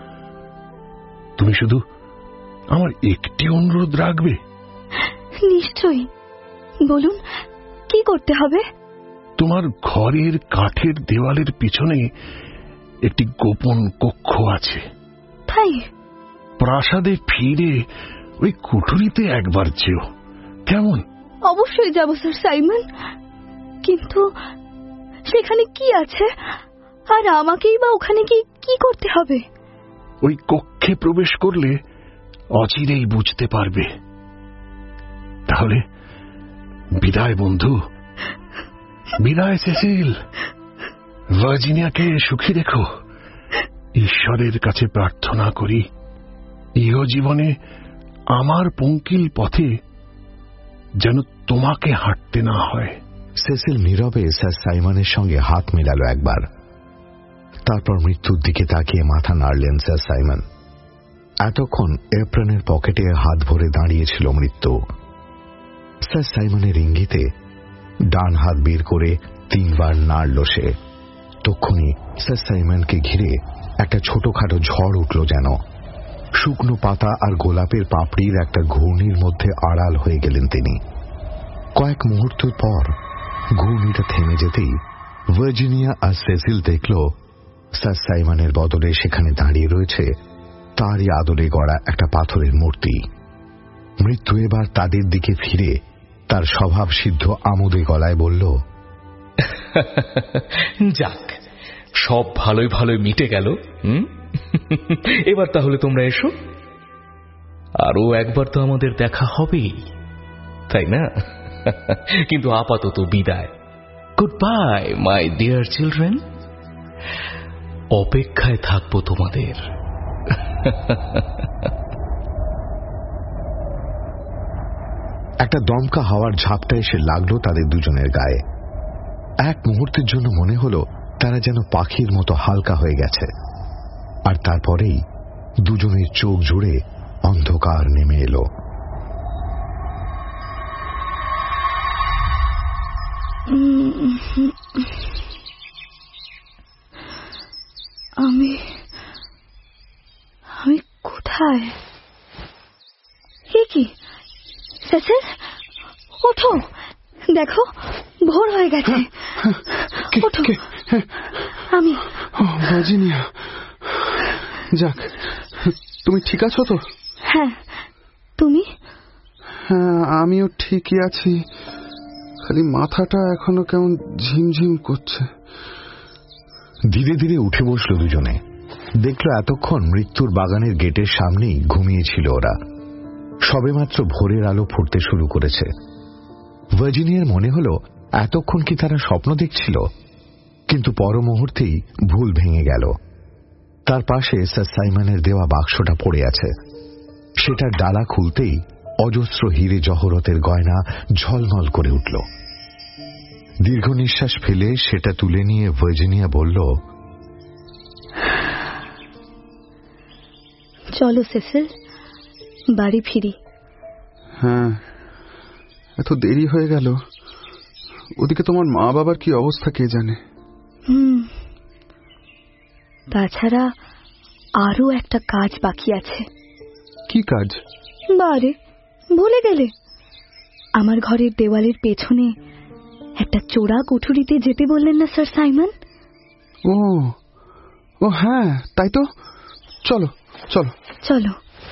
তুমি শুধু আমার একটি অনুরোধ রাখবে। নিশ্চয়ই, বলুন কি করতে হবে? তোমার ঘরের কাঠের দেওয়ালের পিছনে একটি গোপন কক্ষ আছে। তাই? প্রাসাদে ফিরে ওই কুঠুরিতে একবার যেও, কেমন? অবশ্যই যাব স্যার সাইমন, কিন্তু সেখানে কি আছে আর আমাকেই বা ওখানে কি কি করতে হবে? ওই কক্ষে প্রবেশ করলে অচিরেই বুঝতে পারবে। তাহলে বিদায় বন্ধু, বিদায় সেসিল। ভার্জিনিয়াকে সুখী রেখো। ঈশ্বরের কাছে প্রার্থনা করি ইহ জীবনে আমার পঙ্কিল পথে যেন তোমাকে হাঁটতে না হয়। সেসিল নীরবে স্যার সাইমনের সঙ্গে হাত মেলাল একবার, তারপর মৃত্যুর দিকে তাকিয়ে মাথা নাড়লেন স্যার সাইমন। এতক্ষণ এপ্রনের পকেটে হাত ভরে দাঁড়িয়েছিল মৃত্যু। স্যার সাইমনের ইঙ্গিতে ডান হাত বের করে তিনবার নাড়ল সে। তক্ষুনি স্যার সাইমনকে ঘিরে একটা ছোটখাটো ঝড় উঠল যেন। শুকনো পাতা আর গোলাপের পাপড়ির একটা ঘূর্ণির মধ্যে আড়াল হয়ে গেলেন তিনি। কয়েক মুহূর্ত পর ঘূর্ণিটা থেমে যেতেই ভার্জিনিয়া আর সেসিল দেখল স্যার সাইমনের বদলে সেখানে দাঁড়িয়ে রয়েছে তারই আদলে গড়া একটা পাথরের মূর্তি। মৃত্যু এবার তাদের দিকে ফিরে তার স্বভাব সিদ্ধ আমোদে গলায় বলল, যাক, সব ভালোই ভালোই মিটে গেল। হুম, এবার তাহলে তোমরা এসো, আরো একবার তো আমাদের দেখা হবেই, তাই না? কিন্তু আপাতত বিদায়। Goodbye my dear children, অপেক্ষায় থাকবো তোমাদের। একটা দমকা হাওয়ার ঝাপটা এসে লাগলো তাদের দুজনের গায়ে। এক মুহূর্তের জন্য মনে হলো তারা যেন পাখির মতো হালকা হয়ে গেছে, আর তারপরেই দুজনের চোখ জুড়ে অন্ধকার নেমে এলো। আমি আমি কোথায়? এ কি সেসিল, ওঠো, দেখো ভোর হয়ে গেছে। ওঠো। আমি ভার্জিনিয়া, যাক, তুমি ঠিক আছো তো? হ্যাঁ, তুমি? হ্যাঁ, আমিও ঠিকই আছি, খালি মাথাটা এখনো কেমন ঝিমঝিম করছে। ধীরে ধীরে উঠে বসলো দুজনে। দেখলো এতক্ষণ মৃত্যুর বাগানের গেটের সামনেই ঘুমিয়েছিল ওরা। সবেমাত্র ভোরের আলো ফুটতে শুরু করেছে। ভার্জিনিয়ার মনে হলো এতক্ষণ কি তারা স্বপ্ন দেখছিল, কিন্তু পর মুহূর্তেই ভুল ভেঙে গেল। তার পাশে স্যার সাইমনের দেওয়া বাক্সটা পড়ে আছে। সেটার ডালা খুলতেই অজস্র হিরে জহরতের গয়না ঝলমল করে উঠল। দীর্ঘ নিঃশ্বাস ফেলে সেটা তুলে নিয়ে ভার্জিনিয়া বলল, চলো সেসিল, বাড়ি ফিরি। হ্যাঁ, এত দেরি হয়ে গেল। ওদিকে তোমার মা বাবার কি অবস্থা কে জানে। হুম, তাছাড়া আরো একটা কাজ বাকি আছে। কি কাজ? বারে, ভুলে গেলে? আমার ঘরের দেওয়ালের পেছনে একটা চোরা কুঠুরিতে যেতে বললেন না স্যার সাইমন? ও ও হ্যাঁ, তাই তো। চলো চলো চলো।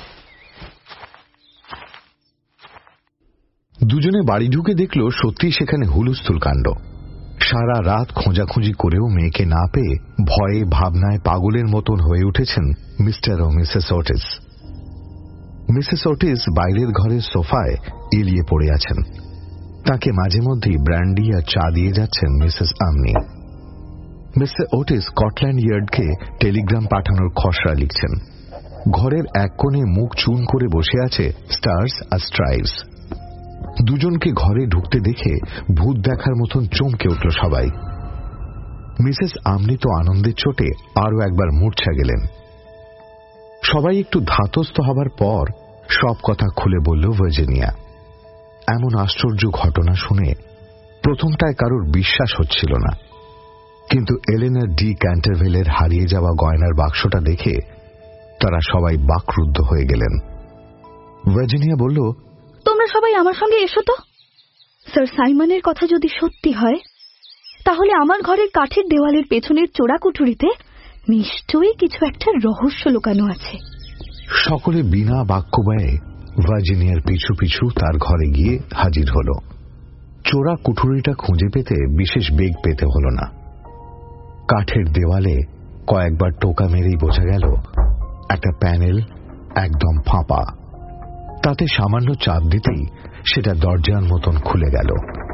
দুজনে বাড়ি ঢুকে দেখলো সত্যি সেখানে হুলস্থুল কাণ্ড। সারা রাত খোঁজাখুঁজি করেও মেয়েকে না পেয়ে ভয়ে ভাবনায় পাগলের মতন হয়ে উঠেছেন মিস্টার ও মিসেস ওটিস। মিসেস ওটিস বাইরের ঘরের সোফায় এলিয়ে পড়ে আছেন। তাকে মাঝে মধ্যেই ব্র্যান্ডি আর চা দিয়ে যাচ্ছেন mrs Umney. Mister Otis Scotland ইয়ার্ডকে টেলিগ্রাম পাঠানোর খসড়া লিখছেন। ঘরের এক কোণে মুখ চুন করে বসে আছে স্টার্স আর স্ট্রাইভস। দুজনকে ঘরে ঢুকতে দেখে ভূত দেখার মতন চমকে উঠল সবাই। মিসেস আমনি তো আনন্দের চোটে আরো একবার মূর্ছা গেলেন। সবাই একটু ধাতস্থ হবার পর সব কথা খুলে বলল ভার্জিনিয়া। এমন আশ্চর্য ঘটনা শুনে প্রথমটায় কারোর বিশ্বাস হচ্ছিল না, কিন্তু এলেনা ডি ক্যান্টারভিলের হারিয়ে যাওয়া গয়নার বাক্সটা দেখে তারা সবাই বাকরুদ্ধ হয়ে গেলেন। ভার্জিনিয়া বলল, তোমরা সবাই আমার সঙ্গে এসো তো। স্যার সাইমনের কথা যদি সত্যি হয়, তাহলে আমার ঘরের কাঠের দেওয়ালের পেছনের চোরাকুঠুরিতে নিশ্চয়ই কিছু একটা রহস্য লুকানো আছে। সকলে বিনা বাক্য ব্যয়ে ভার্জিনিয়ার পিছু পিছু তার ঘরে গিয়ে হাজির হল। চোরা কুঠুরিটা খুঁজে পেতে বিশেষ বেগ পেতে হল না। কাঠের দেওয়ালে কয়েকবার টোকা মেরেই বোঝা গেল একটা প্যানেল একদম ফাঁপা। তাতে সামান্য চাপ দিতেই সেটা দরজার মতন খুলে গেল।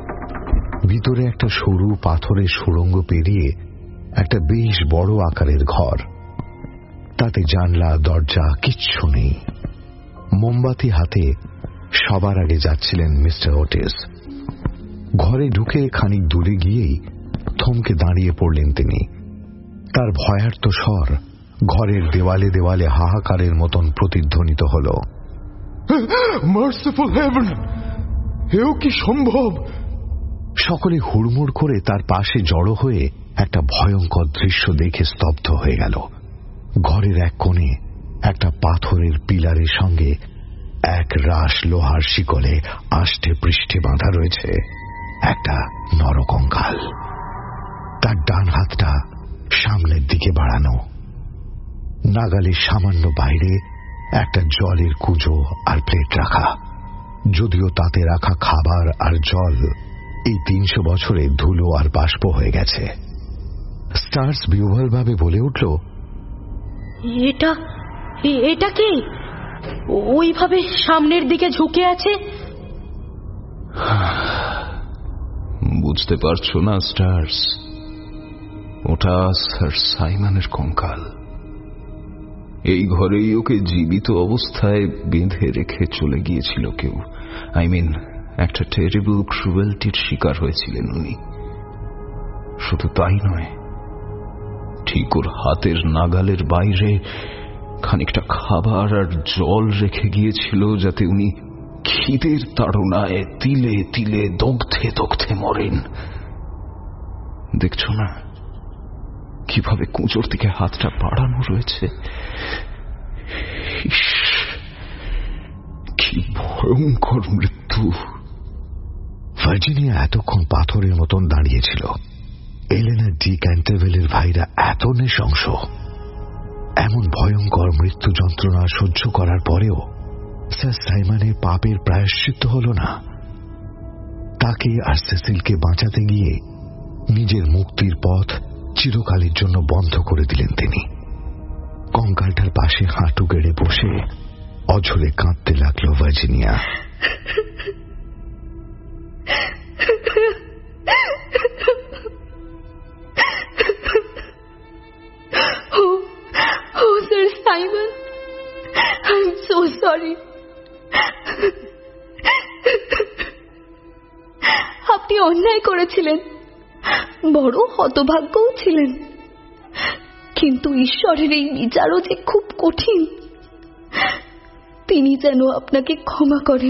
ভিতরে একটা সরু পাথরের সুড়ঙ্গ পেরিয়ে একটা বেশ বড় আকারের ঘর। তাতে জানলা দরজা কিচ্ছু নেই। মোমবাতি হাতে সবার আগে যাচ্ছিলেন মিস্টার ওটিস। ঘরে ঢুকে খানিক দূরে গিয়েই থমকে দাঁড়িয়ে পড়লেন তিনি। তার ভয়ার্ত স্বর ঘরের দেওয়ালে দেওয়ালে হাহাকারের মতন প্রতিধ্বনিত হল। মার্সিফুল হেভেন, এও কি সম্ভব? সকলে হুড়মুড় করে তার পাশে জড়ো হয়ে একটা ভয়ঙ্কর দৃশ্য দেখে স্তব্ধ হয়ে গেল। ঘরের এক কোণে একটা পাথরের পিলারের সঙ্গে এক রাশ লোহার শিকলে আষ্টে পৃষ্ঠে বাঁধা রয়েছে একটা নরকঙ্কাল। তার ডান হাতটা সামনের দিকে বাড়ানো, নাগালের সামান্য বাইরে একটা জলের কুজো আর প্লেট রাখা। যদিও তাতে রাখা খাবার আর জল এই তিনশো বছরে ধুলো আর বাষ্প হয়ে গেছে। স্টার্স বিহ্বলভাবে বলে উঠল, এটা এটা কি ওইভাবে সামনের দিকে ঝুঁকে আছে? বুঝতে পারছো না স্টার্স? ওটা স্যার সাইমনের কঙ্কাল। এই ঘরেই ওকে জীবিত অবস্থায় বেঁধে রেখে চলে গিয়েছিল কেউ। আই মিন একটা টেরিবল ক্রুয়েলটির শিকার হয়েছিলেন উনি। শুধু তাই নয়, ঠিক ওর হাতের নাগালের বাইরে খানিকটা খাবার আর জল রেখে গিয়েছিল, যাতে উনি খিদের তাড়নায় তিলে তিলে দগ্ধে দগ্ধে মরেন। দেখছো না কিভাবে কুঁচোর দিকে হাতটা বাড়ানো রয়েছে? কি ভয়ঙ্কর মৃত্যু! ভার্জিনিয়া এতক্ষণ পাথরের মতন দাঁড়িয়েছিল। এলেনা ডি ক্যান্টারভিলের ভাইরা এত নৃশংস, এমন ভয়ঙ্কর মৃত্যু যন্ত্রণা সহ্য করার পরেও স্যার সাইমনের পাপের প্রায়শ্চিত্ত হল না। তাকে আর সেসিলকে বাঁচাতে গিয়ে নিজের মুক্তির পথ চিরকালের জন্য বন্ধ করে দিলেন তিনি। কঙ্কালটার পাশে হাঁটু গেড়ে বসে অঝরে কাঁদতে লাগল Virginia. Oh, Sir Simon, I'm so sorry. আপনি অন্যায় করেছিলেন, বড় হতভাগ্যও ছিলেন, কিন্তু ঈশ্বরের এই বিচারও যে খুব কঠিন। তিনি যেন আপনাকে ক্ষমা করেন।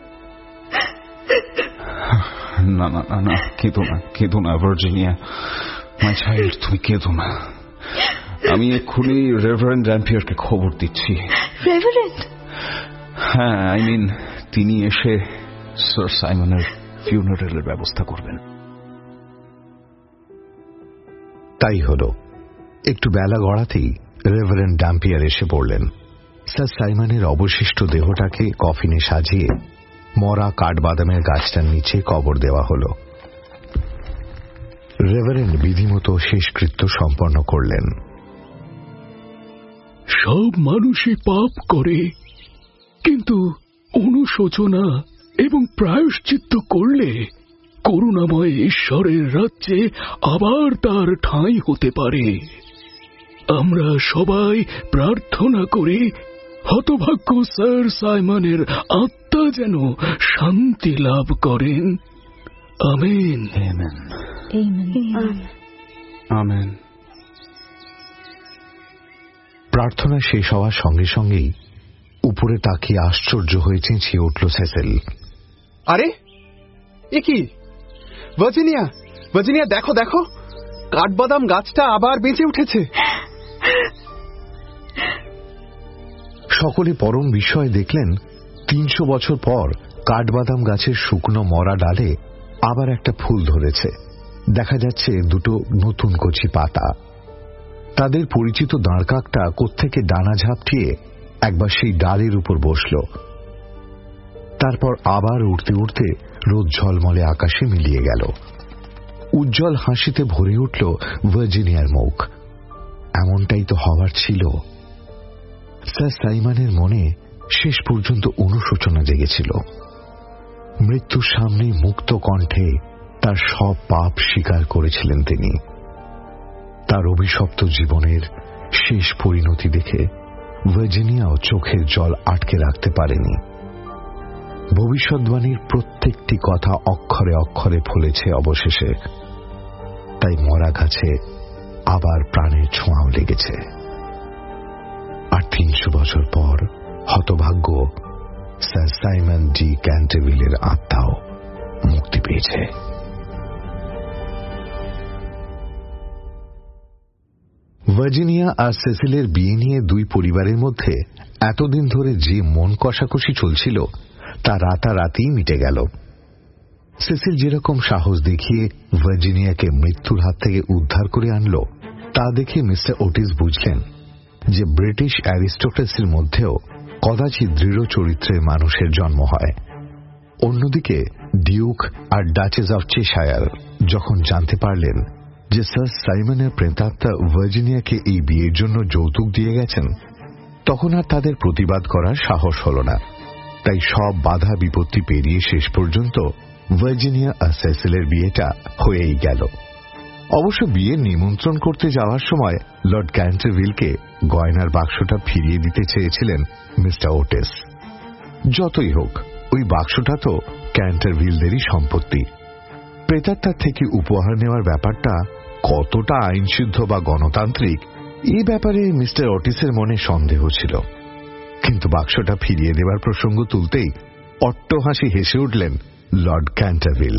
না না না না, কেঁদো না, কেঁদো না ভার্জিনিয়া, মাই চাইল্ড, তুমি কেঁদো না। আমি এক্ষুনি রেভারেন্ড ড্যাম্পিয়ারকে খবর দিচ্ছি। রেভারেন্ড? হ্যাঁ, আই মিন তিনি এসে স্যার সাইমনের ফিউনারেলের ব্যবস্থা করবেন। তাই হল। একটু বেলা গড়াতেই রেভারেন্ড ড্যাম্পিয়ার এসে পড়লেন। স্যার সাইমনের অবশিষ্ট দেহটাকে কফিনে সাজিয়ে মরা কাঠবাদামের গাছটার নিচে কবর দেওয়া হল। রেভারেন্ড বিধিমতো শেষকৃত্য সম্পন্ন করলেন। সব মানুষই পাপ করে, কিন্তু অনুশোচনা এবং প্রায়শ্চিত্ত করলে করুণাময় ঈশ্বরের রাজ্যে আবার তার ঠাঁই হতে পারে। আমরা সবাই প্রার্থনা করি হতভাগ্য স্যার সাইমনের আত্মা যেন শান্তি লাভ করেন। আমেন। আমেন। প্রার্থনা শেষ হওয়ার সঙ্গে সঙ্গেই উপরে তাকিয়ে আশ্চর্য হয়ে চেঁচিয়ে উঠল সেসিল, আরে এ কি? ভার্জিনিয়া, ভার্জিনিয়া, দেখো দেখো, কাঠবাদাম গাছটা আবার বেঁচে উঠেছে। সকলে পরম বিস্ময়ে দেখলেন তিনশো বছর পর কাঠবাদাম গাছের শুকনো মরা ডালে আবার একটা ফুল ধরেছে। দেখা যাচ্ছে দুটো নতুন কচি পাতা। তাদের পরিচিত দাঁড়কাকটা কোত্থেকে ডানা ঝাপটিয়ে একবার সেই ডালের উপর বসল, তারপর আবার উঠতে উঠতে রোদ ঝলমলে আকাশে মিলিয়ে গেল। উজ্জ্বল হাসিতে ভরে উঠল ভার্জিনিয়ার মুখ। এমনটাই তো হওয়ার ছিল। স্যার সাইমনের মনে শেষ পর্যন্ত অনুশোচনা জেগেছিল। মৃত্যুর সামনে মুক্ত কণ্ঠে তার সব পাপ স্বীকার করেছিলেন তিনি। তার অভিশপ্ত জীবনের শেষ পরিণতি দেখে ভার্জিনিয়াও চোখের জল আটকে রাখতে পারেনি। ভবিষ্যৎবাণীর প্রত্যেকটি কথা অক্ষরে অক্ষরে ফলেছে অবশেষে, তাই মরা গাছে আবার প্রাণের ছোঁয়াও লেগেছে। আর তিনশো বছর পর হতভাগ্য স্যার সাইমন ডি ক্যান্টারভিলের আত্মাও মুক্তি পেয়েছে। ভার্জিনিয়া আর সেসিলের বিয়ে নিয়ে দুই পরিবারের মধ্যে এতদিন ধরে যে মন কষাকষি চলছিল তা রাতারাতি মিটে গেল। সেসিল যেরকম সাহস দেখিয়ে ভার্জিনিয়াকে মৃত্যুর হাত থেকে উদ্ধার করে আনল, তা দেখে মিস্টার ওটিস বুঝলেন যে ব্রিটিশ অ্যারিস্টোক্রেসির মধ্যেও কদাচিৎ দৃঢ় চরিত্রের মানুষের জন্ম হয়। অন্যদিকে ডিউক আর ডাচেস অফ চেশায়ার যখন জানতে পারলেন যে স্যার সাইমনের প্রেতাত্মা ভার্জিনিয়াকে এই বিয়ের জন্য যৌতুক দিয়ে গেছেন, তখন আর তাদের প্রতিবাদ করার সাহস হল না। তাই সব বাধা বিপত্তি পেরিয়ে শেষ পর্যন্ত ভার্জিনিয়া আর সেসিলের বিয়েটা হয়েই গেল। অবশ্য বিয়ের নিমন্ত্রণ করতে যাওয়ার সময় লর্ড ক্যান্টারভিলকে গয়নার বাক্সটা ফিরিয়ে দিতে চেয়েছিলেন মিস্টার ওটিস। যতই হোক, ওই বাক্সটা তো ক্যান্টারভিলদেরই সম্পত্তি। প্রেতাত্মার থেকে উপহার নেওয়ার ব্যাপারটা কতটা আইনসিদ্ধ বা গণতান্ত্রিক, এই ব্যাপারে মিস্টার ওটিসের মনে সন্দেহ ছিল। কিন্তু বাক্সটা ফিরিয়ে দেওয়ার প্রসঙ্গ তুলতেই অট্টহাসি হেসে উঠলেন লর্ড ক্যান্টারভিল।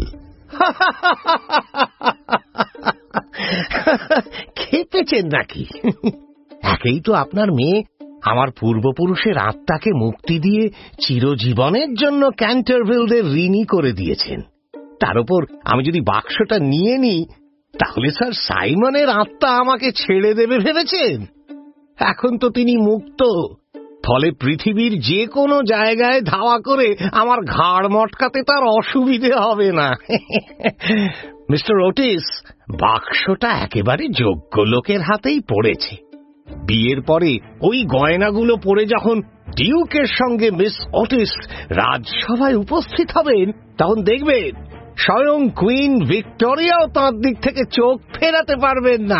খেপেছেন নাকি? একেই তো আপনার মেয়ে আমার পূর্বপুরুষের আত্মাকে মুক্তি দিয়ে চিরজীবনের জন্য ক্যান্টারভিলদের ঋণী করে দিয়েছেন। তার উপর আমি যদি বাক্সটা নিয়ে নিই, তাহলে স্যার সাইমনের আত্মা আমাকে ছেড়ে দেবে ভেবেছেন? এখন তো তিনি মুক্ত, ফলে পৃথিবীর যে কোনো জায়গায় ধাওয়া করে আমার ঘাড় মটকাতে তার অসুবিধে হবে না। মিস্টার ওটিস, বাক্সটা একেবারে যোগ্য লোকের হাতেই পড়েছে। বিয়ের পরে ওই গয়নাগুলো পরে যখন ডিউকের সঙ্গে মিস ওটিস রাজসভায় উপস্থিত হবেন, তখন দেখবেন স্বয়ং কুইন ভিক্টোরিয়াও তাঁর দিক থেকে চোখ ফেরাতে পারবেন না।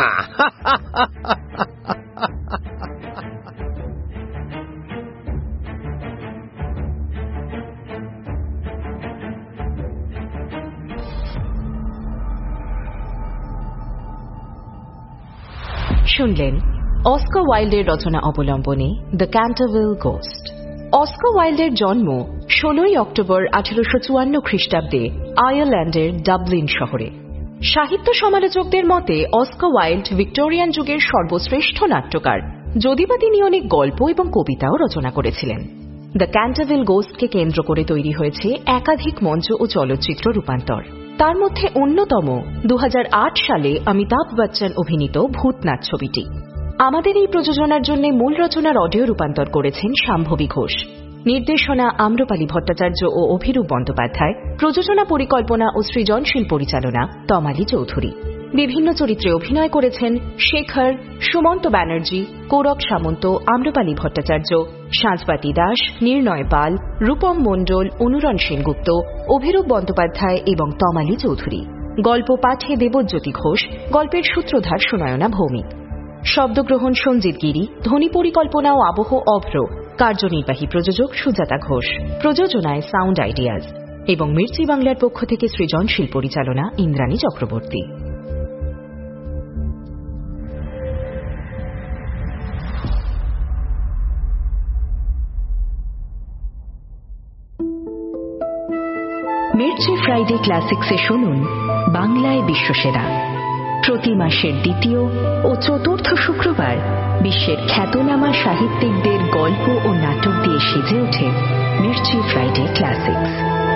শুনলেন অস্কার ওয়াইল্ডের রচনা অবলম্বনে দ্য ক্যান্টারভিল গোস্ট। অস্কার ওয়াইল্ডের জন্ম ষোলোই অক্টোবর আঠারোশো চুয়ান্ন খ্রিস্টাব্দে আয়ারল্যান্ডের ডাবলিন শহরে। সাহিত্য সমালোচকদের মতে অস্কার ওয়াইল্ড ভিক্টোরিয়ান যুগের সর্বশ্রেষ্ঠ নাট্যকার, যদিবা তিনি অনেক গল্প এবং কবিতাও রচনা করেছিলেন। দ্য ক্যান্টারভিল গোস্টকে কেন্দ্র করে তৈরি হয়েছে একাধিক মঞ্চ ও চলচ্চিত্র রূপান্তর। তার মধ্যে অন্যতম দু হাজার আট সালে অমিতাভ বচ্চন অভিনীত ভূতনাথ ছবিটি। আমাদের এই প্রযোজনার জন্য মূল রচনার অডিও রূপান্তর করেছেন শাম্ভবী ঘোষ। নির্দেশনা আম্রপালি ভট্টাচার্য ও অভিরূপ বন্দ্যোপাধ্যায়। প্রযোজনা পরিকল্পনা ও সৃজনশীল পরিচালনা তমালি চৌধুরী। বিভিন্ন চরিত্রে অভিনয় করেছেন শেখর, সুমন্ত ব্যানার্জি, কৌরব সামন্ত, আম্রপালি ভট্টাচার্য, সাঁজবাতি দাস, নির্ণয় পাল, রূপম মণ্ডল, অনুরণ সেনগুপ্ত, অভিরূপ বন্দ্যোপাধ্যায় এবং তমালি চৌধুরী। গল্প পাঠে দেবজ্যোতি ঘোষ, গল্পের সূত্রধার সুনয়না ভৌমিক। শব্দগ্রহণ সঞ্জিত গিরি, ধ্বনি পরিকল্পনা ও আবহ অভ্র, কার্যনির্বাহী প্রযোজক সুজাতা ঘোষ, প্রযোজনায় সাউন্ড আইডিয়াজ এবং মির্চি বাংলার পক্ষ থেকে সৃজনশীল পরিচালনা ইন্দ্রাণী চক্রবর্তী। মির্চি ফ্রাইডে ক্লাসিক্সে শুনুন বাংলায় বিশ্বসেরা। প্রতি মাসের দ্বিতীয় ও চতুর্থ শুক্রবার বিশ্বের খ্যাতনামা সাহিত্যিকদের গল্প ও নাটক দিয়ে সেজে ওঠে মির্চি ফ্রাইডে ক্লাসিক্স।